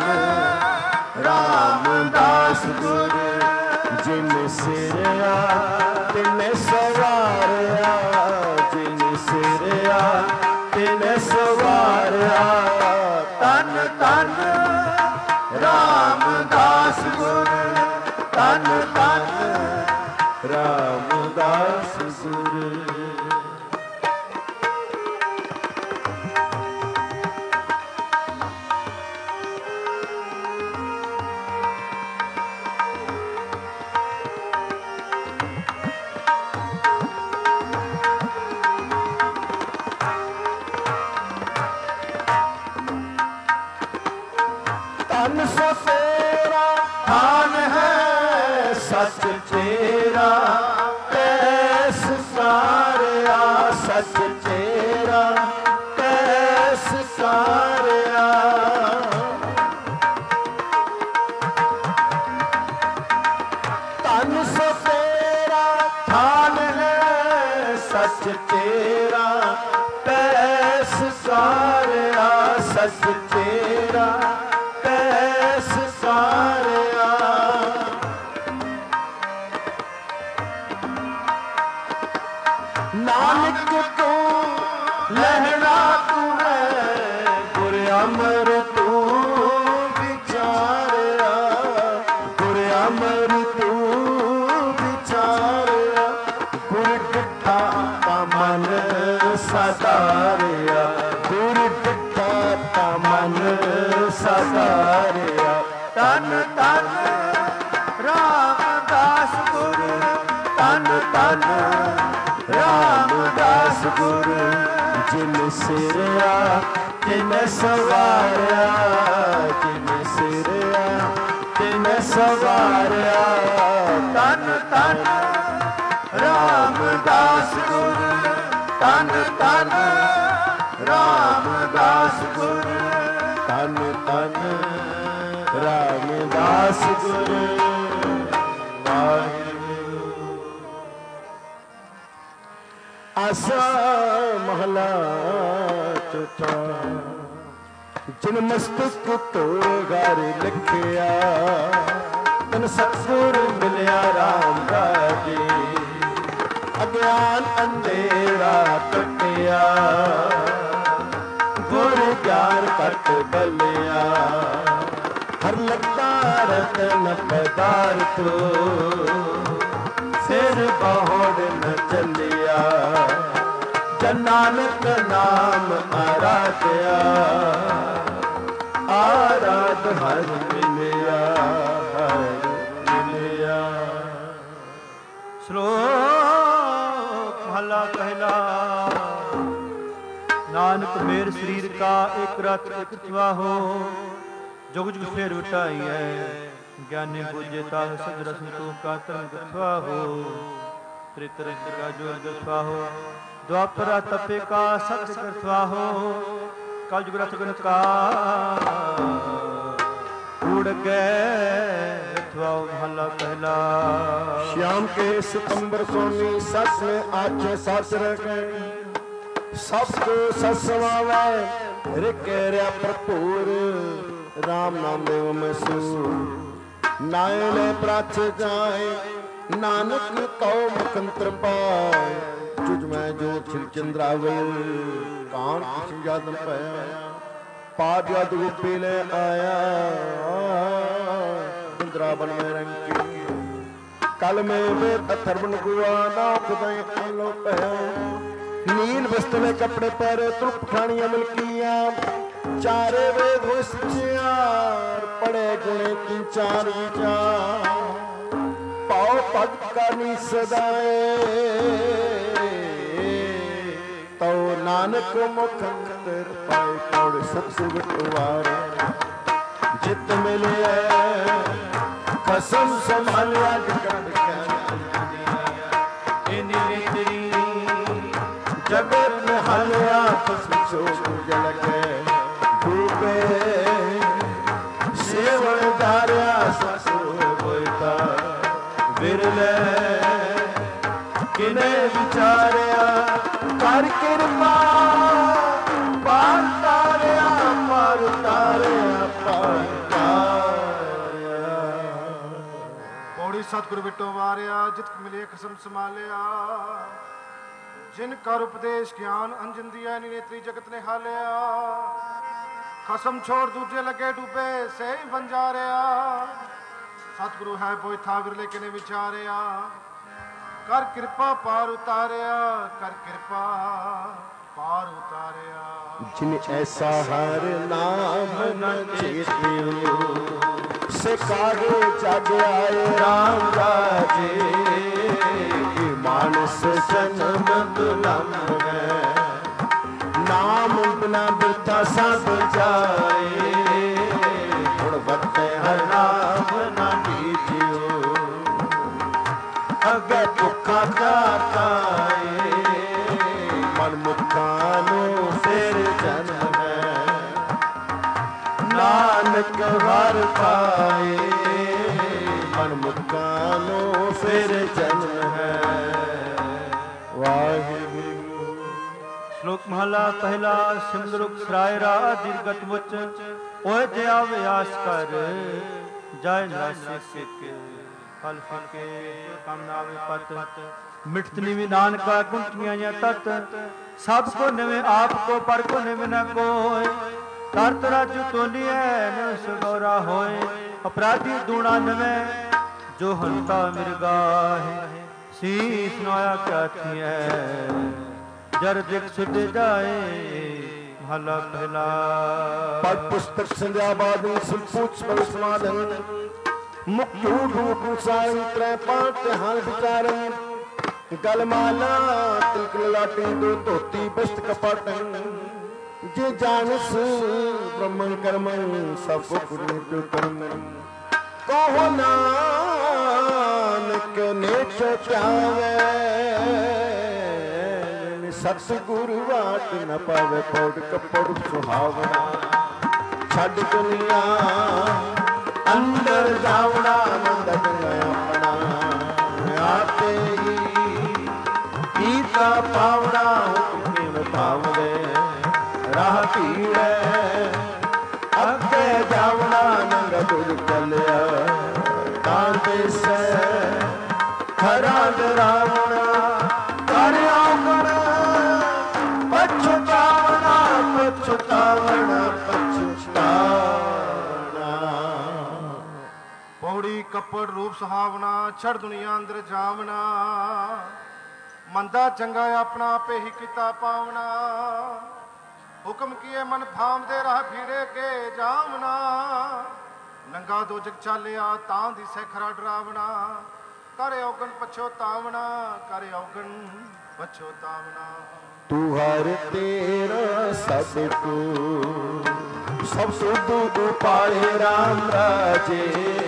ਰਾਮਦਾਸ ਗੁਰ। ਜਿਨ ਸਿਰਿਆ ਤਿਨ ਸਵਾਰਿਆ, ਜਿਨ ਸਿਰਿਆ ਤਿਨ ਸਵਾਰਿਆ। ਤਨ ਤਨ ਰਾਮਦਾਸ ਗੁਰ, ਤਨ ਤਨ ਰਾਮਦਾਸ ਗੁਰ। ਤਨ ਸੋ ਤੇਰਾ ਥਾਨ ਹੈ ਸੱਚ ਤੇਰਾ, ਕੈਸ ਸਾਰਿਆ ਸੱਚ ਤੇਰਾ, ਕੈਸ ਸਾਰਿਆ। ਤਨ ਸੋ ਤੇਰਾ ਥਾਨ ਹੈ ਸੱਚ सच तेरा पैस सारिया सच तेरा पैस सारिया नानक को लहरा तू है गुर अमर तू विचारिया गुर अमर तू विचारिया गुर डिठा ता मन सदारिया गुर डिठा ता मन सदारिया तन तन रामदास गुर तन तन रामदास गुरु जिन सिरया तिन सवारिया जिन सिरया तिन सवारिया तन तन रामदास गुरु तन तन रामदास गुरु तन तन रामदास गुरु आसा महला चौथा जिन मस्तक तो गार लिखिया तन सतगुर मिलिया राम राजे अज्ञान अंधेरा कटिया गुर ज्ञान कट बलिया हर लगता रतन पदार्थ सिर बहुड़ न चलिया जन नानक नाम आराध्या आराध हर मिलिया हर मिलिया। श्लोक महला पहला। नानक मेर शरीर का एक रथ एक चुआहो जुग जुग फेर उठाई है ज्ञानी बुझेता सद रस तू का तरंग गथवा हो त्रितर का जोर गथवा हो द्वापरा तपे का सत्य गथवा हो कल जुग रथ गुण का उड़ गए गथवा महला पहला। श्याम के सितंबर सोनी सस में आखे सास रह गए सबको ससवावे रिके रे भरपूर राम नाम देव में सू नायले प्राच जाए नानक कौ मुखंत्र पाए तुझ में जो छिल चंद्रावल कान किसी याद न पाया पाद याद गोपी ले आया चंद्रावन में रंगी कल में वे अथर्वन गुआ नाव खुदाई अलो पाया नील वस्त्र में कपड़े पहरे तुप खानियां मिलकियां चारे वेद हो सचियार पड़े गुणे तीन चार विचार पाओ पग करनी सदाए तो नानक मुखंतर पाए पौड़ सतसुग टुवारे जित मिले कसम संभालिया जगत जगत में हलिया कसम चोक जल गए डूबे सेवन धारिया ससुर बोलता बिरले किने विचारिया कर कृपा पार तारिया पार तारिया पार तारिया। पौड़ी सतगुरु बिटो मारिया जित मिले खसम संभालिया जिन कर उपदेश ज्ञान अंजन दिया नेत्री जगत ने हालिया खसम छोड़ दूजे लगे डूबे से ही बन जा रहा सतगुरु है बोई था विरले के ने विचारिया कर कृपा पार उतारिया कर कृपा पार उतारिया। जिन ऐसा हर नाम न चेतियो से कागे जग आए राम राजे मानस जन्म दुलम है नाम बिना बिरथा सब जाए गुणवत हर नाम न लीजियो अगे भुखा जाताए मन मुखानो फिर जन्म है नानक हर पाए मन मुखानो फिर जन्म है वाहिगुरु। ਸ਼ਲੋਕ ਮਹਲਾ ਪਹਿਲਾ। ਸਿਮਰੁਖ ਸਰਾਇਰਾ ਦੀਰਗਤ ਮੁਚ ਓਏ ਜੇ ਆਵੇ ਆਸ ਕਰ ਜਾਇ ਨਾ ਸਿੱਕੇ ਫਲ ਫਿਕੇ ਕੰਮ ਨਾ ਆਵੇ ਪਤ ਮਿਠਤ ਨਿਵੀ ਨਾਨਕਾ ਗੁੰਟੀਆਂ ਜਾਂ ਤਤ ਸਭ ਕੋ ਨਿਵੇਂ ਆਪ ਕੋ ਪਰ ਕੋ ਨਿਵੇਂ ਨ ਕੋਇ ਕਰਤ ਰਾਜੂ ਤੋਲੀਐ ਨ ਸਗੋਰਾ ਹੋਏ ਅਪਰਾਧੀ ਦੂਣਾ ਨਵੇਂ ਜੋ ਹੰਤਾ ਮਿਰਗਾਹੇ ਸੀਸ ਨੋਇਆ ਕਾਥੀਐ ਜਰ ਦਿਖ ਸੁਧ ਜਾਏ ਮਹਲਾ ਪਹਿਲਾ। ਪਦ ਪੁਸਤਕ ਸੰਧਿਆ ਬਾਦਲ ਸੰਪੂਚ ਬਲ ਸਮਾਦਨ ਮੁਖ ਝੂਠ ਰੂਪ ਸਾਰਨ ਤ੍ਰੈ ਪਾਂਚ ਹਰ ਵਿਚਾਰਨ ਗਲ ਮਾਲਾ ਤਿਲਕ ਲਾਟੀ ਦੋ ਧੋਤੀ ਬਸਤ ਕਪਟਨ ਜੇ ਜਾਣਸ ਬ੍ਰਹਮਣ ਕਰਮਨ ਸਭ ਕੋ ਪੁਰਨੇ ਪਿ ਕਰਮ ਕਹੋ ਨਾਨਕ ਨੇਚ ਚਾਵੇ ਸਤਿਗੁਰੂ ਵਾਟ ਨ ਪਾਵੇ ਪੌੜ ਕਪੜ ਸੁਹਾਵਣਾ ਛੱਡ ਦੁਨੀਆ ਅੰਦਰ ਜਾਵਣਾ ਮੰਦਨ ਆਪਣਾ ਆਪੇ ਹੀ ਕੀਤਾ ਪਾਵਣਾ ਹੁਕਮੇ ਵਤਾਵਦੇ ਰਾਹ ਭੀੜੈ ਅੱਗੇ ਜਾਵਣਾ ਨੰਗ ਦੁਰ ਚੱਲਿਆ ਤਾਂ ਦੇਸੈ ਖਰਾ ਡਰਾਵਣਾ ਕਰ ਆਉਣ ਪਛਤਾਵਣਾ ਪਛਤਾਵਣਾ ਪਛਤਾਵਣਾ। ਪੌੜੀ ਕੱਪੜ ਰੂਪ ਸੁਹਾਵਣਾ ਛੜ ਦੁਨੀਆ ਅੰਦਰ ਜਾਵਣਾ ਮੰਦਾ ਚੰਗਾ ਆਪਣਾ ਆਪੇ ਹੀ ਕੀਤਾ ਪਾਵਣਾ ਹੁਕਮ ਕੀਏ ਮਨ ਭਾਵਦੇ ਰਾਹ ਭੀੜੇ ਕੇ ਜਾਵਣਾ ਨੰਗਾ ਦੋ ਜਗ ਚਾਲਿਆ ਤਾਂ ਦੀ ਸੈਖਰਾ ਡਰਾਵਣਾ ਕਰ ਔਗਣ ਪਛੋਤਾਵਣਾ ਕਰ ਔਗਣ ਪਛੋਤਾਵਣਾ। ਤੂੰ ਹਰ ਤੇਰਾ ਸਭ ਕੋ ਸਭ ਸੁਧ ਉਪਾਏ ਰਾਮ ਰਾਜੇ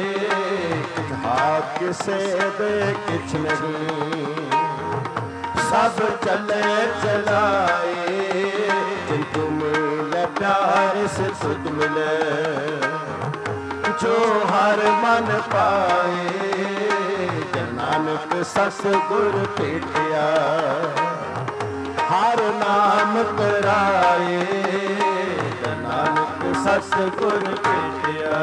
ਹਾਕ ਕਿਸੇ ਦੇ ਕਿਛ ਨਹੀਂ ਸਭ ਚੱਲੇ ਚਲਾਏ ਜਿਨ ਤੁਮ ਲੈ ਪਿਆਰ ਸੇ ਸੁਧ ਮਿਲੇ ਜੋ ਹਰ ਮਨ ਪਾਏ ਜਨ ਨਾਨਕ ਸਸ ਗੁਰ ਭੇਟਿਆ ਹਰ ਨਾਮ ਕਰਾਏ ਜਨ ਨਾਨਕ ਸਸ ਗੁਰ ਭੇਟਿਆ।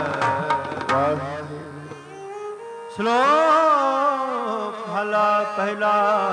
ਸ਼ਲੋਕ ਮਹਲਾ ਪਹਿਲਾ।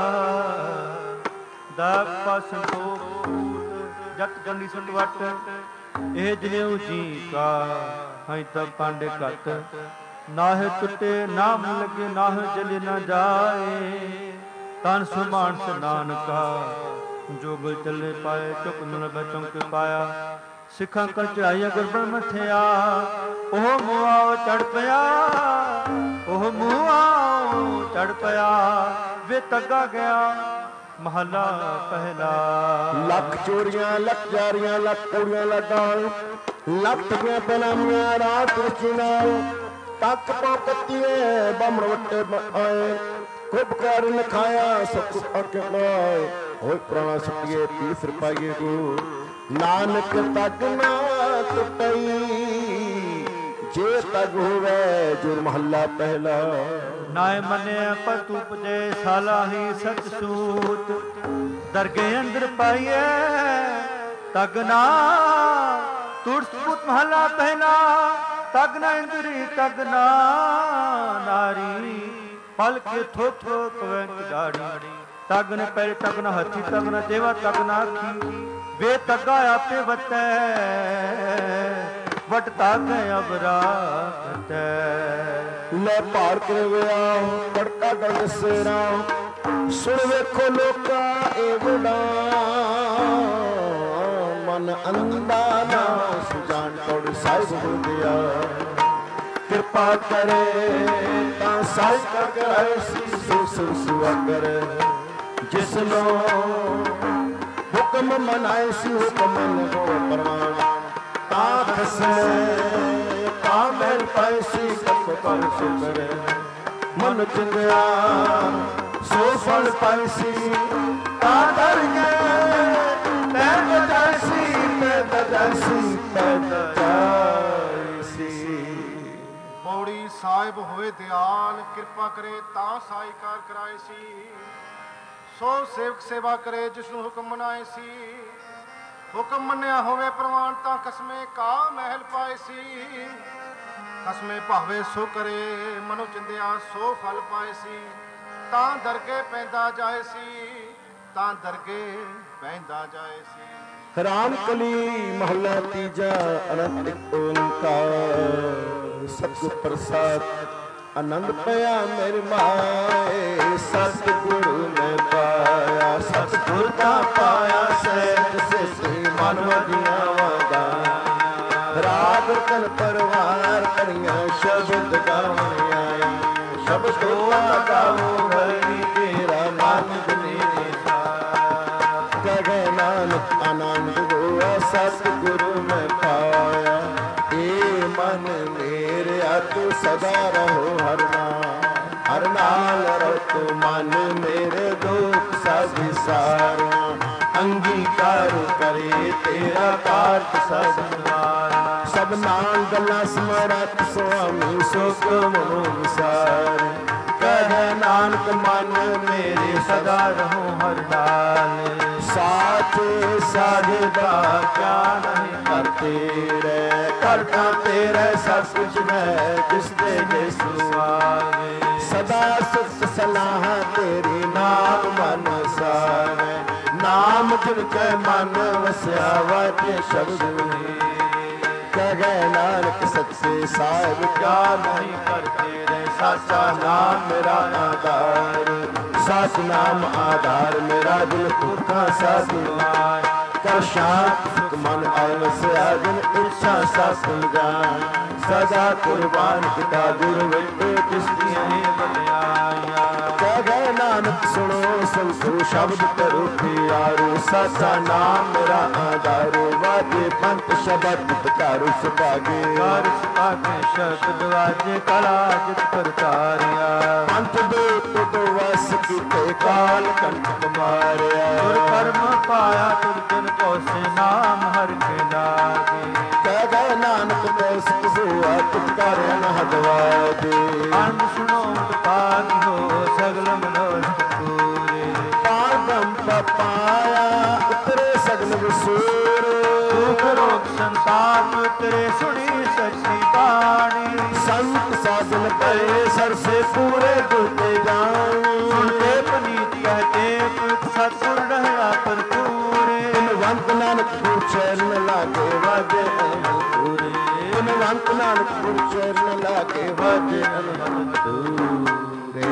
ਦਾਗ ਪਾਸ ਸੰਤੋਖ ਜਤ ਗੰਢੀ ਸੁਟ ਵਟ ਇਹ ਜਿਉ ਜੀ ਕਾ ਹੈ ਤਬ ਕਾਂਡੇ ਘਟ ਨਾਹਿ ਟੁੱਟੇ ਨਾਮ ਲਗੇ ਨਾਹਿ ਜਲੇ ਨਾ ਜਾਏ ਤਨ ਸੁਮਾਨ ਸ ਨਾਨਕਾ ਜੋ ਗਲ ਚੱਲੇ ਪਾਏ ਚੁੱਕ ਨ ਬਚੰਕ ਪਾਇਆ ਸਿੱਖਾਂ ਕਰ ਚੜਾਈਆ ਗੁਰਬਨ ਮਥਿਆ ਉਹ ਮੁਆ ਚੜ ਪਿਆ ਉਹ ਮੁਆ ਚੜ ਪਿਆ ਵੇ ਤੱਗਾ ਗਿਆ ਮਹਲਾ ਪਹਿਲਾ। ਲੱਖ ਚੋਰੀਆਂ ਲੱਖ ਜਾਰੀਆਂ ਲੱਖ ਕੁੜੀਆਂ ਲੱਡਾਂ ਲੱਖ ਦੀਆਂ ਬਨਾਮੀਆਂ ਰਾਤ ਚਿਨਾਓ ਤੱਕ ਪੋਕਤੀਏ ਬਮਣ ਵੱਟੇ ਆਏ ਖੁਬ ਕਰ ਲਖਾਇਆ ਸਭ ਕੁਛ ਅੱਗੇ ਲਾਏ ਹੋਏ ਪ੍ਰਾਣਾ ਸੁਟੀਏ ਤੀਸ ਰੁਪਈਏ ਕੋ ਨਾਨਕ ਤੱਕ ਨਾ ਟੁੱਟਈ ਜੇ ਤੱਕ ਹੋਵੇ ਜੋ ਮਹੱਲਾ ਪਹਿਲਾ। ਨਾਇ ਮੰਨਿਆ ਪਰ ਤੂੰ ਪਜੇ ਸਾਲਾ ਹੀ ਸਚ ਸੂਤ ਦਰਗੇ ਅੰਦਰ ਪਾਈਏ ਤਗਨਾ ਤੁਰਸਪੁਤ ਮਹਲਾ ਪਹਿਲਾ। ਤਗਨਾ ਇੰਦਰੀ ਤਗਨਾ ਨਾਰੀ ਪਲ ਕੇ ਥੋ ਥੋ ਕਵੈ ਦਾੜੀ ਤਗਨ ਪੈਰ ਤਗਨਾ ਹੱਥੀ ਤਗਨਾ ਦੇਵਾ ਤਗਨਾ ਆਖੀ ਵੇ ਤਗਾ ਆਪੇ ਵਤੈ ਵਟ ਤਗ ਅਬਰਾ ਤੈ ਲੈ ਭਾਰ ਕਰਵਿਆ ਕੜਕਾ ਗਲ ਸੇਰਾ ਸੁਣ ਵੇਖੋ ਲੋਕਾ ਇਹ ਗੁਣਾ ਮਨ ਅੰਦਾ ਨਾ ਸੁਜਾਨ ਤੋੜ ਸਾਹਿਬ ਹੁੰਦਿਆ ਕਿਰਪਾ ਕਰੇ ਤਾਂ ਸਾਈ ਕਰ ਕਰਾਏ ਸੀ ਸੁ ਸੁਆ ਕਰੇ ਜਿਸ ਨੂੰ ਹੁਕਮ ਮਨਾਏ ਸੀ ਹੁਕਮ ਲਗੋ ਪ੍ਰਮਾਣ ਤਾਂ ਖਸਲੇ ਤਾਂ ਮੈਲ ਪਾਏ ਸੀ ਕਪ ਕਰ ਸੁਕਰੇ ਮਨ ਚੰਗਿਆ ਸੋ ਫਲ ਪਾਏ ਸੀ ਤਾਂ ਦਰ ਗਏ ਤੈ ਬਜਾਏ ਸੀ ਤੈ ਬਜਾਏ ਸੀ ਤੈ ਬਜਾਏ ਸੀ। ਸਾਹਿਬ ਹੋਏ ਦਿਆਲ ਕਿਰਪਾ ਕਰੇ ਤਾਂ ਸਾਈਕਾਰ ਕਰਾਏ ਸੀ ਸੋ ਸੇਵਕ ਸੇਵਾ ਕਰੇ ਜਿਸ ਨੂੰ ਹੁਕਮ ਮਨਾਏ ਸੀ। ਹੁਕਮ ਮੰਨਿਆ ਹੋਵੇ ਪ੍ਰਵਾਨ ਤਾਂ ਕਸਮੇ ਕਾ ਮਹਿਲ ਪਾਏ ਸੀ। ਕਸਮੇ ਭਾਵੇ ਸੋ ਕਰੇ ਮਨੁ ਚਿੰਦਿਆ ਸੋ ਫਲ ਪਾਏ ਸੀ। ਤਾਂ ਦਰਗੇ ਪੈਂਦਾ ਜਾਏ ਸੀ, ਤਾਂ ਦਰਗੇ ਪੈਂਦਾ ਜਾਏ ਸੀ। ਰਾਮ ਕਲੀ ਮਹੱਲਾ ਤੀਜਾ ਅਨੰਤ ਇੱਕ ਓੰਕਾਰ ਸਤਿਗੁਰ ਪ੍ਰਸਾਦ ਆਨੰਦ ਪਿਆ ਮੇਰੇ ਮਾਏ। ਸਤਿਗੁਰੂ ਮੈਂ ਪਾਇਆ ਸਤਿਗੁਰ ਦਾ ਪਾਇਆ ਸਹਿਜ ਸਿਸੀ ਮਨ ਵਜੀਆਂ ਵਾਗਾ। ਰਾਗ ਤਨ ਪਰਵਾਰ ਕਰੀਆਂ ਸ਼ਬਦ ਗਾਵਣ ਆਇਆ। ਸ਼ਬਦ ਗਾਵੋ ਹਰੀ ਤੇਰਾ ਮਨ ਜਨੇ ਗਏ ਨਾਨਕ ਆਨੰਦ ਹੋਆ ਸਤਿਗੁਰੂ ਮੈਂ ਪਾਇਆ। ਏ ਮਨ ਮੇਰਿਆ ਤੂੰ ਸਦਾ ਰਹੋ ਹਰ ਨਾਮ। ਹਰ ਨਾਲ ਰਹੋ ਤੂੰ ਮਨ ਮੇਰੇ ਦੁੱਖ ਸਭ ਵਿਸਾਰਨਾ। ਅੰਗੀਕਾਰ ਕਰੇ ਤੇਰਾ ਕਾਰਜ ਸਭ ਨਿਵਾਰਨਾ। ਸਭ ਨਾਲ ਗੱਲਾਂ ਸਮਰਤ ਸੁਆਮੀ ਸੁਖ ਮਨੋ ਵਿਸਾਰ। ਕਹਿ ਨਾਨਕ ਮਨ ਮੇਰੇ ਸਦਾ ਰਹੋ ਹਰ ਨਾਲ। ਸਾਚੇ ਸਾਹਿਬਾ ਕਿਆ ਨਹੀਂ ਕਰਤੇ ਰਹਿ। ਕਰਤਾ ਤੇਰੇ ਸਭ ਕੁਝ ਹੈ ਜਿਸ ਦੇ ਜਿਸੂ ਆਵੇ। ਸਦਾ ਸੁਖ ਸਲਾਹ ਤੇਰੀ ਨਾਮ ਮਨ ਸਾਵੇ। ਨਾਮ ਜਿਨ ਕੈ ਮਨ ਵਸਿਆ ਵਾਜੇ ਸ਼ਬਦ ਹੋਏ। ਕਹਿ ਨਾਨਕ ਸੱਚੇ ਸਾਹਿਬ ਕਿਆ ਨਹੀਂ ਕਰਤੇ ਰਹਿ। ਸਾਚਾ ਨਾਮ ਮੇਰਾ ਆਧਾਰ। ਸਾਚ ਨਾਮ ਆਧਾਰ ਮੇਰਾ ਦਿਲ ਭੁੱਖਾ ਸਾਧੂ। ਕਰ ਸ਼ਾਂਤ ਸੁਖ ਮਨ ਆਇ ਵਸਿਆ ਜਿਨ ਇੱਛਾ ਸਾਸਨ ਜਾਨ। ਸਦਾ ਕੁਰਬਾਨ ਕੀਤਾ ਗੁਰ ਵਿਟੇ ਤਿਸ ਦੀਆਂ ਹੀ ਬਲਿਆਈਆਂ। ਕਹਿ ਨਾਨਕ ਸੁਣੋ ਸੰਤੋ ਸ਼ਬਦ ਕਰੋ ਪਿਆਰੋ। ਸਾਚਾ ਨਾਮ ਮੇਰਾ ਆਧਾਰੋ। ਵਾਜੇ ਪੰਥ ਸ਼ਬਦ ਧਾਰੂ ਸੁਭਾਗੇ। ਕਰ ਸੁਭਾਗੇ ਸ਼ਬਦ ਵਾਜੇ ਕਲਾ ਜਿਤ ਕਰਤਾਰਿਆ। ਪੰਥ ਦੇ ਤੁਧ ਵਸ ਕੀਤੇ ਕਾਲ ਕੰਠ ਮਾਰਿਆ। ਗੁਰ ਕਰਮ ਪਾਇਆ ਤੁਰ ਦਿਨ ਕੋਸੇ ਨਾਮ ਹਰਿ ਕੇ ਲਾਗੇ। ਕਹਿ ਨਾਨਕ ਤੈਸ ਹੋਆ ਤੁਧ ਕਰ ਅਨਹਦ ਵਾਦੇ। ਅੰਧ ਸੁਣੋ ਪਾਗ ਹੋ ਸਗਲ ਮਨੋਰਥ ਪੂਰੇ। ਪਾਗਮ ਪਾਇਆ ਉਤਰੇ ਸਗਲ ਵਿਸੂਰ। ਦੁਖ ਰੋਗ ਸੰਸਾਰ ਉਤਰੇ ਸੁਣੀ ਸੱਚੀ ਬਾਣੀ। ਸੰਤ ਸਾਧਨ ਪਏ ਸਰਸੇ ਪੂਰੇ ਦੁਤੇ ਜਾਣੀ। ਸੁਣਤੇ ਪਨੀਤ ਕਹਤੇ ਸਤਿਗੁਰ ਰਹਿਆ ਭਰਪੂਰੇ। ਗੁਣਵੰਤ ਨਾਨਕ ਗੁਰ ਚਰਨ ਲਾਗੇ ਵਾਜੇ ਅਨੰਦ ਪੂਰੇ। ਗੁਣਵੰਤ ਨਾਨਕ ਗੁਰ ਚਰਨ ਲਾਗੇ ਵਾਜੇ ਅਨੰਦ ਪੂਰੇ।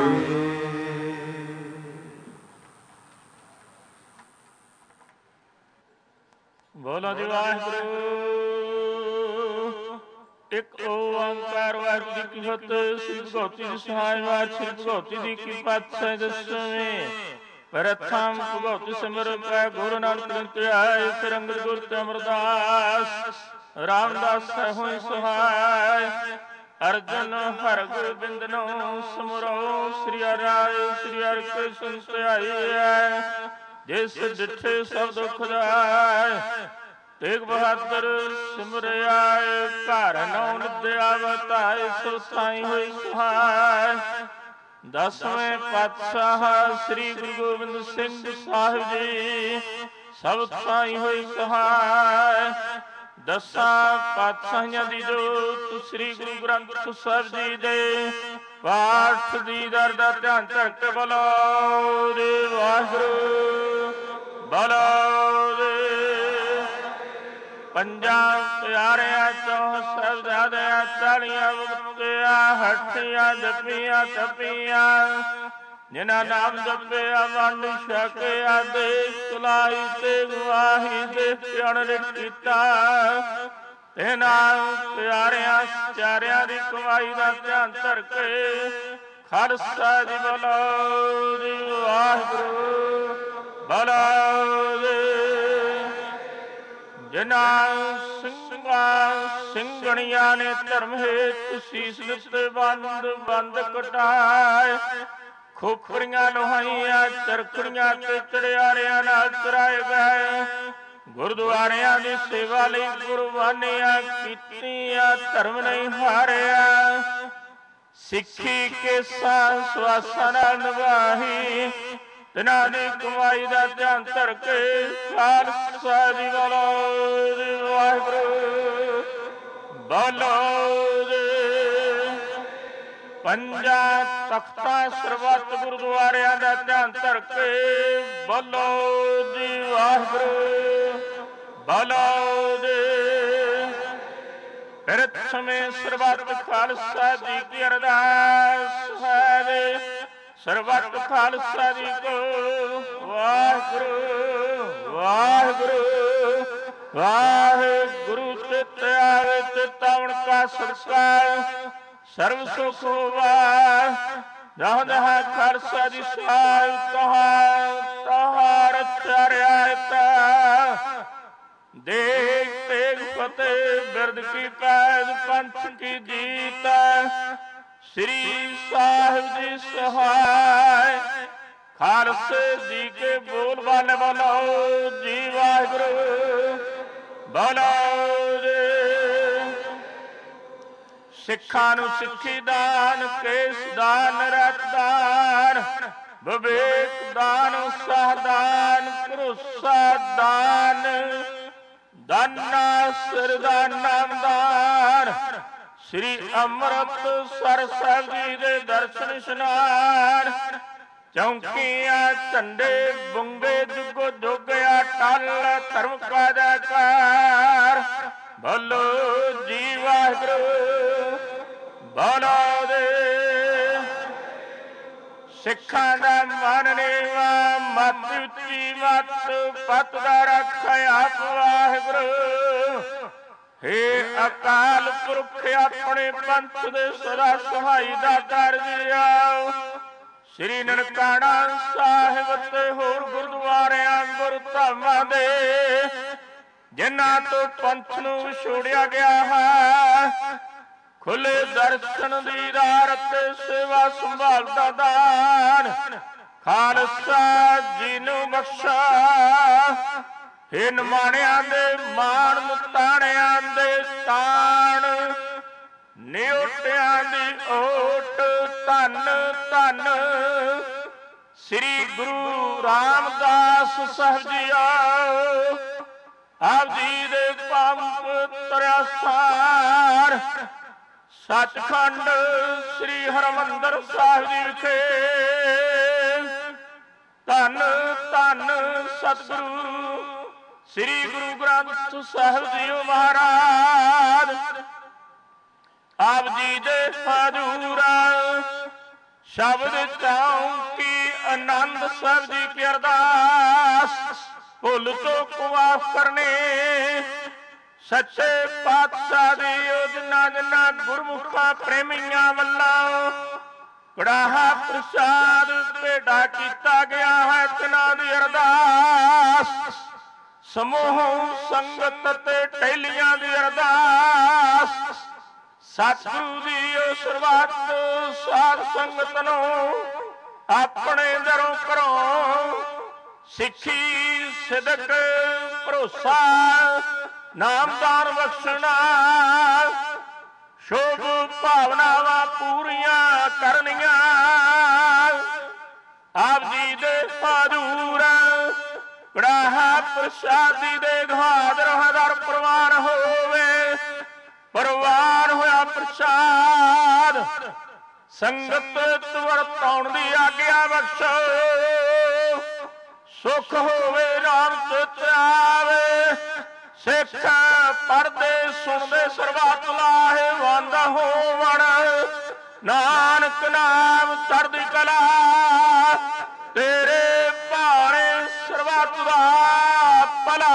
ਬੋਲੋ ਜੀ ਵਾਹਿਗੁਰੂ। ਇੱਕ ਓੰਕਾਰ ਵਾਹਿਗੁਰੂ ਜੀ ਕੀ ਫਤਿਹ। ਸ੍ਰੀ ਭਗਵਤੀ ਜੀ ਸਹਾਇ ਵਾਰ ਸ੍ਰੀ ਭਗਵਤੀ ਜੀ ਕੀ ਪਾਤਸ਼ਾਹ ਦਸਵੇਂ। ਪ੍ਰਥਮ ਭਗਵਤੀ ਸਿਮਰ ਪੈ ਗੁਰੂ ਨਾਨਕ ਲਿੰਤੇ ਆਏ। ਫਿਰ ਅੰਗਦ ਗੁਰ ਤੇ ਅਮਰਦਾਸ ਰਾਮਦਾਸ ਹੋਇ ਸਹਾਇ। ਅਰਜਨ ਹਰਿ ਗੋਬਿੰਦ ਨੂੰ ਸਿਮਰੋ। ਸ੍ਰੀ ਹਰਿ ਸ੍ਰੀ ਹਰਿ ਕੇ ਸੁਨ ਧਿਆਈਐ। ਜਿਸ ਡਿਠੇ ਸਭ ਦੁਖ ਜਾਏ। ਤੇਗ ਬਹਾਦਰ ਸਿਮਰਿਆ। ਘਰ ਨੌ ਨਿਦਿਆ ਵਤਾਏ ਸੋ ਸਾਈ ਹੋਈ ਸਹਾਇ। ਦਸਵੇਂ ਪਾਤਸ਼ਾਹ ਸ੍ਰੀ ਗੁਰੂ ਗੋਬਿੰਦ ਸਿੰਘ ਸਾਹਿਬ ਜੀ ਸਭ ਸਾਈ ਹੋਈ ਸਹਾਇ। ਦਸਾਂ ਪਾਤਸ਼ਾਹਾਂ ਦੀ ਜੋਤ ਸ੍ਰੀ ਗੁਰੂ ਗ੍ਰੰਥ ਸਾਹਿਬ ਜੀ ਦੇ ਪਾਠ ਦੀ ਦਰ ਦਾ ਧਿਆਨ ਧਰ ਕੇ ਬੋਲੋ ਰੇ ਵਾਹਿਗੁਰੂ। ਬੋਲੋ ਰੇ ਪੰਜਾਂ ਪਿਆਰਿਆਂ ਚੋਂ ਸਾਹਿਬਜ਼ਾਦਿਆਂ ਚਾਲੀਆਂ ਮੁਕਤਿਆਂ ਹੱਠੀਆਂ ਜਪੀਆਂ ਤਪੀਆਂ। ਜਿਨ੍ਹਾਂ ਨਾਮ ਜਪਿਆ ਵੰਡ ਛਕਿਆ ਦੇਸ਼ ਤੁਲਾਈ ਤੇ ਗਵਾਹੀ ਦੇ ਪਿਆਰ ਕੀਤਾ। ਇਹਨਾਂ ਪਿਆਰਿਆਂ ਚਾਰਿਆਂ ਦੀ ਕਮਾਈ ਦਾ ਧਿਆਨ ਧਰ ਕੇ ਖਾਲਸਾ ਜੀ ਬੋਲੋ ਜੀ ਵਾਹਿਗੁਰੂ। ਬੋਲੋ ਜੀ। ਜਿਨ੍ਹਾਂ ਸਿੰਘਾਂ ਸਿੰਘਣੀਆਂ ਨੇ ਧਰਮ ਹੇਤ ਸੀਸ ਦਿੱਤੇ ਬੰਦ ਬੰਦ ਕਟਾਏ। ਖੋਪਰੀਆਂ ਲੋਹਾਈਆਂ ਚਰਖੜੀਆਂ ਤੇ ਚੜਿਆਰਿਆਂ ਨਾਲ ਚਰਾਏ ਗਏ। ਗੁਰਦੁਆਰਿਆਂ ਦੀ ਸੇਵਾ ਲਈ ਕੁਰਬਾਨੀਆਂ ਕੀਤੀਆਂ। ਧਰਮ ਨਹੀਂ ਹਾਰਿਆ। ਸਿੱਖੀ ਕੇਸਾਂ ਸਵਾਸਾਂ ਨਾਲ ਨਿਭਾਹੀ। ਤਿਨਾਂ ਦੀ ਕਮਾਈ ਦਾ ਧਿਆਨ ਧਰ ਕੇ ਖਾਲਸਾ ਜੀ ਬੋਲੋ ਜੀ ਵਾਹਿਗੁਰੂ ਬੋਲੋ ਜੀ। ਪੰਜਾਂ ਤਖਤਾਂ ਸਰਬੱਤ ਗੁਰਦੁਆਰਿਆਂ ਦਾ ਧਿਆਨ ਧਰ ਕੇ ਬੋਲੋ ਜੀ ਵਾਹਿਗੁਰੂ ਬੋਲੋ ਜੀ। ਫਿਰਤ ਸਮੇਂ ਸਰਬੱਤ ਖਾਲਸਾ ਜੀ ਕੀ ਅਰਦਾਸ ਹੈ ਜੀ। ਸਰਬੱਤ ਖਾਲਸਾ ਜੀ ਕੋ ਵਾਹਿਗੁਰੂ ਵਾਹਿਗੁਰੂ ਵਾਹਿਗੁਰੂ। ਚਿਤ ਆਵੇ ਚਿਤ ਆਵਣ ਕਾ ਸਤਿਕਾਰ ਸਰਬ ਸੁਖ ਹੋਵਾ। ਜਹਾਂ ਜਹਾਂ ਖਾਲਸਾ ਜੀ ਸਾਹਿਬ ਤਹਾਂ ਤਹਾਂ ਰਚਿਆ ਰਿਆਇਤ। ਦੇਖ ਤੇਗ ਫਤਿਹ ਬਿਰਦ ਕੀ ਪੈਦ ਪੰਥ ਕੀ ਜੀਤ। ਸ੍ਰੀ ਸਾਹਿਬ ਜੀ ਸਹਾਇ ਖਾਲਸੇ ਜੀ ਕੇ ਬੋਲ ਬਾਲੇ ਬੋਲੋ ਜੀ ਵਾਹਿਗੁਰੂ ਬੋਲੋ ਜੀ। ਸਿੱਖਾਂ ਨੂੰ ਸਿੱਖੀ ਦਾਨ ਕੇਸ ਦਾਨ ਰਤ ਦਾਨ ਵਿਵੇਕ ਦਾਨ ਉਤਸਾਹ ਦਾਨ ਭਰੋਸਾ ਦਾਨ ਦਾਨਾ ਸਿਰ ਦਾ ਨਾਮਦਾਨ। ਸ੍ਰੀ ਅੰਮ੍ਰਿਤਸਰ ਸਾਹਿਬ ਜੀ ਦੇ ਦਰਸ਼ਨ ਇਸ਼ਨਾਨ। ਚੌਂਕੀਆਂ ਝੰਡੇ ਬੁੰਗੇ ਜੁਗੋ ਜੋਗਿਆ ਟਲ ਧਰਮ ਕਾ ਜੈਕਾਰ ਬੋਲੋ ਜੀ ਵਾਹਿਗੁਰੂ ਬੋਲੋ ਦੇ। ਸਿੱਖਾਂ ਦਾ ਮਨ ਨੀਵਾਂ ਮੱਤ ਉੱਚੀ ਮੱਤ ਪਤ ਦਾ ਰੱਖ ਆਪ ਵਾਹਿਗੁਰੂ। ਹੇ ਅਕਾਲ ਪੁਰਖ ਆਪਣੇ ਪੰਥ ਦੇ ਸਦਾ ਸਹਾਈ ਦਾ ਕਰ ਦਿਓ। ਸ੍ਰੀ ਨਨਕਾਣਾ ਸਾਹਿਬ ਤੇ ਹੋਰ ਗੁਰਦੁਆਰਿਆਂ ਗੁਰਧਾਮਾਂ ਦੇ ਜਿਨ੍ਹਾਂ ਤੋਂ ਪੰਥ ਨੂੰ ਵਿਛੋੜਿਆ ਗਿਆ ਹੈ ਖੁੱਲੇ ਦਰਸ਼ਨ ਦੀਦਾਰ ਤੇ ਸੇਵਾ ਸੰਭਾਲ ਦਾ ਦਾਨ ਖਾਲਸਾ ਜੀ ਨੂੰ ਬਖਸ਼ਾ। ਹੇ ਨਿਮਾਣਿਆਂ ਦੇ ਮਾਣ ਮੁਤਾਣਿਆਂ ਦੇ ਤਾਣ ਨਿਉਟਿਆਂ ਦੀ ਓਟ ਧੰਨ ਧੰਨ ਸ੍ਰੀ ਗੁਰੂ ਰਾਮਦਾਸ ਸਾਹਿਬ ਜੀਓ। ਆਪ ਜੀ ਦੇ ਪਵਿੱਤਰ ਅਸਥਾਨ ਸੱਚਖੰਡ ਸ੍ਰੀ ਹਰਿਮੰਦਰ ਸਾਹਿਬ ਜੀ ਵਿਖੇ ਧੰਨ ਧੰਨ ਸਤਿਗੁਰੂ ਸ੍ਰੀ ਗੁਰੂ ਗ੍ਰੰਥ ਸਾਹਿਬ ਜੀਓ ਮਹਾਰਾਜ। ਆਪ ਜੀ ਦੇ ਹਜ਼ੂਰ ਸ਼ਬਦ ਚੌਂਕੀ ਆਨੰਦ ਸਾਹਿਬ ਜੀ ਕੀ ਅਰਦਾਸ ਭੁੱਲ ਤੋਂ ਮਾਫ ਕਰਨੇ। ਸੱਚੇ ਪਾਤਸ਼ਾਹ ਦੀ ਯੋਜਨਾ ਜਿਨ੍ਹਾਂ ਗੁਰਮੁਖਾਂ ਪ੍ਰੇਮੀਆਂ ਵੱਲੋਂ ਕੜਾਹਾ ਪ੍ਰਸਾਦ ਭੇਟਾ ਕੀਤਾ ਗਿਆ ਹੈ ਤਿਨਾਂ ਦੀ ਅਰਦਾਸ। ਸਮੂਹ ਸੰਗਤ ਤੇ ਟਹਿਲੀਆਂ ਦੀ ਅਰਦਾਸ। ਸਤਿਗੁਰੂ ਜੀ ਉਹ ਸਰਬੱਤ ਸਾਧ ਸੰਗਤ ਨੂੰ ਆਪਣੇ ਦਰੋਂ ਘਰੋਂ ਸਿੱਖੀ ਸਿਦਕ ਭਰੋਸਾ ਨਾਮਦਾਨ ਬਖਸ਼ਣਾ। ਸ਼ੋਭ ਭਾਵਨਾਵਾਂ ਪੂਰੀਆਂ ਕਰਨੀਆਂ। ਆਪ ਜੀ ਦੇ ਹਜ਼ੂਰ ਕੜਾਹਾ ਪ੍ਰਸ਼ਾਦੀ ਦੇ ਹਾਜ਼ਰ ਹਜ਼ਾਰ ਪ੍ਰਵਾਨ ਹੋਵੇ। ਪ੍ਰਵਾਨ ਹੋਇਆ ਪ੍ਰਸ਼ਾਦ ਸੰਗਤ ਵਰਤਾਉਣ ਦੀ ਆਗਿਆ ਬਖਸ਼ੋ। ਸੁਖ ਹੋਵੇ ਨਾਮ ਚਿਤ ਆਵੇ। ਸਿੱਖ ਪੜ੍ਹਦੇ ਸੁਣਦੇ ਸਰਬੱਤ ਲਾਹੇਵੰਦ ਹੋਵਣ। ਨਾਨਕ ਨਾਮ ਚੜ੍ਹਦੀ ਕਲਾ ਤੇਰੇ ਭਾਣੇ ਸਰਬੱਤ ਦਾ ਭਲਾ।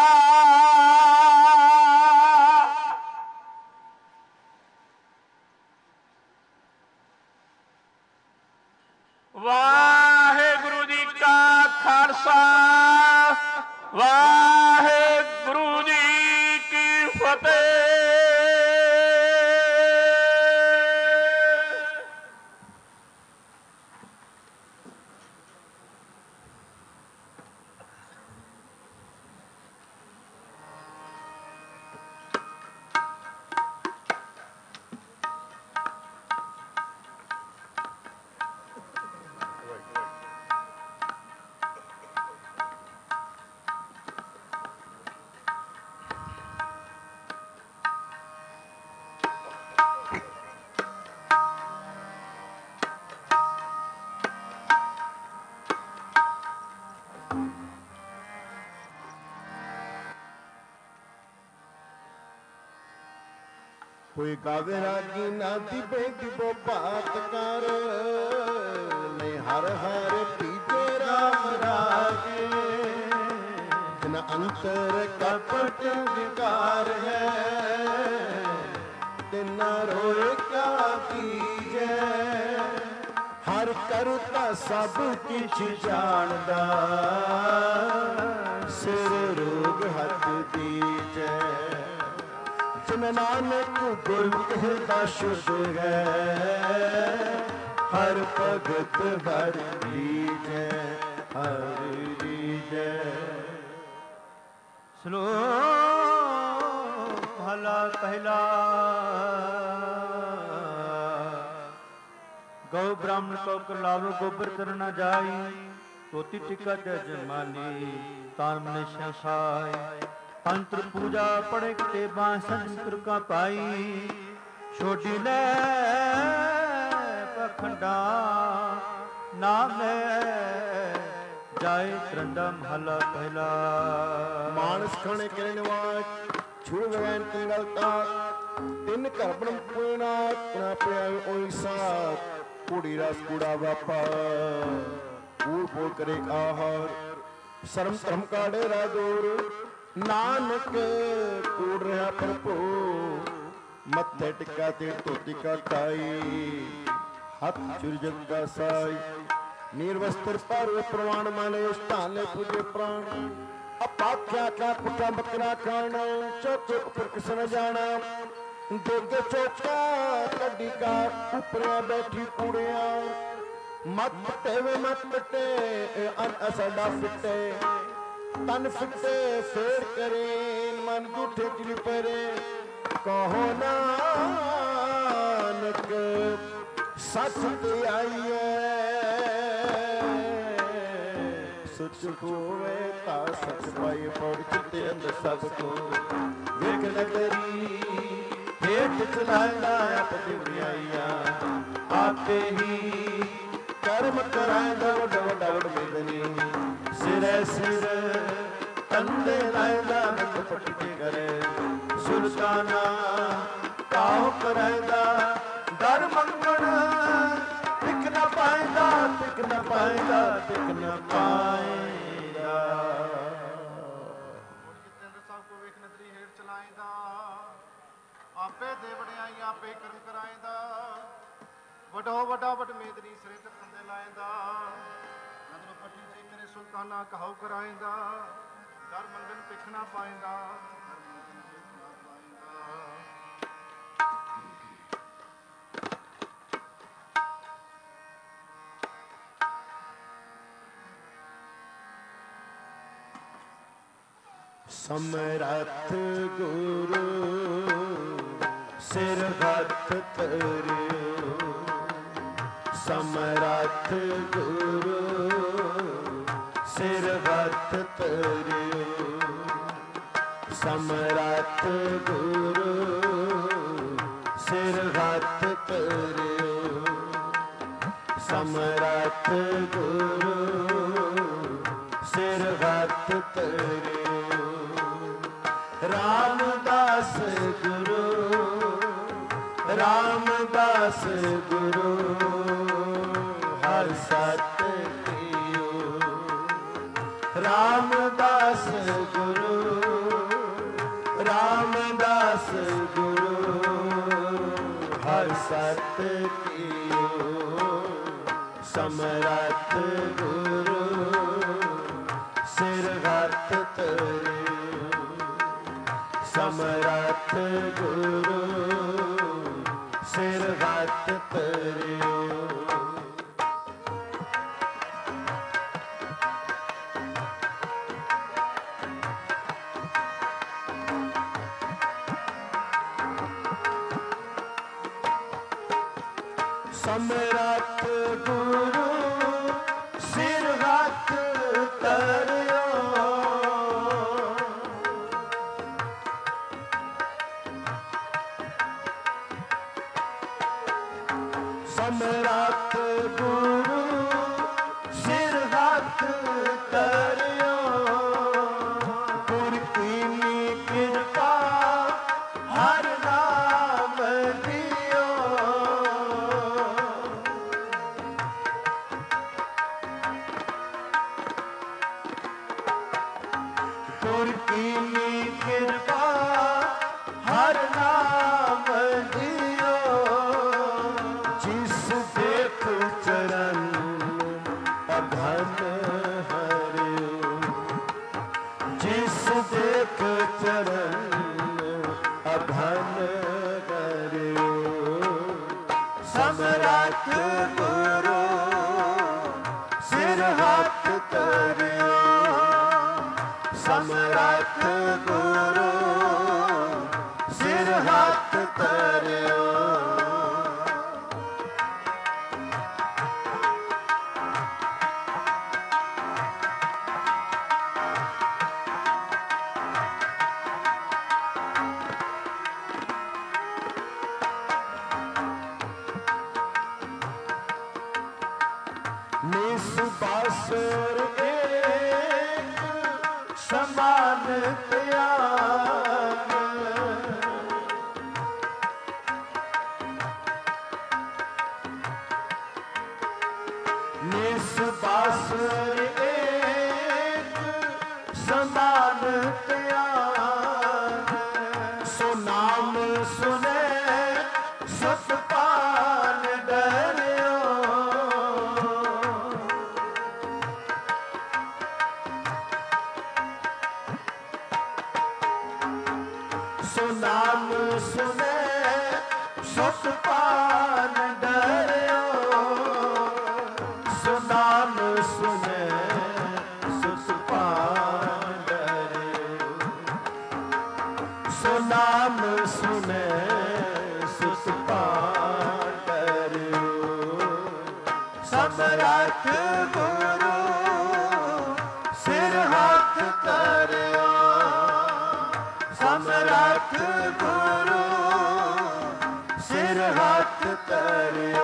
ਵਾਹਿਗੁਰੂ ਜੀ ਕਾ ਖਾਲਸਾ ਵਾਹਿਗੁਰੂ ਜੀ ਕੀ ਫਤਿਹ। ਕੋਈ ਗਾਵੇ ਰਾਗੀ ਨਾ ਦਿਬੇ ਦਿਬੋ ਬਾਤ ਕਰ ਨਹੀਂ ਹਰ ਹਰ ਪੀਜੇ ਰਾਮ ਰਾਗੇ ਜਿਨ ਅੰਤਰ ਕਪਟ ਵਿਕਾਰ ਹੈ ਤਿਨਾ ਰੋਏ ਕਿਆ ਕੀਜੈ ਹਰ ਕਰਤਾ ਸਭ ਕਿਛ ਜਾਣਦਾ ਸਿਰ ਰੋਗ ਹੱਥ ਦੀਜੈ ਜਿਨ ਨਾਨਕ ਗੁਰਮੁਖ ਹਿਰਦਾ ਸ਼ੁੱਧ ਹੈ ਹਰ ਭਗਤ ਹਰ ਦੀਜੈ ਹਰ ਦੀਜੈ। ਸ਼ਲੋਕ ਮਹਲਾ ਪਹਿਲਾ। ਗਊ ਬ੍ਰਾਹਮਣ ਕੋ ਕਰਲਾਵ ਗੋਬਰ ਕਰ ਨਾ ਜਾਈ ਤੋਤੀ ਟਿਕਾ ਤੇ ਜਮਾਨੀ ਤਾਨ ਮਨਿਸ਼ਾ ਸਾਈ ਅੰਤਰ ਪੂਜਾ ਪੜੇ ਕਿਤੇ ਬਾਂਸਨ ਤੁਰਕਾ ਪਾਈ ਛੋਟੀ ਲੈ ਪਖੰਡਾ ਨਾਮ ਜਾਏ ਤਰੰਦਾ ਮਹਲਾ ਪਹਿਲਾ। ਮਾਨਸ ਖਾਣੇ ਕਰਨ ਵਾਚ ਛੁੜ ਵੈਨ ਤਿੰਗਲਤਾ ਤਿੰਨ ਘਰ ਬਣ ਪੁਣਾ ਪੁਣਾ ਪਿਆ ਓਈ ਸਾਥ ਕੁੜੀ ਰਸ ਕੁੜਾ ਵਾਪਾ ਕੂੜ ਬੋਲ ਕਰੇ ਆਹਾਰ ਸ਼ਰਮ ਧਰਮ ਕਾ ਡੇਰਾ ਦੂਰ ਨਾਨਕ ਕੂੜ ਰਿਹਾ ਪ੍ਰਭੂ ਮੱਥੇ ਟਿੱਕਾ ਤੇ ਧੋਤੀ ਕਾ ਟਾਈ ਹੱਥ ਚੁਰਜਤ ਦਾ ਸਾਈ ਨਿਰਵਸਤਰ ਪਰ ਪ੍ਰਵਾਨ ਮਾਨੇ ਸਥਾਨੇ ਪੂਜੇ ਪ੍ਰਾਣ ਅਪਾਖਿਆ ਕਾ ਪੁੱਠਾ ਬੱਕਰਾ ਖਾਣਾ ਚੁੱਕ ਉੱਪਰ ਕਿਸਨ ਜਾਣਾ ਦੇਗੇ ਚੋਕਾ ਕੱਢੀ ਕਾ ਉਪਰਿਆ ਬੈਠੀ ਕੁੜਿਆ ਮਤ ਪਟੇ ਵੇ ਮਤ ਪਟੇ ਅਨ ਅਸਡਾ ਫਿੱਟੇ ਤਨ ਫਿੱਟੇ ਫੇਰ ਕਰੇ ਮਨ ਗੁੱਠੇ ਚਿਲ ਪਰੇ ਕਹੋ ਨਾਨਕ ਸੱਚ ਤੇ ਆਈਏ ਸੁਚ ਹੋਵੇ ਤਾਂ ਸੱਚ ਪਾਈ ਪੜ ਚਿੱਤੇ ਅੰਦਰ ਸਭ ਕੋ ਵੇਖ ਨਗਰੀ ਹੇਠ ਚਲਾਇਦਾ ਆਪਣੀ ਵਡਿਆਈਆਂ ਆਪੇ ਹੀ ਕਰਮ ਕਰਾਇਦਾ ਵੱਡਾ ਵੱਡਾ ਵੱਡ ਮੇਦਨੀ ਸਿਰੇ ਸਿਰ ਕੰਦੇ ਲਾਇਦਾ ਨਕ ਪਟਕੇ ਕਰੇ ਸੁਲਤਾਨਾ ਕਾਹ ਕਰਾਇਦਾ ਦਰ ਮੰਗਣ ਟਿਕ ਨਾ ਪਾਇਦਾ ਟਿਕ ਨਾ ਪਾਇਦਾ ਟਿਕ ਨਾ ਪਾਇਦਾ। ਸਭ ਕੋ ਵੇਖ ਨਦਰੀ ਹੇਠ ਚਲਾਇਦਾ ਆਪੇ ਦੇ ਵਡਿਆਈਆਂ ਆਪੇ ਕਰਮ ਕਰਾਇਦਾ ਵੱਡੋ ਵੱਡਾ ਵੱਡ ਮੇਦਨੀ ਸਿਰੇ ਤੇ ਕੰਦੇ ਲਾਇਦਾ ਨਦਰ ਪੱਟੀ ਤੇ ਕਰੇ ਸੁਲਤਾਨਾ ਕਹਾਉ ਕਰਾਇਦਾ ਦਰ ਮੰਗਣ ਟਿਕ ਨਾ ਪਾਇਦਾ ਸਮਰੱਥ ਗੁਰੂ ਸਿਰ ਹੱਥ ਧਰਿਓ ਸਮਰੱਥ ਗੁਰੂ ਸਿਰ ਹੱਥ ਧਰਿਓ ਸਮਰੱਥ ਗੁਰੂ ਸਿਰ ਹੱਥ ਧਰਿਓ ਸਮਰੱਥ ਗੁਰੂ ਸਿਰ ਹੱਥ ਧਰਿਓ ਰਾਮਦਾਸ ਗੁਰੂ ਰਾਮਦਾਸ ਗੁਰੂ ਹਰ ਸਤ ਕੀਓ ਰਾਮਦਾਸ ਗੁਰੂ ਰਾਮਦਾਸ ਗੁਰੂ ਹਰ ਸਤ ਕੀਓ ਸਮਰੱਥ ਗੁਰੂ ਸਿਰ ਹੱਥ ਧਰਿਓ ਸਮਰੱਥ ਗੁਰੂ ਸਿਰ ਹੱਥ ਧਰਿਓ। ਸਮਰੱਥ ਗੁਰੂ ਸਿਰ ਹੱਥ ਧਰਿਓ ਸਮਰੱਥ ਗੁਰੂ ਸਿਰ ਹੱਥ ਧਰਿਓ ਗੁਰ ਕੀਨੀ ਕਿਰਪਾ ਹਰ ਨਾਮ कीनी कृपा हर नाम दियो, जिस देख चरण अघन हरियो, जिस देख चरण अघन हरियो। समरथ गुरु सिर हाथ करियो, समरथ गुरु सिर हाथ करियो। निस्बासुर एक समान त्याग, निस्बासुर एक समान त्याग। सो नाम सुने सतपाल डरियो, सो नाम सुने सतपाल डरियो, सो नाम सुने सतपाल डरियो, सो नाम सुने सतपाल डरियो। समरथ गुरु सिर हाथ करियो, समरथ गुरु सिर हाथ करियो।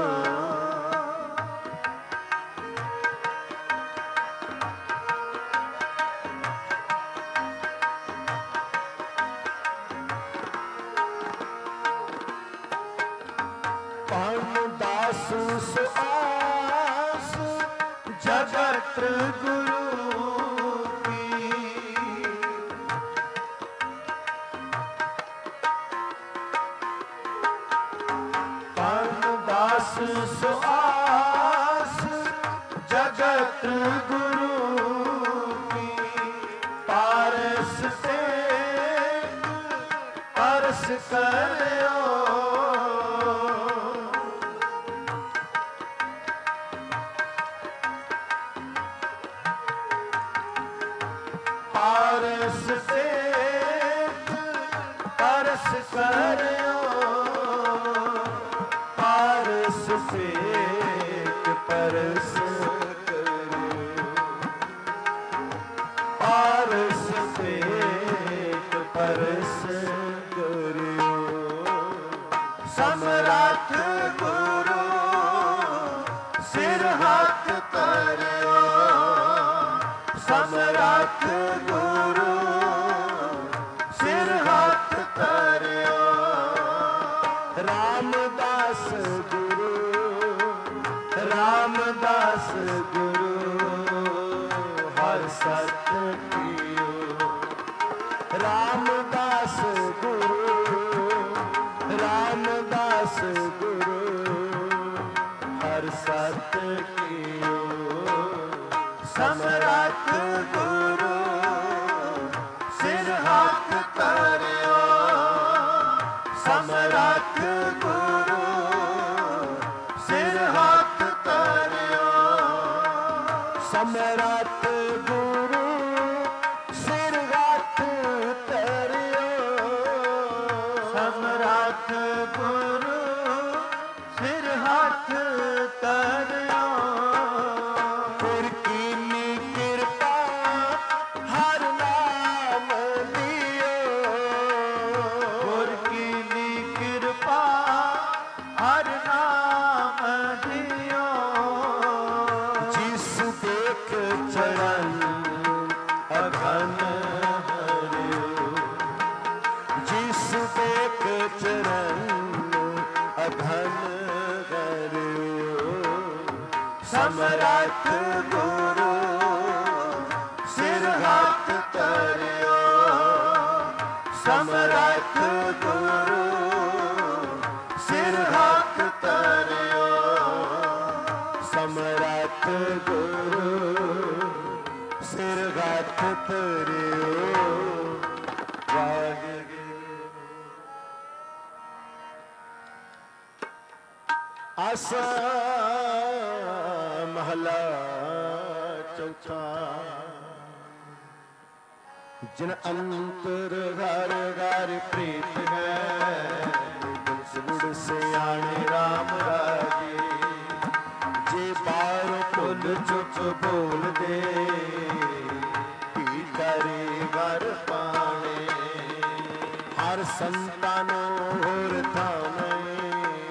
दास सुआस जगत गुरु की, दास सुआस जगत गुरु की। पारस से परस करियो, पारस से परस करियो, पारस से परस करियो, पारस से परस करियो। समरथ गुरु सिर हाथ करियो, समरथ गुरु सिर हाथ करियो। रामदास गुरु, रामदास गुरु हर सत कियो, रामदास गुरु, रामदास गुरु हर सत कियो। समरथ गुरु सिर हाथ करियो, समरथ गुरु सिर हाथ करियो, समरथ गुरु सिर हाथ करियो, समरथ गुरु सिर हाथ करियो। गुर कीनी कृपा हर नाम दियो, गुर कीनी कृपा हर नाम दियो। जिस देख चरण अघन हरियो, जिस देख चरण अघन हरियो। समरथ गुरु सिर हाथ करियो, ਸਮਰੱਥ ਗੁਰੂ ਸਿਰ ਹੱਥ ਧਰਿਓ, ਸਮਰੱਥ ਗੁਰੂ ਸਿਰ ਹੱਥ ਧਰਿਓ। ਵਾਹਿਗੁਰੂ। ਆਸਾ ਮਹਲਾ ਚੌਥਾ। ਜਿਨ ਅੰਤਰ ਹਰ ਹਰ ਪ੍ਰੀਤ ਹੈ, ਗੁਰ ਸਿਆਣੇ ਰਾਮ ਰਾਜੇ। ਜੇ ਬਾਹਰ ਭੁੱਲ ਚੁੱਪ ਬੋਲਦੇ, ਕੀ ਕਰੇ ਵਰ ਪਾਣੇ। ਹਰ ਸੰਤਾਂ ਨੂੰ ਹੋਰ ਥਾਵੇਂ,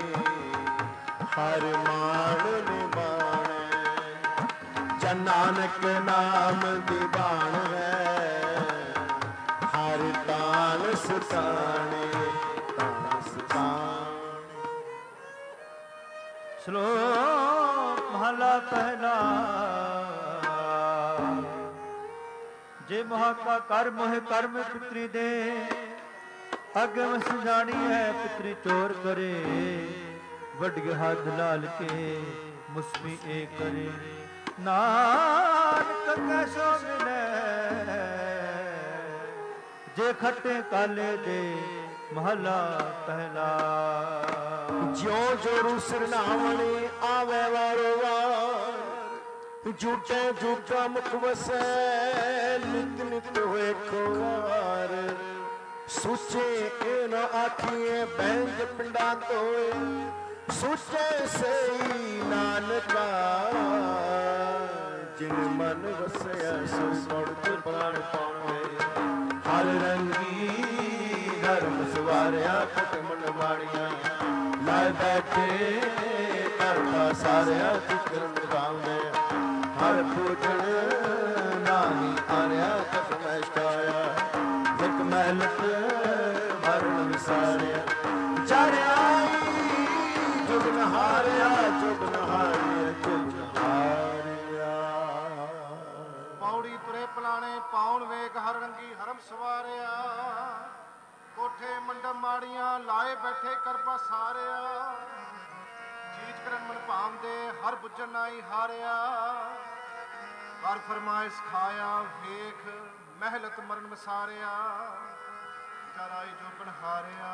ਹਰ ਮਾਣ ਨਿਬਾਣੇ। ਜਨ ਨਾਨਕ ਨਾਮ ਦੀ ਬਾਣ ਹੈ, ਹਰ ਤਾਲ ਸਤਾਣੇ ਤਾਲ ਸਤਾਣੇ। ਸ਼ਲੋਕ ਮਹਲਾ ਪਹਿਲਾ। ਜੇ ਮਹਾਕਾ ਕਰ ਮੋਹਿ ਕਰਮ ਪਿਤਰੀ ਦੇ, ਅਗਮ ਸੁਜਾਣੀ ਹੈ ਪਿਤਰੀ ਚੋਰ ਕਰੇ। ਵੱਡਿ ਹੱਥ ਲਾਲ ਕੇ ਮੁਸਮੀ ਏ ਕਰੇ। ਨਾਨਕ ਕੈਸੋ ਮਿਲੇ, ਜੇ ਖੱਟੇ ਕਾਲੇ ਦੇ ਮਹਲਾ ਪਹਿਲਾ। ਜਿਉ ਜੋ ਰੂਸਰ ਨਾਵਣੇ ਆਵੇ ਵਾਰੋ ਵਾਰ, ਝੂਠੇ ਝੂਠਾ ਮੁਖ ਵਸੈ ਨਿਤ ਨਿਤ ਹੋਏ ਖੁਆਰ। ਸੋਚੇ ਇਹ ਨਾ ਆਖੀਏ ਬੈਂਜ ਪਿੰਡਾਂ ਤੋਏ, ਸੋਚੇ ਸਈ ਨਾਨਕਾ ਜਿਨ ਮਨ ਵਸਿਆ ਸੋ ਪੜਤ ਪ੍ਰਾਣ ਪਾਵੇ। ਹਰ ਰੰਗੀ ਧਰਮ ਸਵਾਰਿਆ ਖਟਮਨ ਬਾਣੀਆਂ, ਲਾਇ ਬੈਠੇ ਕਰਤਾ ਸਾਰਿਆ ਫਿਕਰਨ ਗਾਉਂਦੇ। ਹਰ ਪੂਜਣ ਨਾਹੀ ਆਰਿਆ ਕਸਮ ਛਾਇਆ, ਇੱਕ ਮਹਿਲਤ ਮਰਨ ਵਿਸਾਰਿਆ। ਚਾਰਿਆਈ ਜੁਗਨ ਹਾਰਿਆ ਜੁਗਨ ਹਾਰਿਆ ਜੁਗਨ ਹਾਰਿਆ। ਪੌੜੀ ਤੁਰੇ ਪਲਾਣੇ ਪਾਉਣ ਵੇਖ ਹਰ ਰੰਗੀ ਹਰਮ ਸਵਾਰਿਆ। ਕੋਠੇ ਮੰਡਪ ਮਾੜੀਆਂ ਲਾਏ ਬੈਠੇ ਕਰਪਾ ਸਾਰਿਆ। ਚੀਜ਼ ਕਰਨ ਮਨ ਭਾਵਦੇ ਹਰ ਬੁੱਝਣ ਨਾਈ ਹਾਰਿਆ। ਕਰ ਫਰਮਾਇਸ਼ ਖਾਇਆ ਵੇਖ ਮਹਿਲਤ ਮਰਨ ਵਸਾਰਿਆ। ਜਰਾਈ ਜੋਬਨ ਹਾਰਿਆ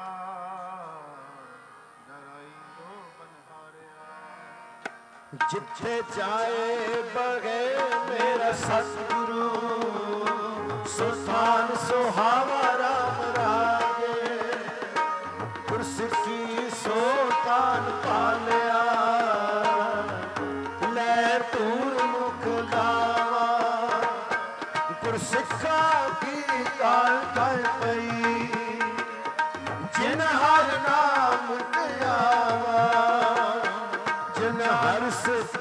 ਜਰਾਈ ਜੋਬਨ ਹਾਰਿਆ। ਜਿੱਥੇ ਜਾਏ ਬਗੇ ਮੇਰਾ ਸਤਿਗੁਰੂ, ਸੋ ਸਥਾਨ ਸੁਹਾਵਾ ਰਾਮ ਰਾਜੇ। ਗੁਰਸਿੱਖੀ ਸੋ ਤਾਨ ਪਾਲਿਆ, ਲੈ ਧੂਰ ਮੁਖ ਲਾਵਾ। ਗੁਰਸਿੱਖਾ ਕੀ ਕਾਲ ਕਰ ਪਈ, ਜਿਨ ਹਰ ਨਾਮ ਧਿਆਵਾ। ਜਿਨ ਹਰ ਸਿਫਤ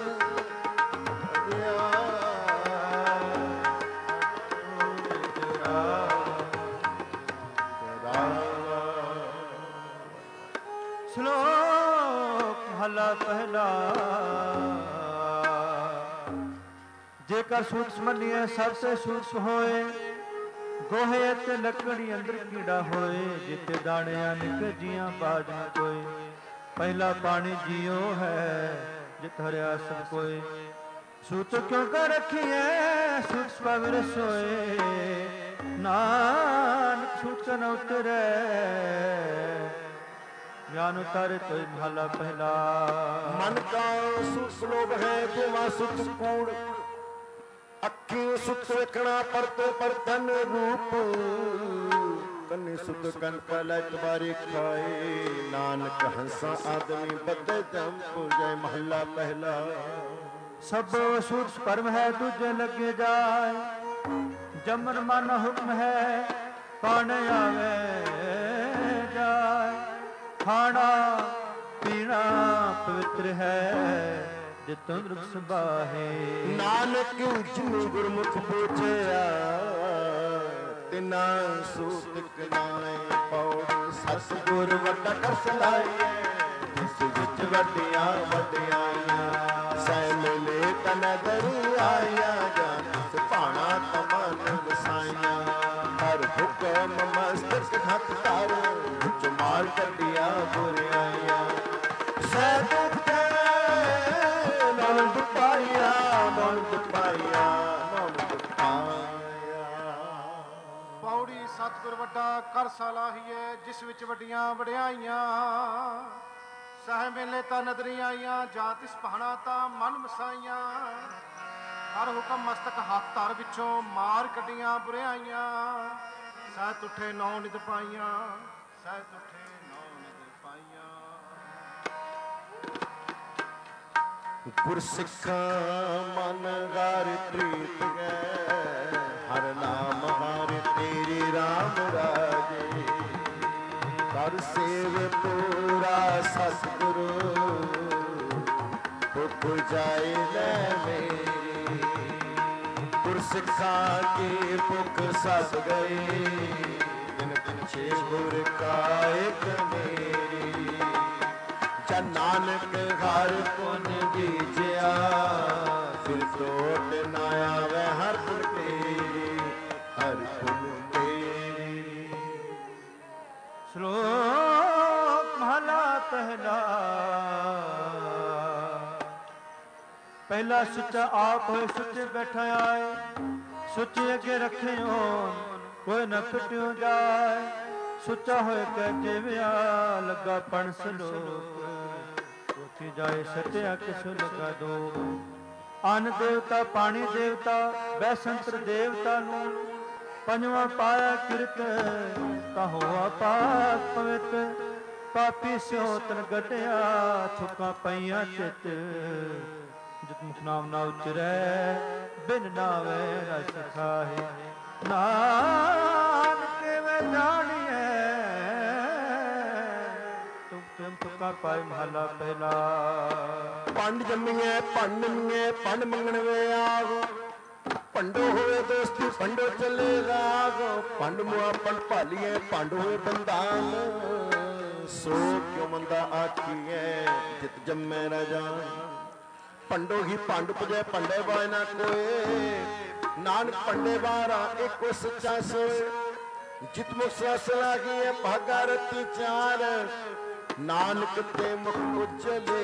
ਸ਼ਲੋਕ ਮਹਲਾ ਪਹਿਲਾ। ਜੇਕਰ ਸੂਖਮ ਮੰਨੀਏ ਸਭ ਸੇ ਸੂਖਮ ਹੋਏ, ਗੋਹੇ ਅਤੇ ਲੱਕੜੀ ਅੰਦਰ ਕੀੜਾ ਹੋਏ। ਜਿੱਤੇ ਦਾਣਿਆਂ ਨਿਕ ਜੀਆਂ ਬਾਜ ਨ ਕੋਈ, ਪਹਿਲਾ ਪਾਣੀ ਜੀਓ ਹੈ ਜਿਤ ਹਰਿਆ ਸਭ ਕੋਈ। ਸੂਤ ਕਿਉਂ ਕਰ ਰੱਖੀਏ ਸੂਤ ਪਵਿਰ ਸੋਏ, ਨਾਨਕ ਸੂਤ ਨ ਉਤਰੈ। ਗਿਆਨ ਉਤਾਰੇ ਤੋਇ ਮਹਲਾ ਪਹਿਲਾ। ਮਨ ਕਾ ਸੁਖ ਲੋਭ ਹੈ ਤੁਮਾ ਸੁਤ ਕੂੜ, ਅੱਖੀ ਸੁਤ ਵੇਖਣਾ ਪਰਤ ਪਰਤਨ ਰੂਪ। ਕੰਨੀ ਸੁਤ ਕੰਨ ਕਾ ਲੈ ਤਬਾਰੀ ਖਾਏ, ਨਾਨਕ ਹੰਸਾ ਆਦਮੀ ਬੱਦੇ ਜਮ ਪੂਜੈ ਮਹਲਾ ਪਹਿਲਾ। ਸਭ ਸੂਤ ਪਰਮ ਹੈ ਦੂਜੇ ਲੱਗੇ ਜਾਏ, ਜਮਨ ਮਨ ਹੁਕਮ ਹੈ ਕੌਣ ਆਵੇ ਜਾਏ। ਖਾਣਾ ਪੀਣਾ ਪਵਿੱਤਰ ਹੈ ਜੇ ਤੰਦਰੁਸਤ ਸੁਭਾਹੇ। ਨਾਨਕ ਜਿਨਿ ਗੁਰਮੁਖ ਬੋਝਿਆ, ਤਿਨਾ ਸੂਤ ਕਨਾਏ ਪੌੜ। ਸਤਿਗੁਰ ਵੱਡਾ ਕਰਸ ਲਾਈਏ, ਜਿਸ ਵਿੱਚ ਵੱਡੀਆਂ ਵੱਡਿਆਈਆਂ। ਸੈ ਮਿਲੇ ਤਨ ਦਰਿਆਇਆ, ਜਾਨ ਭਾਣਾ ਤਮਨ ਵਸਾਈਆਂ। ਹਰ ਭੁਖ ਹੁਕਮ ਮਸਤਕ ਹੱਥ ਧਰ ਵਿੱਚ ਮਾਰ ਕੱਢਿਆ ਬੁਰਾਈਆਂ ਸਹਿ ਦੁੱਖ ਨਾਨਕ ਪਾਇਆ ਨਾਨਕ ਪਾਇਆ ਨਾਨਕ ਪਾਇਆ। ਪੌੜੀ ਸਤਿਗੁਰ ਵੱਡਾ ਕਰ ਸਲਾਹੀਏ ਜਿਸ ਵਿੱਚ ਵੱਡੀਆਂ ਵਡਿਆਈਆਂ ਸਹਿ ਮੇਲੇ ਤਾਂ ਨਦਰੀ ਆਈਆਂ ਜਾ ਤਿਸ ਪਹਾਣਾ ਤਾਂ ਮਨ ਮਸਾਈਆਂ ਹਰ ਹੁਕਮ ਮਸਤਕ ਹੱਥ ਧਰ ਵਿੱਚੋਂ ਮਾਰ ਕੱਢੀਆਂ ਬੁਰਾਈਆਂ ਸਹਿ ਤੁਠੇ ਨੌ ਨਿਤ ਪਾਈਆਂ ਸਹਿ ਤੁਠੇ ਨੌ ਨਿਤ ਪਾਈਆਂ। ਗੁਰਸਿੱਖਾਂ ਮਨ ਗਾਰ ਪ੍ਰੀਤ ਗੈ ਹਰ ਨਾਮ ਹਰ ਤੇਰੇ ਰਾਮ ਰਾਜੇ ਕਰ ਸੇਵ ਪੂਰਾ ਸਤਿਗੁਰੂ ਹੁਕ ਜਾਏ ਲੈ ਮੇਰੀ ਗੁਰਸਿੱਖਾਂ ਕੀ ਭੁੱਖ ਸਭ ਗਈ ਦਿਨ ਪਿਛੇ ਗੁਰ ਕਾ ਇੱਕ ਮੇਰੀ ਜਨ ਨਾਨਕ ਹਰ ਪੁਨ ਬੀਜਿਆ ਫਿਰ ਟੋਟ ਨਾ ਆਵੇ ਹਰ ਪੁਨ ਤੇਰੀ ਹਰ ਪੁਨ ਤੇਰੀ। ਸ਼ਲੋਕ ਮਹਲਾ ਪਹਿਲਾ। ਪਹਿਲਾ ਸੁੱਚਾ ਆਪ ਹੋਏ ਸੁੱਚੇ ਬੈਠਾ ਆਏ ਸੁੱਚੇ ਅੱਗੇ ਰੱਖਿਓ ਕੋਈ ਨਾ ਕਟਿਓ ਜਾਏ ਸੁੱਚਾ ਹੋਏ ਕਹਿ ਜਿਵਿਆ ਲੱਗਾ ਪਣ ਸਲੋਕ ਉੱਥੇ ਜਾਏ ਸਤਿਆ ਕਿਸ ਲਗਾ ਦੋ। ਅੰਨ ਦੇਵਤਾ ਪਾਣੀ ਦੇਵਤਾ ਬੈਸੰਤਰ ਦੇਵਤਾ ਨੂੰ ਪੰਜਵਾਂ ਪਾਇਆ ਕਿਰਤ ਤਾਂ ਹੋਆ ਪਾਕ ਪਵਿੱਤ ਪਾਪੀ ਸਿਓ ਤਨ ਗਟਿਆ ਥੁੱਕਾਂ ਪਈਆਂ ਚਿੱਤ ਜਿਤ ਮੁਖ ਨਾਮ ਨਾ ਉਚਰੈ ਬਿਨ ਨਾਵੇ ਰਸ ਖਾਹੇ ਨਾਨਕ ਕਿਵੇਂ ਜਾਣੀਐ ਤੁਮ ਤੁਮ ਤੁਕਾ ਪਾਏ ਮਹਲਾ ਪਹਿਲਾ। ਪੰਡ ਜੰਮੀਐ ਪੰਡ ਮੰਗੀਐ ਪੰਡ ਮੰਗਣ ਵੇ ਆਗੋ ਪੰਡੋ ਹੋਵੇ ਦੋਸਤੀ ਪੰਡੋ ਚੱਲੇਗਾ ਆਗੋ ਪੰਡ ਮੁਆ ਪੰਡ ਭਾਲੀਏ ਪੰਡ ਹੋਏ ਬੰਦਾਨ ਸੋ ਕਿਉ ਮੰਦਾ ਆਖੀਐ ਜਿਤ ਜੰਮੈ ਰਾਜਾ ਪੰਡੋ ਹੀ ਪੰਡ ਪੁਜੈ ਪੰਡੇ ਬਾਇ ਨਾ ਕੋਏ ਨਾਨਕ ਪੰਡੇ ਬਾਰਾ ਇੱਕੋ ਸੱਚਾ ਸੋਏ ਜਿਤ ਮੁਖ ਸਸ ਲਾਗੀਐ ਭਾਗਾ ਰਤੀ ਚਾਰ ਨਾਨਕ ਤੇ ਮੁਖ ਉਜਲੇ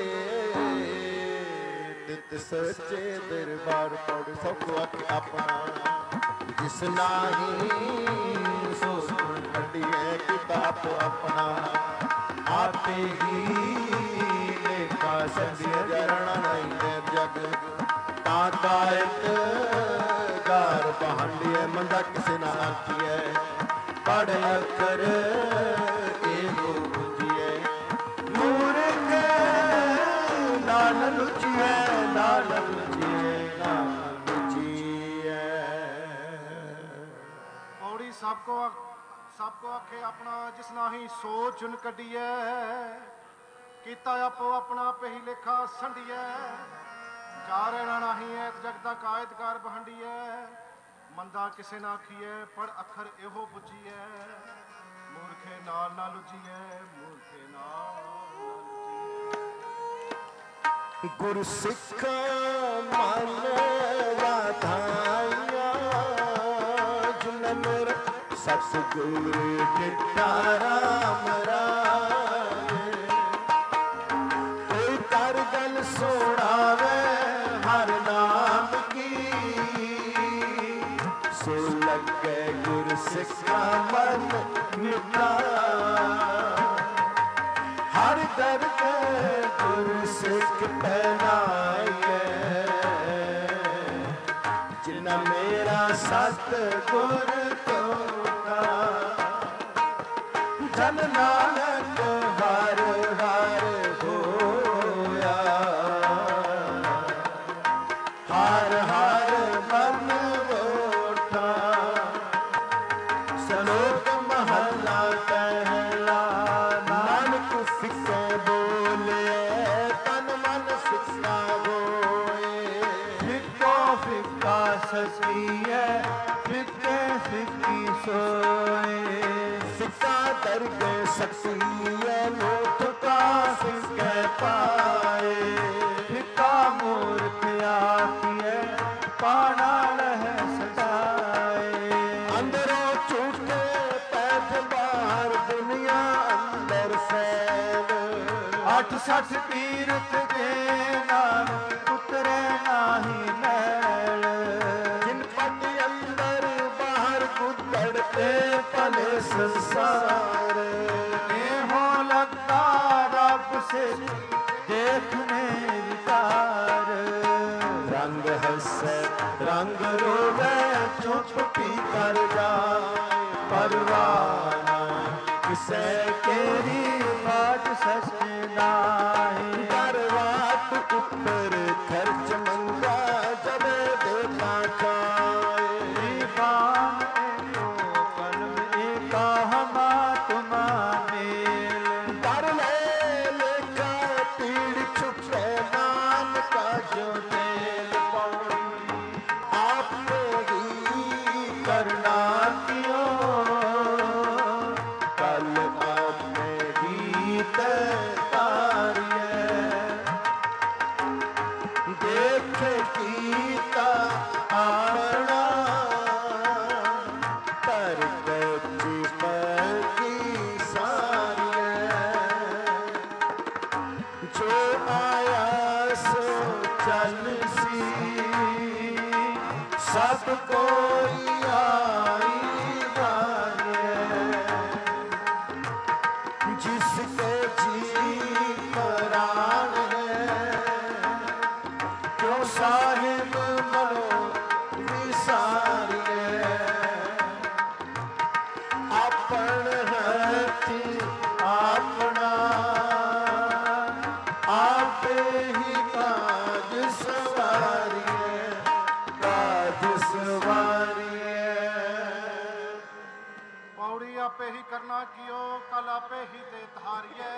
ਤਿਤ ਸੱਚੇ ਦਰਬਾਰ ਪੌੜੀ ਸਭ ਕੋ ਆਪਣਾ ਜਿਸ ਨਾਹੀ ਸੋ ਸੁਣ ਕੱਢੀਐ ਕਿਤਾਬ ਆਪਣਾ ਆਪੇ ਹੀ ਲੇਖਾ ਸੰਧਿਆ ਜਰਣਾ ਨਹੀਂ ਜਗ ਤਾਂ ਕਾਇਤ ਗਾਰ ਪਹਾਂਡੀਐ ਮੰਦਾ ਕਿਸੇ ਨਾ ਆਖੀਐ ਪੜ ਅੱਖਰ ਇਹੋ ਬੁਝੀਐ ਮੂਰਖ ਨਾਨ ਲੁਚੀਐ ਨਾਨ ਲੁਚੀਐ ਨਾਨ ਲੁਚੀਐ। ਪੌੜੀ ਸਭ ਕੋ ਸਭ ਕੋ ਆਖੇ ਆਪਣਾ ਜਿਸ ਨਾਹੀ ਸੋ ਚੁਨ ਕੱਢੀਐ ਕੀਤਾ ਆਪੋ ਆਪਣਾ ਪਹੀ ਲੇਖਾ ਸੰਢੀਐ ਜਾ ਰਹਿਣਾ ਨਹੀਂ ਐ ਜਗ ਦਾ ਕਾਇਦਕਾਰ ਬਹੰਡੀਐ ਮੰਦਾ ਕਿਸੇ ਨਾ ਆਖੀਐ ਪੜ ਅੱਖਰ ਇਹੋ ਬੁਝੀਐ ਮੂਰਖੇ ਨਾਲ ਨਾ ਲੁਝੀਐ ਮੂਰਖੇ ਨਾਲ ਗੁਰ ਸਿੱਖ ਮਨ ਵਾਧਾਇਆ ਜੁਨ ਮੇਰਾ ਸਤਿਗੁਰ ਡਿਠਾ ਰਾਮ ਰਾਏ ਕੋਈ ਕਰ ਗੱਲ ਸੁਣਾਵੇ ਹਰ ਨਾਮ ਕੀ ਸੋ ਲੱਗੇ ਗੁਰ ਸਿੱਖਾ ਮਨ ਮਿਟਾ ਹਰ ਦਰ ਗੁਰ ਸਿੱਖ ਪਹਿਨਾਈਏ ਜਿਨਾ ਮੇਰਾ ਸਤ ਗੁਰ ਤੋਕਾ ਜਨ ਨਾਨਕ ਹਰ ਹਰ ਹੋਇਆ ਹਰ ਹਰ ਮਨ ਵੋਟਾ। ਸਲੋਕ ਮਹਲਾ ਪਹਿਲਾ ਨਾਨਕ ਫਿੱਕੇ ਬੋਲੇ ਤਨ ਮਨ ਫਿੱਕਾ ਹੋਏ ਫਿੱਕੋ ਫਿੱਕਾ ਸਸੀਐ ਫਿੱਕੇ ਫਿੱਕੀ ਸੋਏ ਫਿੱਕਾ ਦਰਗੇ ਸਕਸੀਐ ਮੋਠ ਕਾ ਫਿੱਕੇ ਪਾਏ ਫਿੱਕਾ ਮੂਰਖ ਆਖੀਐ ਪਾਣਾ ਲਹਿ ਸਦਾਏ ਅੰਦਰੋਂ ਝੂਠੇ सठ सठ तीर्थ के नानक उतरे नाही मैल। जिन पट अंदर बाहर गुदड़ते पले संसार। हो लगता रब से देखने विचार। रंग हंसे रंग रोवे चुप पी कर जाए परवाना किसे केरी बात सच नाही। करवाट ऊपर खर्च मंगा जब देखा खाए। दीवान एको कलम एका हमा तुमा मेल। कर ले लेखा पीड़ छुपे नाम का जो तेल पौड़ी। आपने ही करना कियो कल आपने ही तारिये। देखे कीता आपना पर कच्ची पकी सारिये। जो आया सो चल सी सब कोई आई जाने। जिसके जी परान है क्यों साहिब मनो विसारिये। अपन हथी अपना आपे ही काज सवारिये काज सवारिये। पौड़ी आपे ही करना कियो कल आपे ही दे धारिये।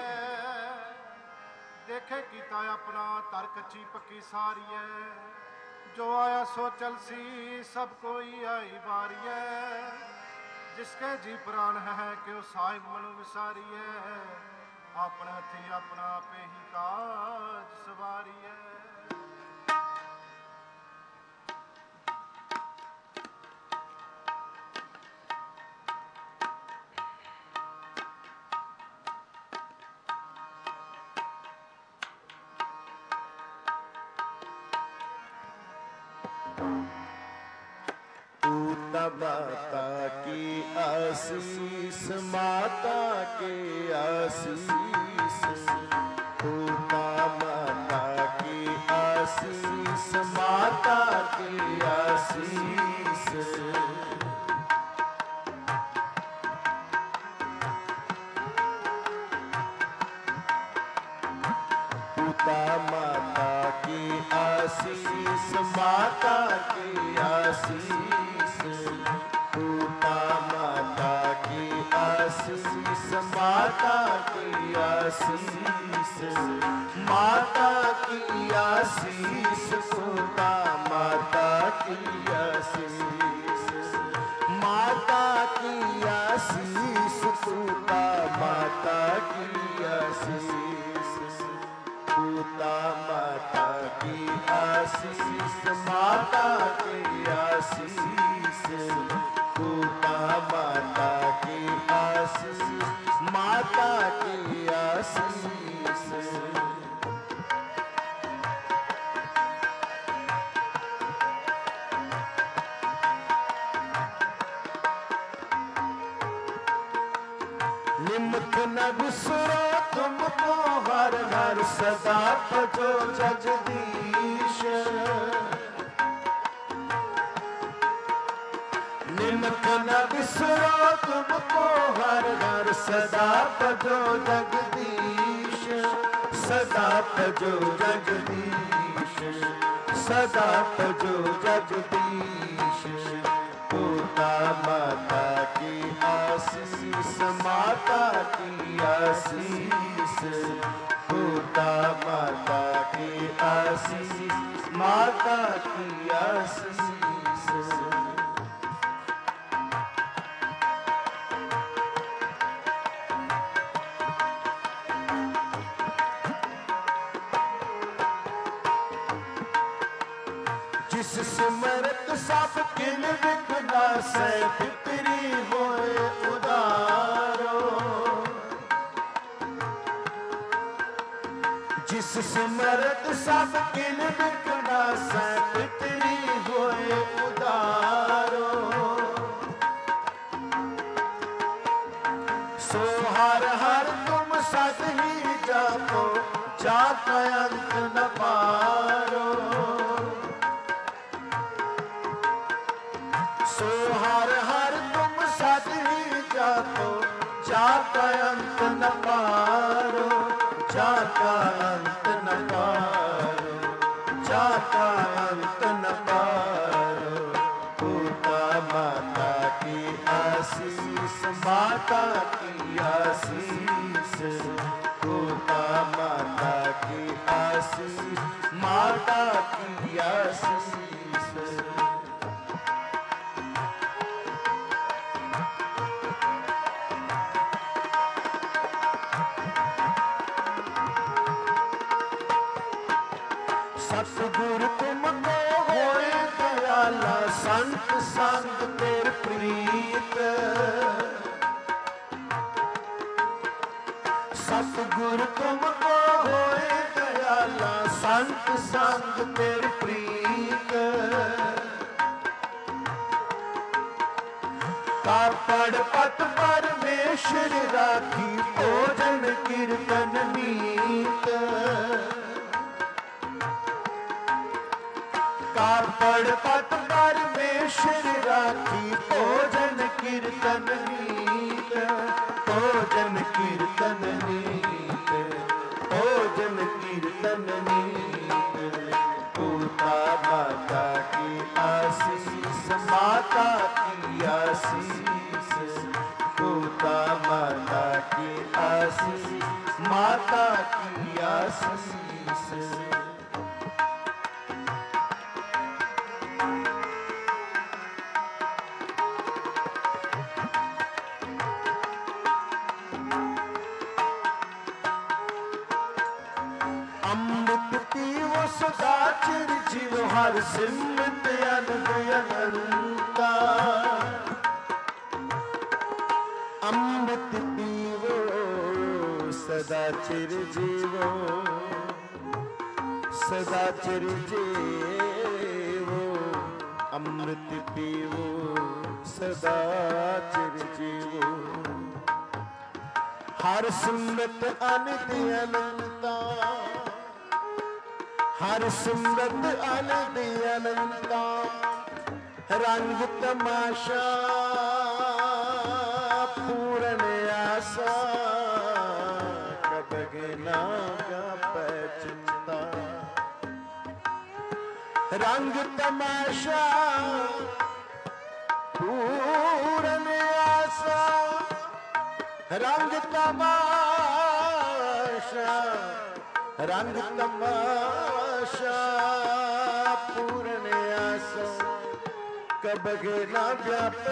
देखे कीता अपना तर कच्ची पक्की सारिये। जो आया सो चल सी सब कोई आई बारिये। जिसके जी प्राण है कि वो साहिब मनु विसारिये। अपने हथी अपना पे ही काज सवारिये। माता की आशीष माता के आशीष। पूता माता की आशीष माता की आशीष। पूता माता की आशीष माता की आशीष। पूता माता की आशीष माता की आशीष। माता की आशीष पूता माता की आशीष। माता की आशीष पूता माता की आशीष। पूता माता की आशीष माता की आशीष। पूता माता की आशीष माता की आशीष। निमक न बिसरो तुमको हर हर सदा भजो जगदीश। निमक न बिसरो तुमको हर हर सदा भजो जगदीश। सदा भजो जगदीश सदा भजो जगदीश। पूता माता की आशीष माता की आशीष। पूता माता की आशीष माता की आशीष। जिस सिमरत सब किन विघ्ना से फिक्री होए उदारो। जिस सिमरत सब किन बिकना सैकटरी होए उदारो सो हर हर तुम सद ही जाको जाका अंत न पारो सो हर हर तुम सद ही जाको जाका अंत न पारो जाका अंत न पारो जाका अंत न पारो पिता माता की आशीष माता की आशीष पिता माता की आशीष माता की आशीष सतगुरु तुमको होए दयाला संत संग तेर प्रीत सतगुरु तुमको होए दयाला संत संग तेर प्रीत कापड़ पत परमेश्वर राखी भोजन कीर्तन नीत कापड़ पत परमेश्वर राखी भोजन कीर्तन नीत भोजन कीर्तन नीत भोजन कीर्तन नीत पिता माता की आशीष माता की आशीष पिता माता की आशीष माता की आशीष अमृत पीवो सदा चिर जीवो हर सिमत अनंत अनंता अमृत पीवो सदा चिर जीवो सदा चिर जीवो अमृत पीवो सदा चिर जीवो हर सिमत अनंत अनंता हर सिमरत अनंत अनंता रंग तमाशा पूर्ण आशा कब ना व्यापै चिंता रंग तमाशा पूर्ण आशा रंग तमाशा रंग तमाशा पूर्ण आशा कब ना व्यापे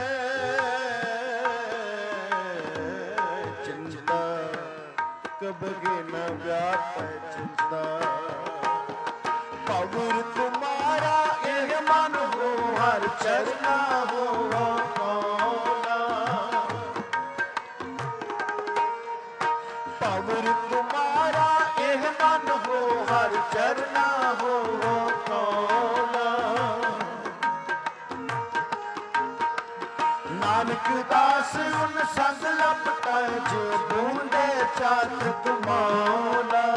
चिंता कब ना व्यापे चिंता पवित्र तुम्हारा यह मन हो हर चरना हो पवित्र तुम्हारा यह मन हो हर चरना हो कौला नानक दास उन संग लपटा जो बूंदे चातक मौला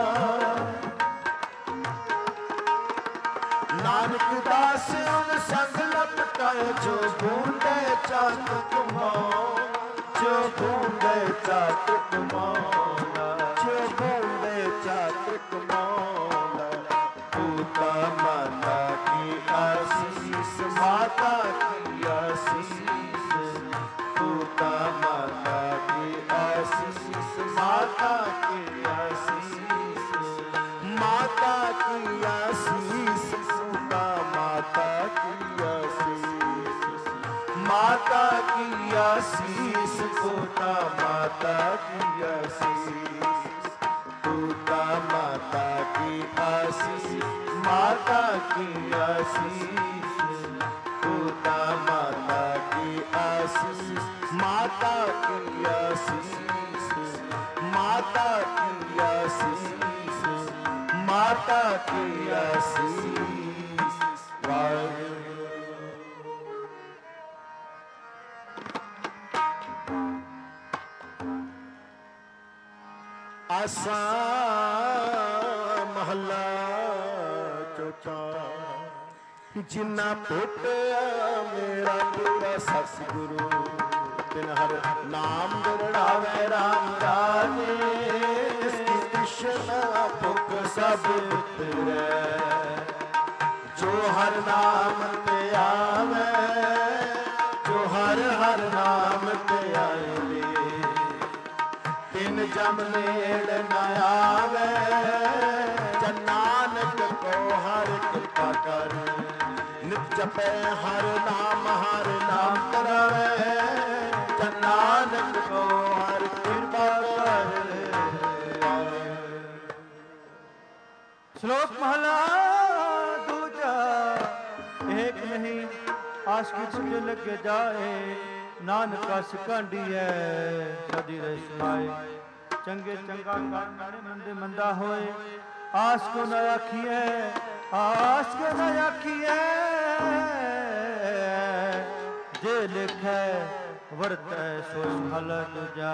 नानक दास उन संग लपटा जो बूंदे चातक मौला जो बूंदे चातक मौला जो बूंदे चातक मौला पिता माता की आशीष माता की आशीष पिता माता की आशीष माता की आशीष माता की आशीष पिता माता की आशीष माता की आशीष पिता माता की आशीष पिता माता की आशीष माता की आशीष पिता माता की आशीष माता की आशीष माता की आशीष ਮਾਤਾ ਕੀ ਆਸੀਸ ਵਾਹਿਗੁਰੂ। ਆਸਾ ਮਹੱਲਾ ਚੌਥਾ। ਜਿੰਨਾ ਪੁੱਟਿਆ ਮੇਰਾ ਪੂਰਾ ਸਤਿਗੁਰੂ, ਤਿਨ ਹਰ ਨਾਮ ਦਰੜਾਵੇ ਰਾਮ ਰਾਜੇ। ਇਸकी ਤ੍ਰਿਸ਼ਨਾ ਭੁੱਖ ਸਭ ਉਤਰੈ, ਜੋ ਹਰ ਨਾਮ ਤੇ ਆਵੇ, ਜੋ ਹਰ ਹਰ ਨਾਮ ਤੇ ਆਵੇ। ਤਿਨ ਜਮ ਨੇੜ ਨ ਆਵੇ, ਜਨ ਨਾਨਕ ਕੋ ਹਰ ਕਿਰਪਾ ਕਰ। ਨਿਤ ਜਪੈ ਹਰ ਨਾਮ ਹਰ ਨਾਮ ਕਰਾਵੇ, ਜਨ ਨਾਨਕ ਕੋ ਹਰ ਕਿਰਪਾ ਕਰ। ਸ਼ਲੋਕ ਮਹਲਾ ਦੂਜਾ। ਏਕ ਨਹੀਂ ਆਸ਼ਕੀ ਤੁਝ ਲੱਗੇ ਜਾਏ, ਨਾਨਕ ਅਸ ਕਾਂਡੀਐ ਸਦੀ ਰਹਿ ਸਮਾਏ। ਚੰਗੇ ਚੰਗਾ ਕਰਨ ਮੰਦੇ ਮੰਦਾ ਹੋਏ, ਆਸ ਕੋ ਨ ਆਖੀਐ ਆਸ ਕੋ ਨ ਆਖੀਐ। ਜੇ ਲਿਖੈ ਵਰਤੈ ਸੋਇ ਮਹਲਾ ਦੂਜਾ।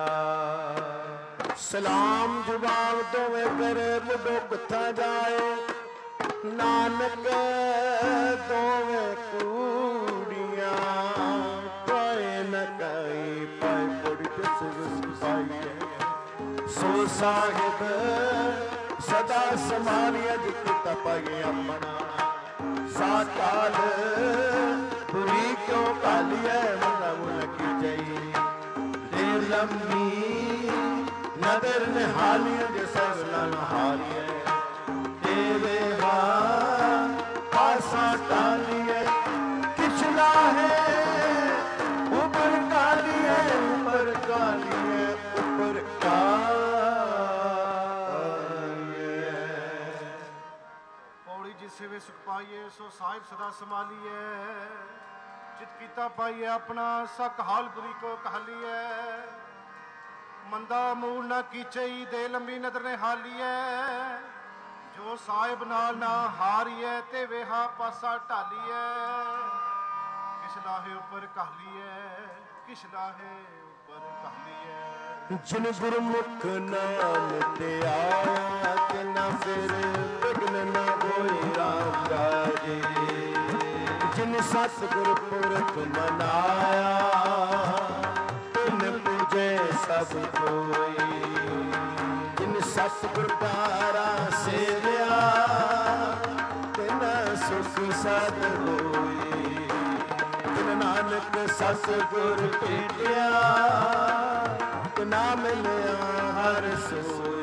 ਸਲਾਮ ਜਵਾਬ ਦੋਵੇਂ ਕਰੇ ਮੁਢੋ ਕੁੱਥਾ ਜਾਏ, ਨਾਨਕ ਦੋਵੇਂ ਕੂੜੀਆਂ ਪਾਏ ਨ ਕਾਈ। ਪਾਏ ਕੋੜੀ ਜਿਸ ਵਿਸ ਪਾਈਏ, ਸੋ ਸਾਹਿਬ ਸਦਾ ਸਮਾਨੀਆ ਜਿਤ ਪਾਈਏ। ਆਪਣਾ ਸਾਕਾਲ ਬੁਰੀ ਕਿਉਂ ਕਾਲੀਐ, ਮਨਾ ਮੁਨ ਕੀ ਜਈ। ਦੇਰ ਲੰਮੀ ਨਦਰ ਨਿਹਾਲੀਏ, ਜੇ ਸਭ ਨਨ ਹਾਰੀਏ। ਤੇਰੇ ਵਾ ਆਸਾ ਟਾਲੀਏ, ਕਿਛ ਲਾਹੇ ਉਪਰ ਕਾਲੀਏ। ਉਪਰ ਕਾਲੀਏ, ਉਪਰ ਕਾਲੀਏ। ਪੌੜੀ ਜਿਸ ਵੇ ਸੁਖ ਪਾਈਏ, ਸੋ ਸਾਹਿਬ ਸਦਾ ਸੰਭਾਲੀਏ। ਚਿਤ ਕੀਤਾ ਪਾਈਏ ਆਪਣਾ, ਸਕ ਹਾਲ ਬੁਰੀ ਕੋ ਕਹਾਲੀਏ। ਮੰਦਾ ਮੂਲ ਨਾ ਕੀਚਈ, ਦੇ ਲੰਬੀ ਨਦਰ ਨੇ ਹਾਲੀਏ। ਜੋ ਸਾਹਿਬ ਨਾਲ ਨਾ ਹਾਰੀਏ, ਤੇ ਵੇਹਾ ਪਾਸਾ ਢਾਲੀਏ। ਕਿਛ ਲਾਹੇ ਉੱਪਰ ਕਹਾਲੀਏ, ਕਿਛ ਲਾਹੇ ਉੱਪਰ ਕਹਾਲੀਏ। ਜਿਨ ਗੁਰਮੁਖ ਨਾਮ ਤੇ ਆਇਆ, ਤਿਨਾ ਫਿਰ ਬਿਗਨ ਨ ਹੋਈ ਰਾਮ ਰਾਜੇ। ਜਿਨ ਸਤਿਗੁਰ ਪੁਰਖ ਮਨਾਇਆ, ਤਿਨ ਪੂਜੇ ਸਭ ਕੋਈ। ਜਿਨ ਸਤਿਗੁਰ ਪਿਆਰਾ ਸੇਵਿਆ, ਤਿਨ ਸੁਖ ਸਦ ਹੋਈ। ਤਿਨ ਨਾਨਕ ਸਤਿਗੁਰ ਭੇਟਿਆ, ਤਿਨਾ ਮਿਲਿਆ ਹਰ ਸੋਈ।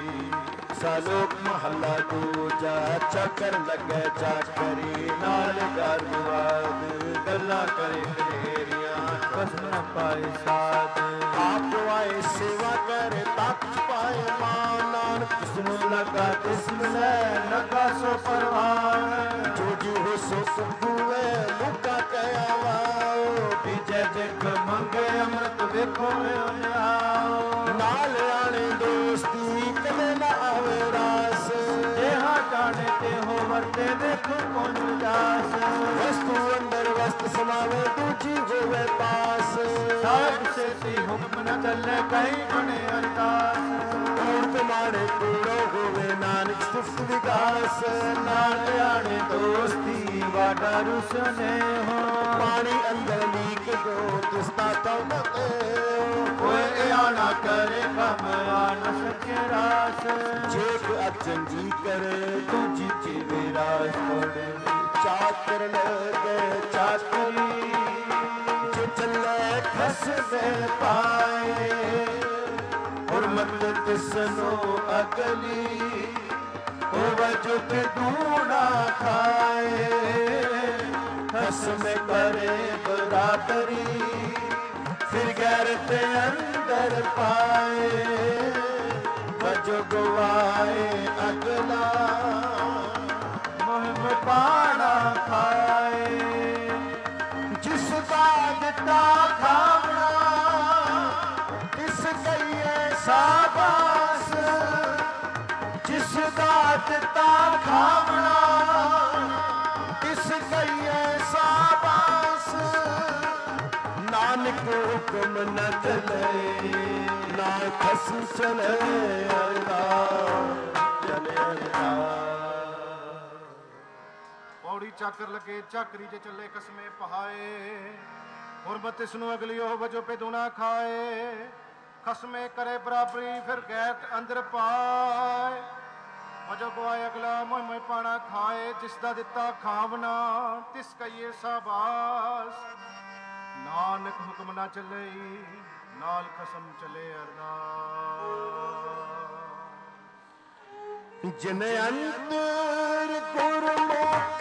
ਸਲੋਕ ਮਹੱਲਾ ਦੂਜਾ। ਚੱਕਰ ਲੱਗੇ ਚਾਕਰੀ, ਨਾਲ ਗਰਵਾਦ ਗੱਲਾਂ ਕਰੇ ਢੇਰੀਆਂ। ਕਸ ਨ ਪਾਏ ਸਾਧ, ਆਪ ਆਏ ਸੇਵਾ ਕਰੇ ਤਪ ਪਾਏ ਮਾਨ। ਨਾਨਕ ਜਿਸਨੂੰ ਲਗਾ ਤਿਸ ਮਿਲੈ, ਲਗਾ ਸੋ ਪਰਵਾਨ। ਜੋ ਜੀ ਸੋ ਸੁਖੂਏ, ਮੁਕਾ ਕਹਿਆ ਵਾਓ। ਤੀਜੇ ਦੇਖ ਮੰਗੇ ਅੰਮ੍ਰਿਤ ਵੇਖੋ ਆਓ। ਨਾਲ ਆਣੇ ਦੋਸਤੀ ਕਦੇ ਨਾ ਆਵੇ ਰਾਸ। ਦੇਹਾ ਟਾਣੇ ਤੇ ਹੋ ਵਰਤੇ ਦੇਖੋ ਕੌਣ ਉਦਾਸ। ਵਸਤੂ ਅੰਦਰ ਵਸਤ ਸਮਾਵੇ, ਦੂਜੀ ਹੋਵੇ ਪਾਸ। ਸਾਹਿਬ ਸੇਤੀ ਹੁਕਮ ਨ ਚੱਲੇ, ਕਹੀਂ ਬਣੇ ਅਰਦਾਸ। ਕੂੜ ਮਾੜੇ ਕੂੜੋ ਹੋਵੇ, ਨਾਨਕ ਸੁਖ ਵਿਕਾਸ। ਨਾਲ ਆਣੇ ਦੋਸਤੀ ਵਾਡਾ ਰੁਸਨੇ ਹੋ। ਪਾਣੀ ਅੰਦਰ ਲੀਕ ਦੋ, ਤਿਸਤਾ ਤਉ ਨ ਕੋਈ ਆਣਾ ਕਰੇ ਕਮ ਆਨ ਸਕੇ ਰਾਸ। ਜੇਕ ਅਚਨ ਜੀ ਕਰੇ, ਦੂਜੀ ਜੀਵੇ ਰਾਸ ਤੋੜੇ। ਚਾਕਰ ਲਗੇ ਚਾਕਰੀ, ਜੋ ਚੱਲੇ ਖਸਵੇ ਪਾਏ। ਹੁਰਮਤ ਤਿਸਨੋ ਅਗਲੀ, ਹੋਵੇ ਜੋ ਤੇ ਦੂਣਾ ਖਾਏ। ਖਸਮ ਕਰੇ ਬਰਾਬਰੀ, ਫਿਰ ਗੈਰ ਤੇ ਅੰਦਰ ਪਾਏ। ਵਜੋ ਗਵਾਏ ਅਗਲਾ, ਮੁਹਿਮ ਪਾਣਾ ਖਾਏ। ਜਿਸ ਦਾ ਦਿੱਤਾ ਖਾਵਣਾ, ਤਿਸ ਕਹੀਏ ਸਾਬਾਸ। ਜਿਸ ਦਾਤ ਤਾ ਖਾਵਣਾ ਤਿਸ ਕਈਏ ਸਾਬਾਸ ਨਾਨਕ ਹੁਕਮ ਨ ਚਲੇ ਨਾ ਖਸਮ ਚਲੇ ਅਰਦਾਸ ਚਲੇ ਅਰਦਾਸ। ਪੌੜੀ ਚਾਕਰ ਲਗੇ ਚਾਕਰੀ ਜੇ ਚੱਲੇ ਕਸਮੇ ਪਹਾਏ ਹੁਰਮਤ ਇਸ ਨੂੰ ਅਗਲੀ ਉਹ ਵਜੋ ਪੇ ਨਾ ਖਾਏ ਖਸਮੇ ਕਰੇ ਬਰਾਬਰੀ ਫਿਰ ਗੈਤ ਅੰਦਰ ਪਾਏ ਵਜੋ ਗਵਾਏ ਅਗਲਾ ਮੋਹ ਮੋਹ ਪਾਣਾ ਖਾਏ ਜਿਸ ਦਾ ਦਿੱਤਾ ਖਾਵਣਾ ਤਿਸ ਕਈਏ ਸਾਬਾਸ ਨਾਨਕ ਹੁਕਮ ਨਾ ਚੱਲੇ ਨਾਲ ਖਸਮ ਚਲੇ ਅਰਦਾਸ। ਜਿਨ ਅੰਤਰ ਗੁਰਮੁਖ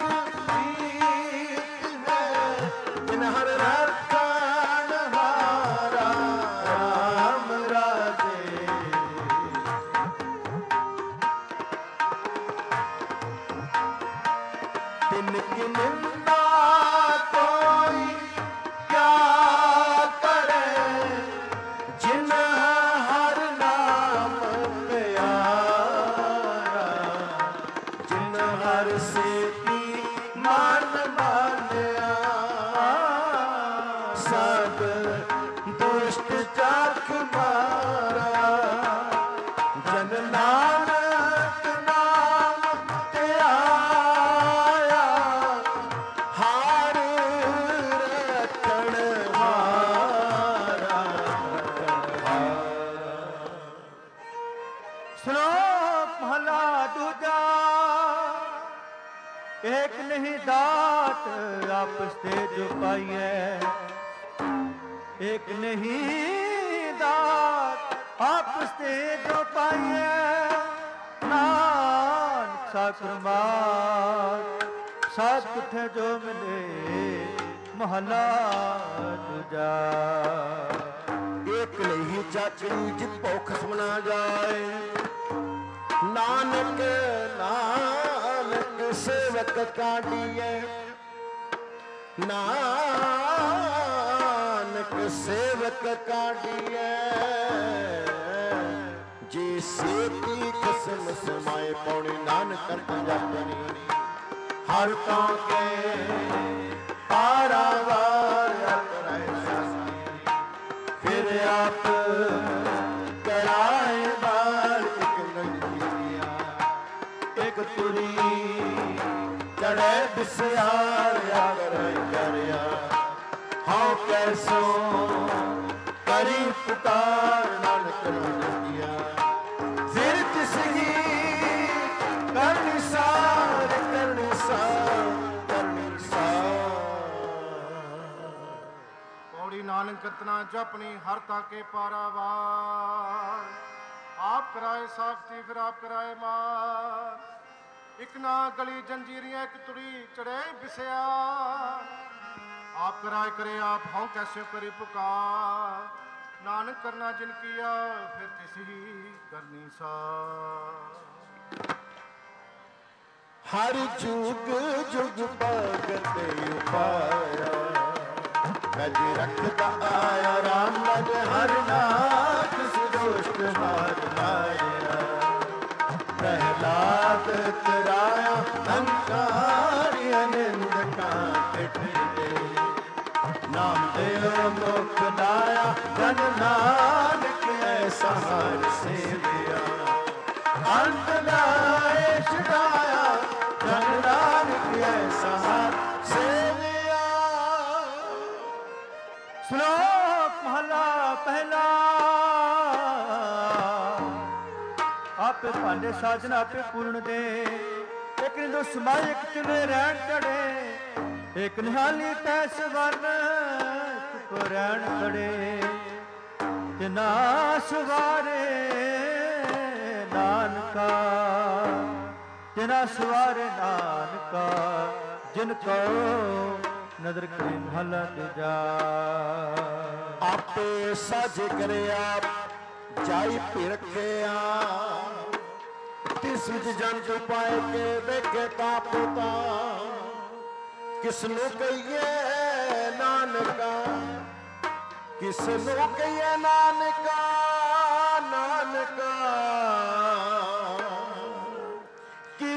ਪ੍ਰੀਤ ਹੈ ਜਿਨ ਹਰ ਰਖਣ ਹਾਰਾ ਰਾਮ ਰਾਜੇ ਤਿਨ ਕੀ ਨਿੰਦਾ ਕੋਈ ਕਿਆ ਕਰੇ ਜਿਨ ਹਰ ਨਾਮ ਪਿਆਰਾ ਜਿਨ ਹਰ ਸੇਤੀ ਮਨ ਮਾਨਿਆ ਸਭ ਦੁਸ਼ਟ ਚੱਖ ਮਾਰਾ ਜਨ ਨਾਨਕ ਨਾਮ ਤੇ ਆਇਆ ਹਾਰ ਰਖਣ ਹਾਰਾ ਸ਼ਲੋਕ ਮਹਲਾ ਦੂਜਾ। ਏਕ ਨਹੀਂ ਦਾਤ ਆਪਸ ਤੇ ਜੋ ਪਾਈਐ ਏਕ ਨਹੀਂ ਦਾਤ ਆਪਸ ਤੇ ਜੋ ਪਾਈਐ ਨਾਨਕ ਸਾਖਰ ਮਾਤ ਸਾਧ ਕੁਠੇ ਜੋ ਮਿਲੇ ਮਹਲਾ ਦੂਜਾ। ਏਕ ਨਹੀਂ ਚਾਚਰੀ ਜਿਤ ਭੁਖ ਸਮਨਾ ਜਾਏ ਨਾਨਕ ਨਾਨਕ ਸੇਵਕ ਕਾਢੀਏ ਨਾਨਕ ਸੇਵਕ ਕਾਢੀਏ ਜੀ ਸੇਤੀ ਕਿਸਮ ਸਮਾਏ ਪੌਣੀ ਨਾਨਕ ਕਰ ਪੰਜਾਬਣੀ ਹਰ ਤਾਂ ਕੇ ਪਾਰਾਵਾਰ ਕਰਾਏ ਸਾਸੀ ਫਿਰ ਆਪ ਕਰਾਏ ਬਾਰ ਇੱਕ ਗੰਜੀਆ ਇੱਕ ਤੁਰੀ ਚੜੇ ਬਿਸਿਆਰ ਕਰਾਏ ਕਰਿਆ ਹਾਂ ਕੈਸੋ ਕਰੀ ਪੁਕਾਰ ਨਾਨਕ ਰੰਗਿਆ ਫਿਰ ਤਿਸ ਹੀ ਕਰਨੀ ਸਾਰ ਕਰਨੀ ਸਾਰ ਕਰਨੀ ਸਾਰ। ਪੌੜੀ ਨਾਨਕ ਕਰਤਨਾ ਜਪਣੀ ਹਰ ਤਾਕੇ ਪਾਰਾਵਾਰ ਆਪ ਕਰਾਏ ਸਾਖਤੀ ਫਿਰ ਆਪ ਕਰਾਏ ਮਾਰ ਇੱਕ ਨਾ ਗਲੀ ਜੰਜੀਰੀਆਂ ਇੱਕ ਤੁਰੀ ਚੜੇ ਬਿਸਿਆ ਆਪ ਕਰਾਏ ਕਰੇ ਆਪ ਹਉ ਕੈਸੇ ਕਰੀ ਪੁਕਾਰ ਨਾਨਕ ਕਰਨਾ ਜਿਨ ਕੀਆ ਫਿਰ ਤਿਸ ਹੀ ਕਰਨੀ ਸਾਰ। ਹਰ ਜੁਗ ਜੁਗ ਭਗਤ ਉਪਾਇਆ ਗਜ ਰਖਦਾ ਆਇਆ ਰਾਮ ਲਜ ਹਰ ਨਾਥ ਸੁਦੋਸ਼ਟ ਮਾਰ ਮਾਰਿਆ ਪ੍ਰਹਿਲਾਦ ਤਰਾਇਆ ਅੰਕਾਰਿ ਅਨੰਦ ਕਾਟ ਦੇ ਨਾਮ ਦੇਵ ਮੁਖ ਲਾਇਆ ਜਨ ਨਾਨਕ ਐਸਾ ਹਰ ਸੇਵਿਆ ਅੰਤ ਲਾਏ ਛਡਾਇਆ ਜਨ ਨਾਨਕ ਐਸਾ ਹਰ ਸੇਵਿਆ। ਸ਼ਲੋਕ ਮਹਲਾ ਪਹਿਲਾ। ਆਪੇ ਭਾਂਡੇ ਸਾਜਨ ਆਪੇ ਪੂਰਨ ਦੇ ਇੱਕ ਨਿਦੋ ਸਮਾਇ ਇੱਕ ਚੁਨੇ ਰਹਿਣ ਚੜੇ ਇੱਕ ਨਿਹਾਲੀ ਤੈਸ ਵਰਨ ਕੋ ਰਹਿਣ ਖੜੇ ਤਿਨਾ ਸਵਾਰੇ ਨਾਨਕਾ ਤਿਨਾ ਸਵਾਰੇ ਨਾਨਕਾ ਜਿਨ ਕੋ ਨਦਰ ਕਰੇ ਮਹਲਾ ਦੂਜਾ। ਆਪੇ ਸਾਜੇ ਕਰਿਆ ਜਾਈ ਭਿਰਖਿਆ ਤਿਸ ਵਿੱਚ ਜੰਤ ਪਾਏ ਕੇ ਦੇਖੇ ਤਾ ਪੋਤਾ ਕਿਸ ਨੂੰ ਕਹੀਏ ਨਾਨਕਾ ਕਿਸ ਨੂੰ ਕਹੀਏ ਨਾਨਕਾ ਨਾਨਕਾ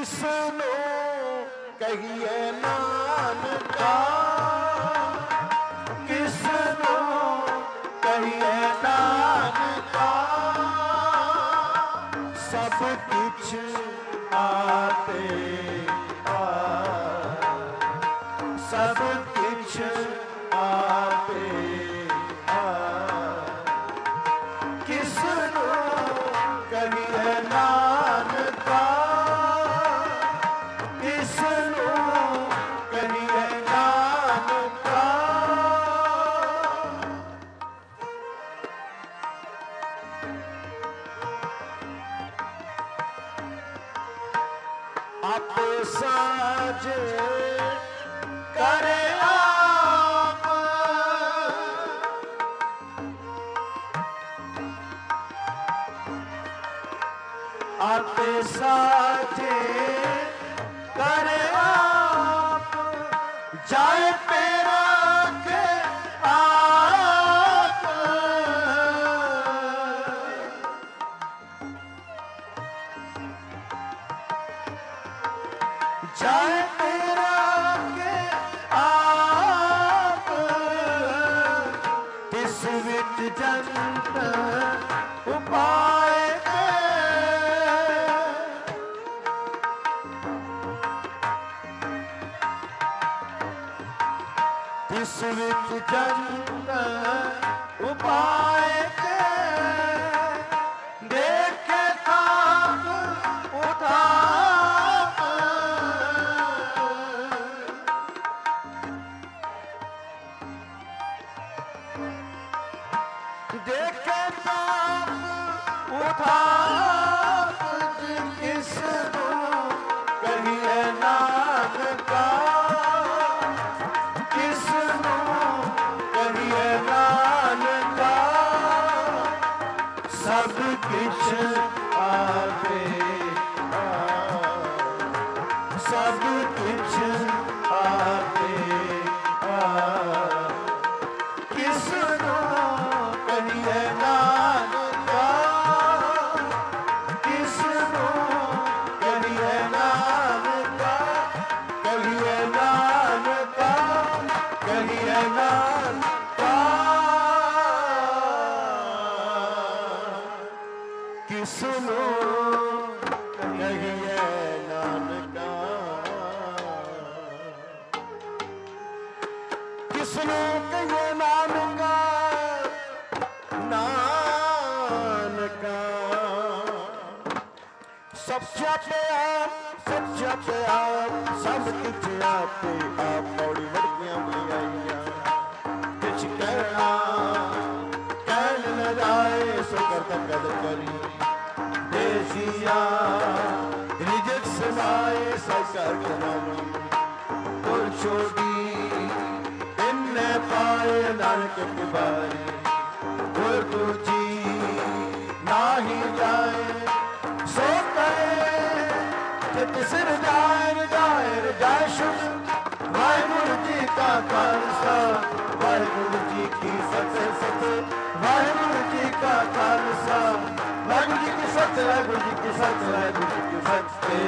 किसनो कहिए नानका, किसनो कहिए नानका, सब कुछ आपे आ, सब कुछ आपे आ, किसनो कहिए नानका, किसनो कहिए नानका। आप साज करे आप, आप साजे करे आप, जाए पे रखे आप, जाए पे रखे आप, तिस विच जंत उपाय के, तिस विच जंत उपाय के, देखे ताप उताप, देखे ताप उताप, किसनो कहिए नानका, किसनो कहिए नानका, सब कुछ आपे आ, सब कुछ आपे आ, किसनो कहिए नानका, किसनो कहिए नानका, कहिए नानका, कहिए नानका, किसनो कहिए नानका, किसनो कहिए नानका, नानका। सच्चा पे आप, सच्चा पे आप, सब कुछ आपे आप, पौड़ी वड़कियां बुलाइया, कुछ कहना कहन न जाए, सो करता कदर करी, देसिया रिजक समाए, सरकार कमावी, और छोटी इन्ने पाए नानक की बारी, और दूजी नाही जाए, सो कहे जित सिर जाए जाए जाए शुभ, वाहिगुरु जी का खालसा, वाहिगुरु जी की फतेह फतेह, वाहिगुरु जी का खालसा, वाहिगुरु जी की फतेह, वाहिगुरु जी की फतेह, वाहिगुरु जी की फतेह।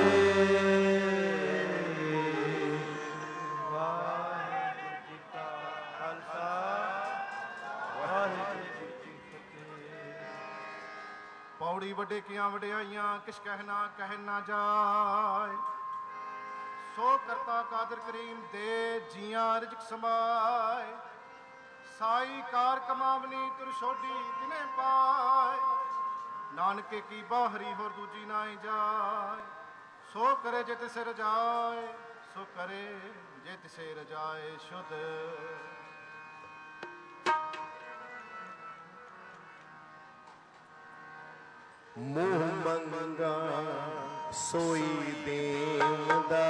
वाहिगुरु जी का खालसा, वाहिगुरु जी की फतेह। पौड़ी वड्डे किया वड्याइयां, किश कहना कह ना जाए, सो करता कादर करीम दे जियां रिजक समाए, साई कार कमावनी तुर छोड़ी तिने पाए, नानके की बाहरी होर दूजी नाई जाए, सो करे जे तिसे रजाए, सो करे जे तिसे रजाए शुद्ध। मुँह मंगा सोई देवदा,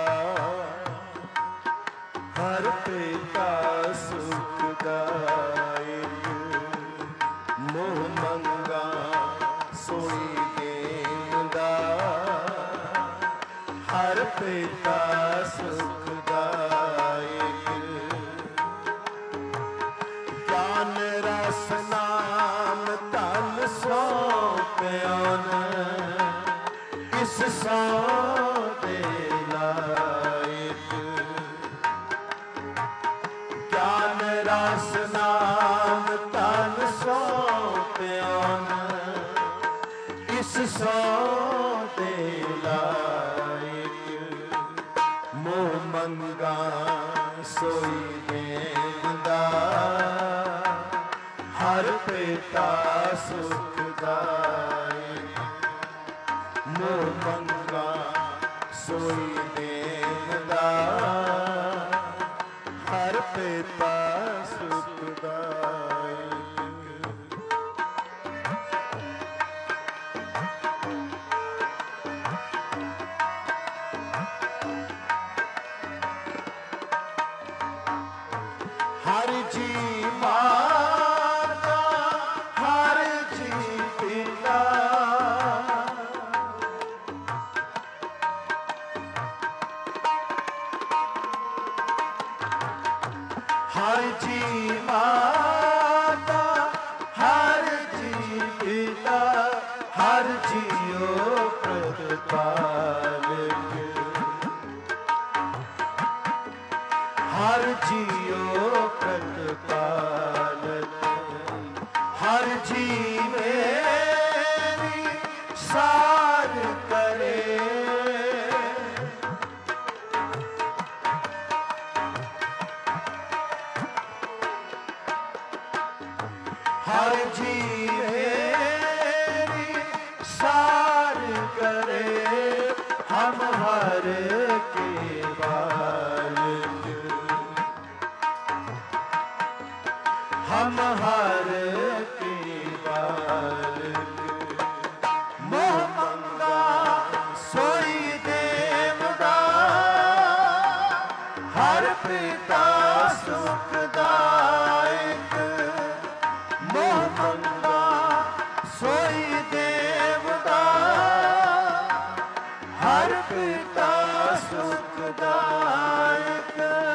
हर पिता सुखदायक, मुँह मंगा सोई देवदा, हर पिता सुखदायक, ज्ञान रस नाम तन सौंप्यान, किस सौ दे जिस सौ दे लायक मोह मंगा सोई देंदा हर पिता सुखदायक मोह मंगा सोई देंदा हर पिता सुखदायक। हर जी माता हर जी पिता हर जी माता हर जी पिता हर जियो प्रतिपालक हर जियो प्रतिपालक हर जी मेरी सार करे हर जी मेरी सार करे हम हर के बालक हम हर के बालक मोह मंगा सोई देवदा हर पिता सुखदायक मोह मंगा सोई देवदा हर पिता सुखदायक।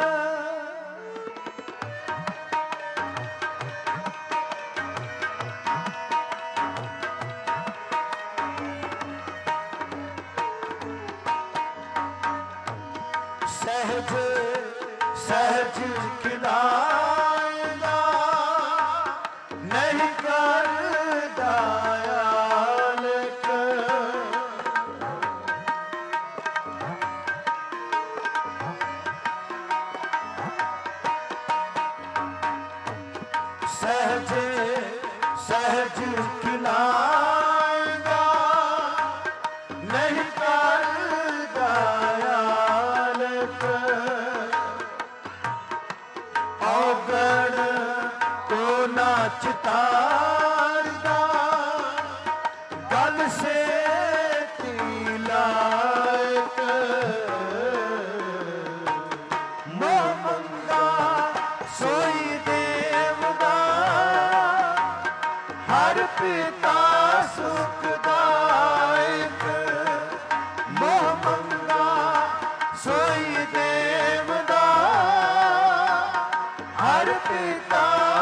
सहज सहज खिलाएगा नहीं कर दयालक सहज सहज खिलाएगा नहीं कर दयालक औगण को नाचतारदा गल से तिलायक मोह मंगा सोई देवदा हर पिता सुखदायक मोह मंगा सोई देवदा हर पिता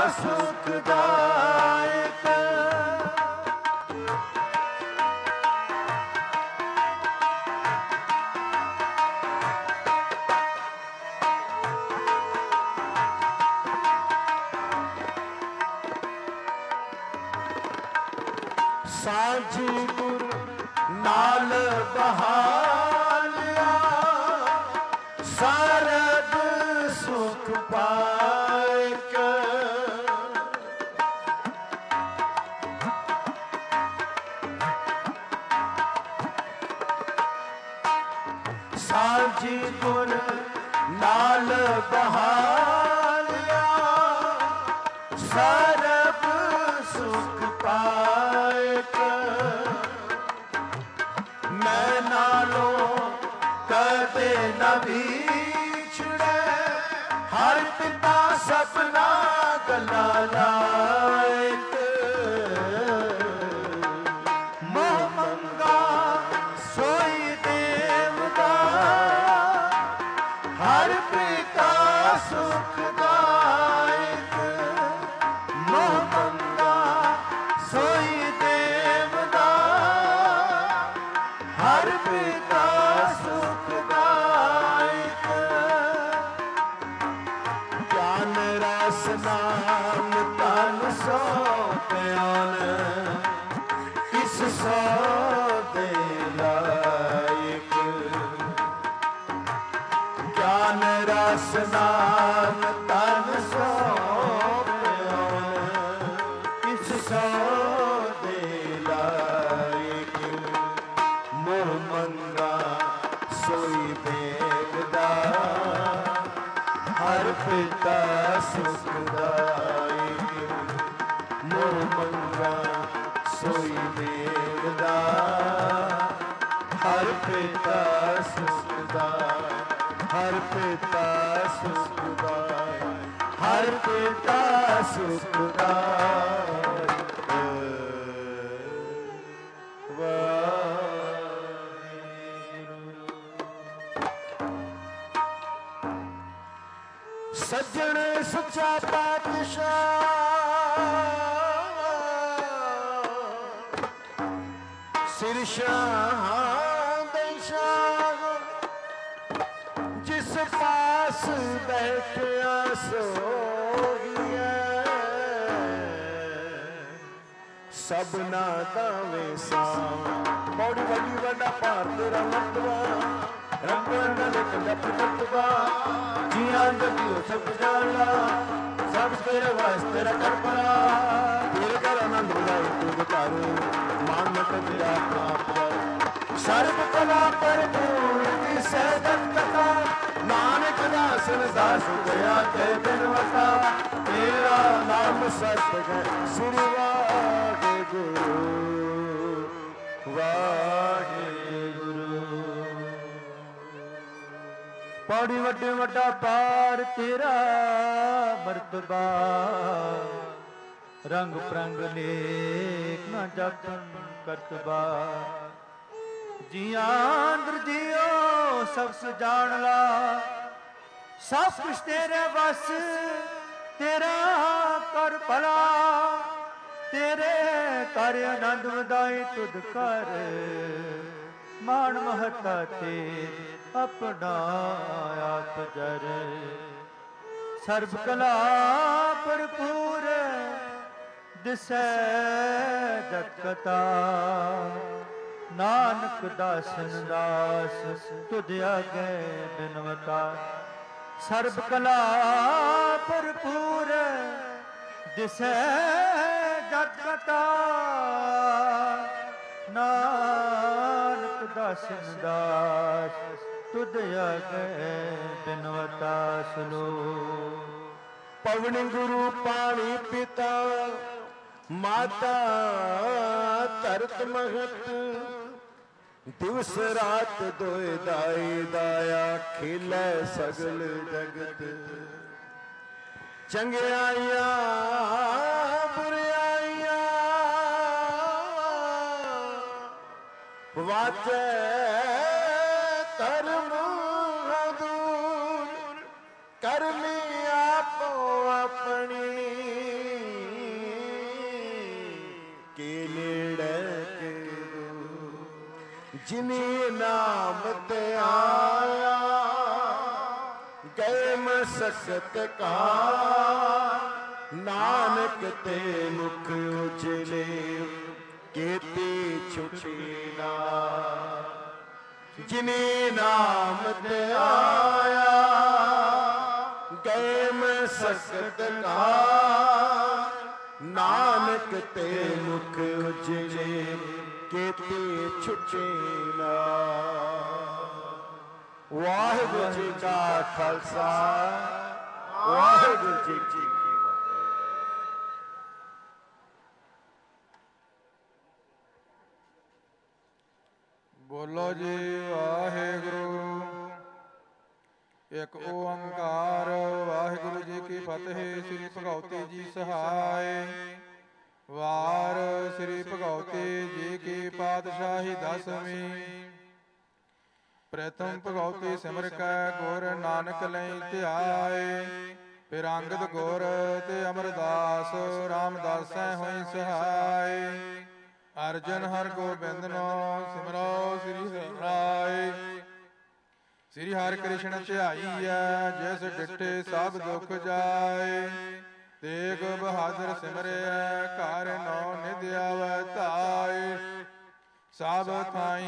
सुखदायक। साझी गुर नाल बहालिया सरद सुख पायक साझी गुर नाल बहालिया सरब सुख पायक मैं नालों कदे न बिछड़े हर पिता सपना गला लायक मोह मंगा सोई देवदा हर पिता सुखदायक मोह मंगा सोई देवदा हर पिता सुखदायक ज्ञान रस नाम ता ਦੇ ਲਾਇਕ ਮੋਹ ਮੰਗਾ ਸੋਈ ਬੇਗਦਾ ਹਰ ਪਿਤਾ ਸੁਖਦਾਈ ਮੋਹ ਮੰਗਾ ਸੋਈ ਬੇਗਦਾ ਹਰ ਪਿਤਾ ਸੁਖਦਾਈ ਹਰ ਪਿਤਾ ਸੁਖਦਾਈ ਹਰ ਪਿਤਾ ਸੁਖਦਾਈ ਸੱਜਣ ਸੱਚਾ ਪਾਤਸ਼ਾਹ ਸਿਰ ਸ਼ਾਹਾਂ ਦੇ ਸ਼ਾਹ ਜਿਸ ਪਾਸ ਬੈਠਿਆ ਸੋਹੀਐ ਸਭਨਾ ਦਾ ਵੇਸਾ ਬੌੜੀ ਵੱਡੀ ਵੱਡਾ ਭਾਰਤ ਰਮਤਵਾ ਰੰਗ ਰੰਗ ਦੇ ਕੰਜਪ ਕਰਤਵਾ ਜੀਆਂ ਜਗਿਓ ਸਭ ਜਾਣਾ ਸਭ ਤੇਰੇ ਵਾਸਤੇ ਰਖੜ ਪਰਾ ਤੇਰੇ ਘਰ ਆਨੰਦ ਬੁਲਾਈ ਤੂੰ ਘਰ ਮਾਨ ਮਤ ਦਿਆ ਪ੍ਰਾਪਤ ਸਰਬ ਕਲਾ ਭਰਪੂਰ ਦੀ ਸਹਿਜਨ ਕਥਾ ਨਾਨਕ ਦਾਸਨ ਦਾਸ ਗਿਆ ਤੇ ਬਿਨਵਤਾ ਤੇਰਾ ਨਾਮ ਸਤ ਹੈ ਸ੍ਰੀ ਵਾਹਿਗੁਰੂ ਵਾਹਿਗੁਰੂ ਪੌੜੀ ਵੱਡੇ ਵੱਡਾ ਪਾਰ ਤੇਰਾ ਮਰਤਬਾ ਰੰਗ ਪ੍ਰੰਗ ਨੇਕ ਨਾ ਜਾਤਨ ਕਰਤਬਾ ਜੀਆਂ ਅੰਦਰ ਜੀਓ ਸਭ ਜਾਣ ਲਾ ਸਭ ਕੁਛ ਤੇਰੇ ਵਸ ਤੇਰਾ ਕਰ ਭਲਾ ਤੇਰੇ ਕਰ ਆਨੰਦ ਵਧਾਈ ਤੁਧ ਕਰ ਮਾਣ ਮਹਤਾ ਤੇ ਆਪਣਾ ਆਪ ਜਰ ਸਰਬ ਕਲਾ ਭਰਪੂਰ ਦਿਸੈ ਜਗ ਕਤਾ ਨਾਨਕ ਦਾਸਨ ਦਾਸ ਤੁਧ ਆਗੇ ਬਿਨਵਤਾ ਸਰਬ ਕਲਾ ਭਰਪੂਰ ਦਿਸੈ ਜਗ ਕਤਾ ਨਾਨਕ ਦਾਸਨ ਦਾਸ ਤੁਧ ਆਗੇ ਬਿਨਵਤਾ ਸੁਨੋ ਪਵਨ ਗੁਰੂ ਪਾਣੀ ਪਿਤਾ ਮਾਤਾ ਧਰਤ ਮਹਤ ਦਿਵਸ ਰਾਤ ਦੋਇ ਦਾਈ ਦਾਇਆ ਖੇਲੇ ਸਗਲ ਜਗਤ ਚੰਗਿਆਈਆਂ ਬੁਰਿਆਈਆਂ ਵਾਚੈ ਧਰਮ ਦੂਰ ਕਰਮੀ ਆਪੋ ਆਪਣੀ ਕੇ ਨੇੜੇ ਕੇ ਜਿਨੀ ਨਾਮ ਤੇ ਆਇਆ ਗਏ ਮਸਕਤ ਕਾ ਨਾਨਕ ਤੇ ਮੁਖ ਉਜਲੇ ਕੀਤੀ ਛੁਟੀ ਨਾ ਜਿਨੀ ਨਾਮ ਤੇ ਆਇਆ ਗਏ ਮਸਕਤ ਕਾ ਨਾਨਕ ਤੇ ਮੁਖ ਉਜਲੇ ਕੀਤੀ ਛੁਟੀ ਨਾ ਵਾਹਿਗੁਰੂ ਜੀ ਕਾ ਖਾਲਸਾ ਵਾਹਿਗੁਰੂ ਜੀ ਕੀ ਬੋਲੋ ਜੀ ਵਾਹਿਗੁਰੂ ਇੱਕ ਓੰਕਾਰ ਵਾਹਿਗੁਰੂ ਜੀ ਕੀ ਫਤਿਹ। ਸ੍ਰੀ ਭਗਉਤੀ ਜੀ ਸਹਾਇ ਵਾਰ ਸ੍ਰੀ ਭਗਉਤੀ ਜੀ ਕੀ ਪਾਤਸ਼ਾਹੀ ਦਸਵੀਂ ਪ੍ਰਥਮ ਭਗਉਤੀ ਸਿਮਰ ਕੈ ਗੁਰ ਨਾਨਕ ਲਈ ਧਿਆਏ ਫਿਰ ਅੰਗਦ ਗੁਰ ਤੇ ਅਮਰਦਾਸ ਰਾਮਦਾਸੈ ਹੋਈ ਸਹਾਇ ਅਰਜਨ ਹਰਿ ਗੋਬਿੰਦਨੋ ਸਿਮਰੋ ਸ੍ਰੀ ਰਾਏ ਸ੍ਰੀ ਹਰਿ ਕ੍ਰਿਸ਼ਨ ਧਿਆਈਐ ਜਿਸ ਡਿਠੇ ਸਭ ਦੁਖ ਜਾਏ ਤੇਗ ਬਹਾਦਰ ਸਿਮਰਿਐ ਘਰ ਨੌ ਨਿਧਿ ਆਵੈ ਧਾਇ ਸਭ ਥਾਈ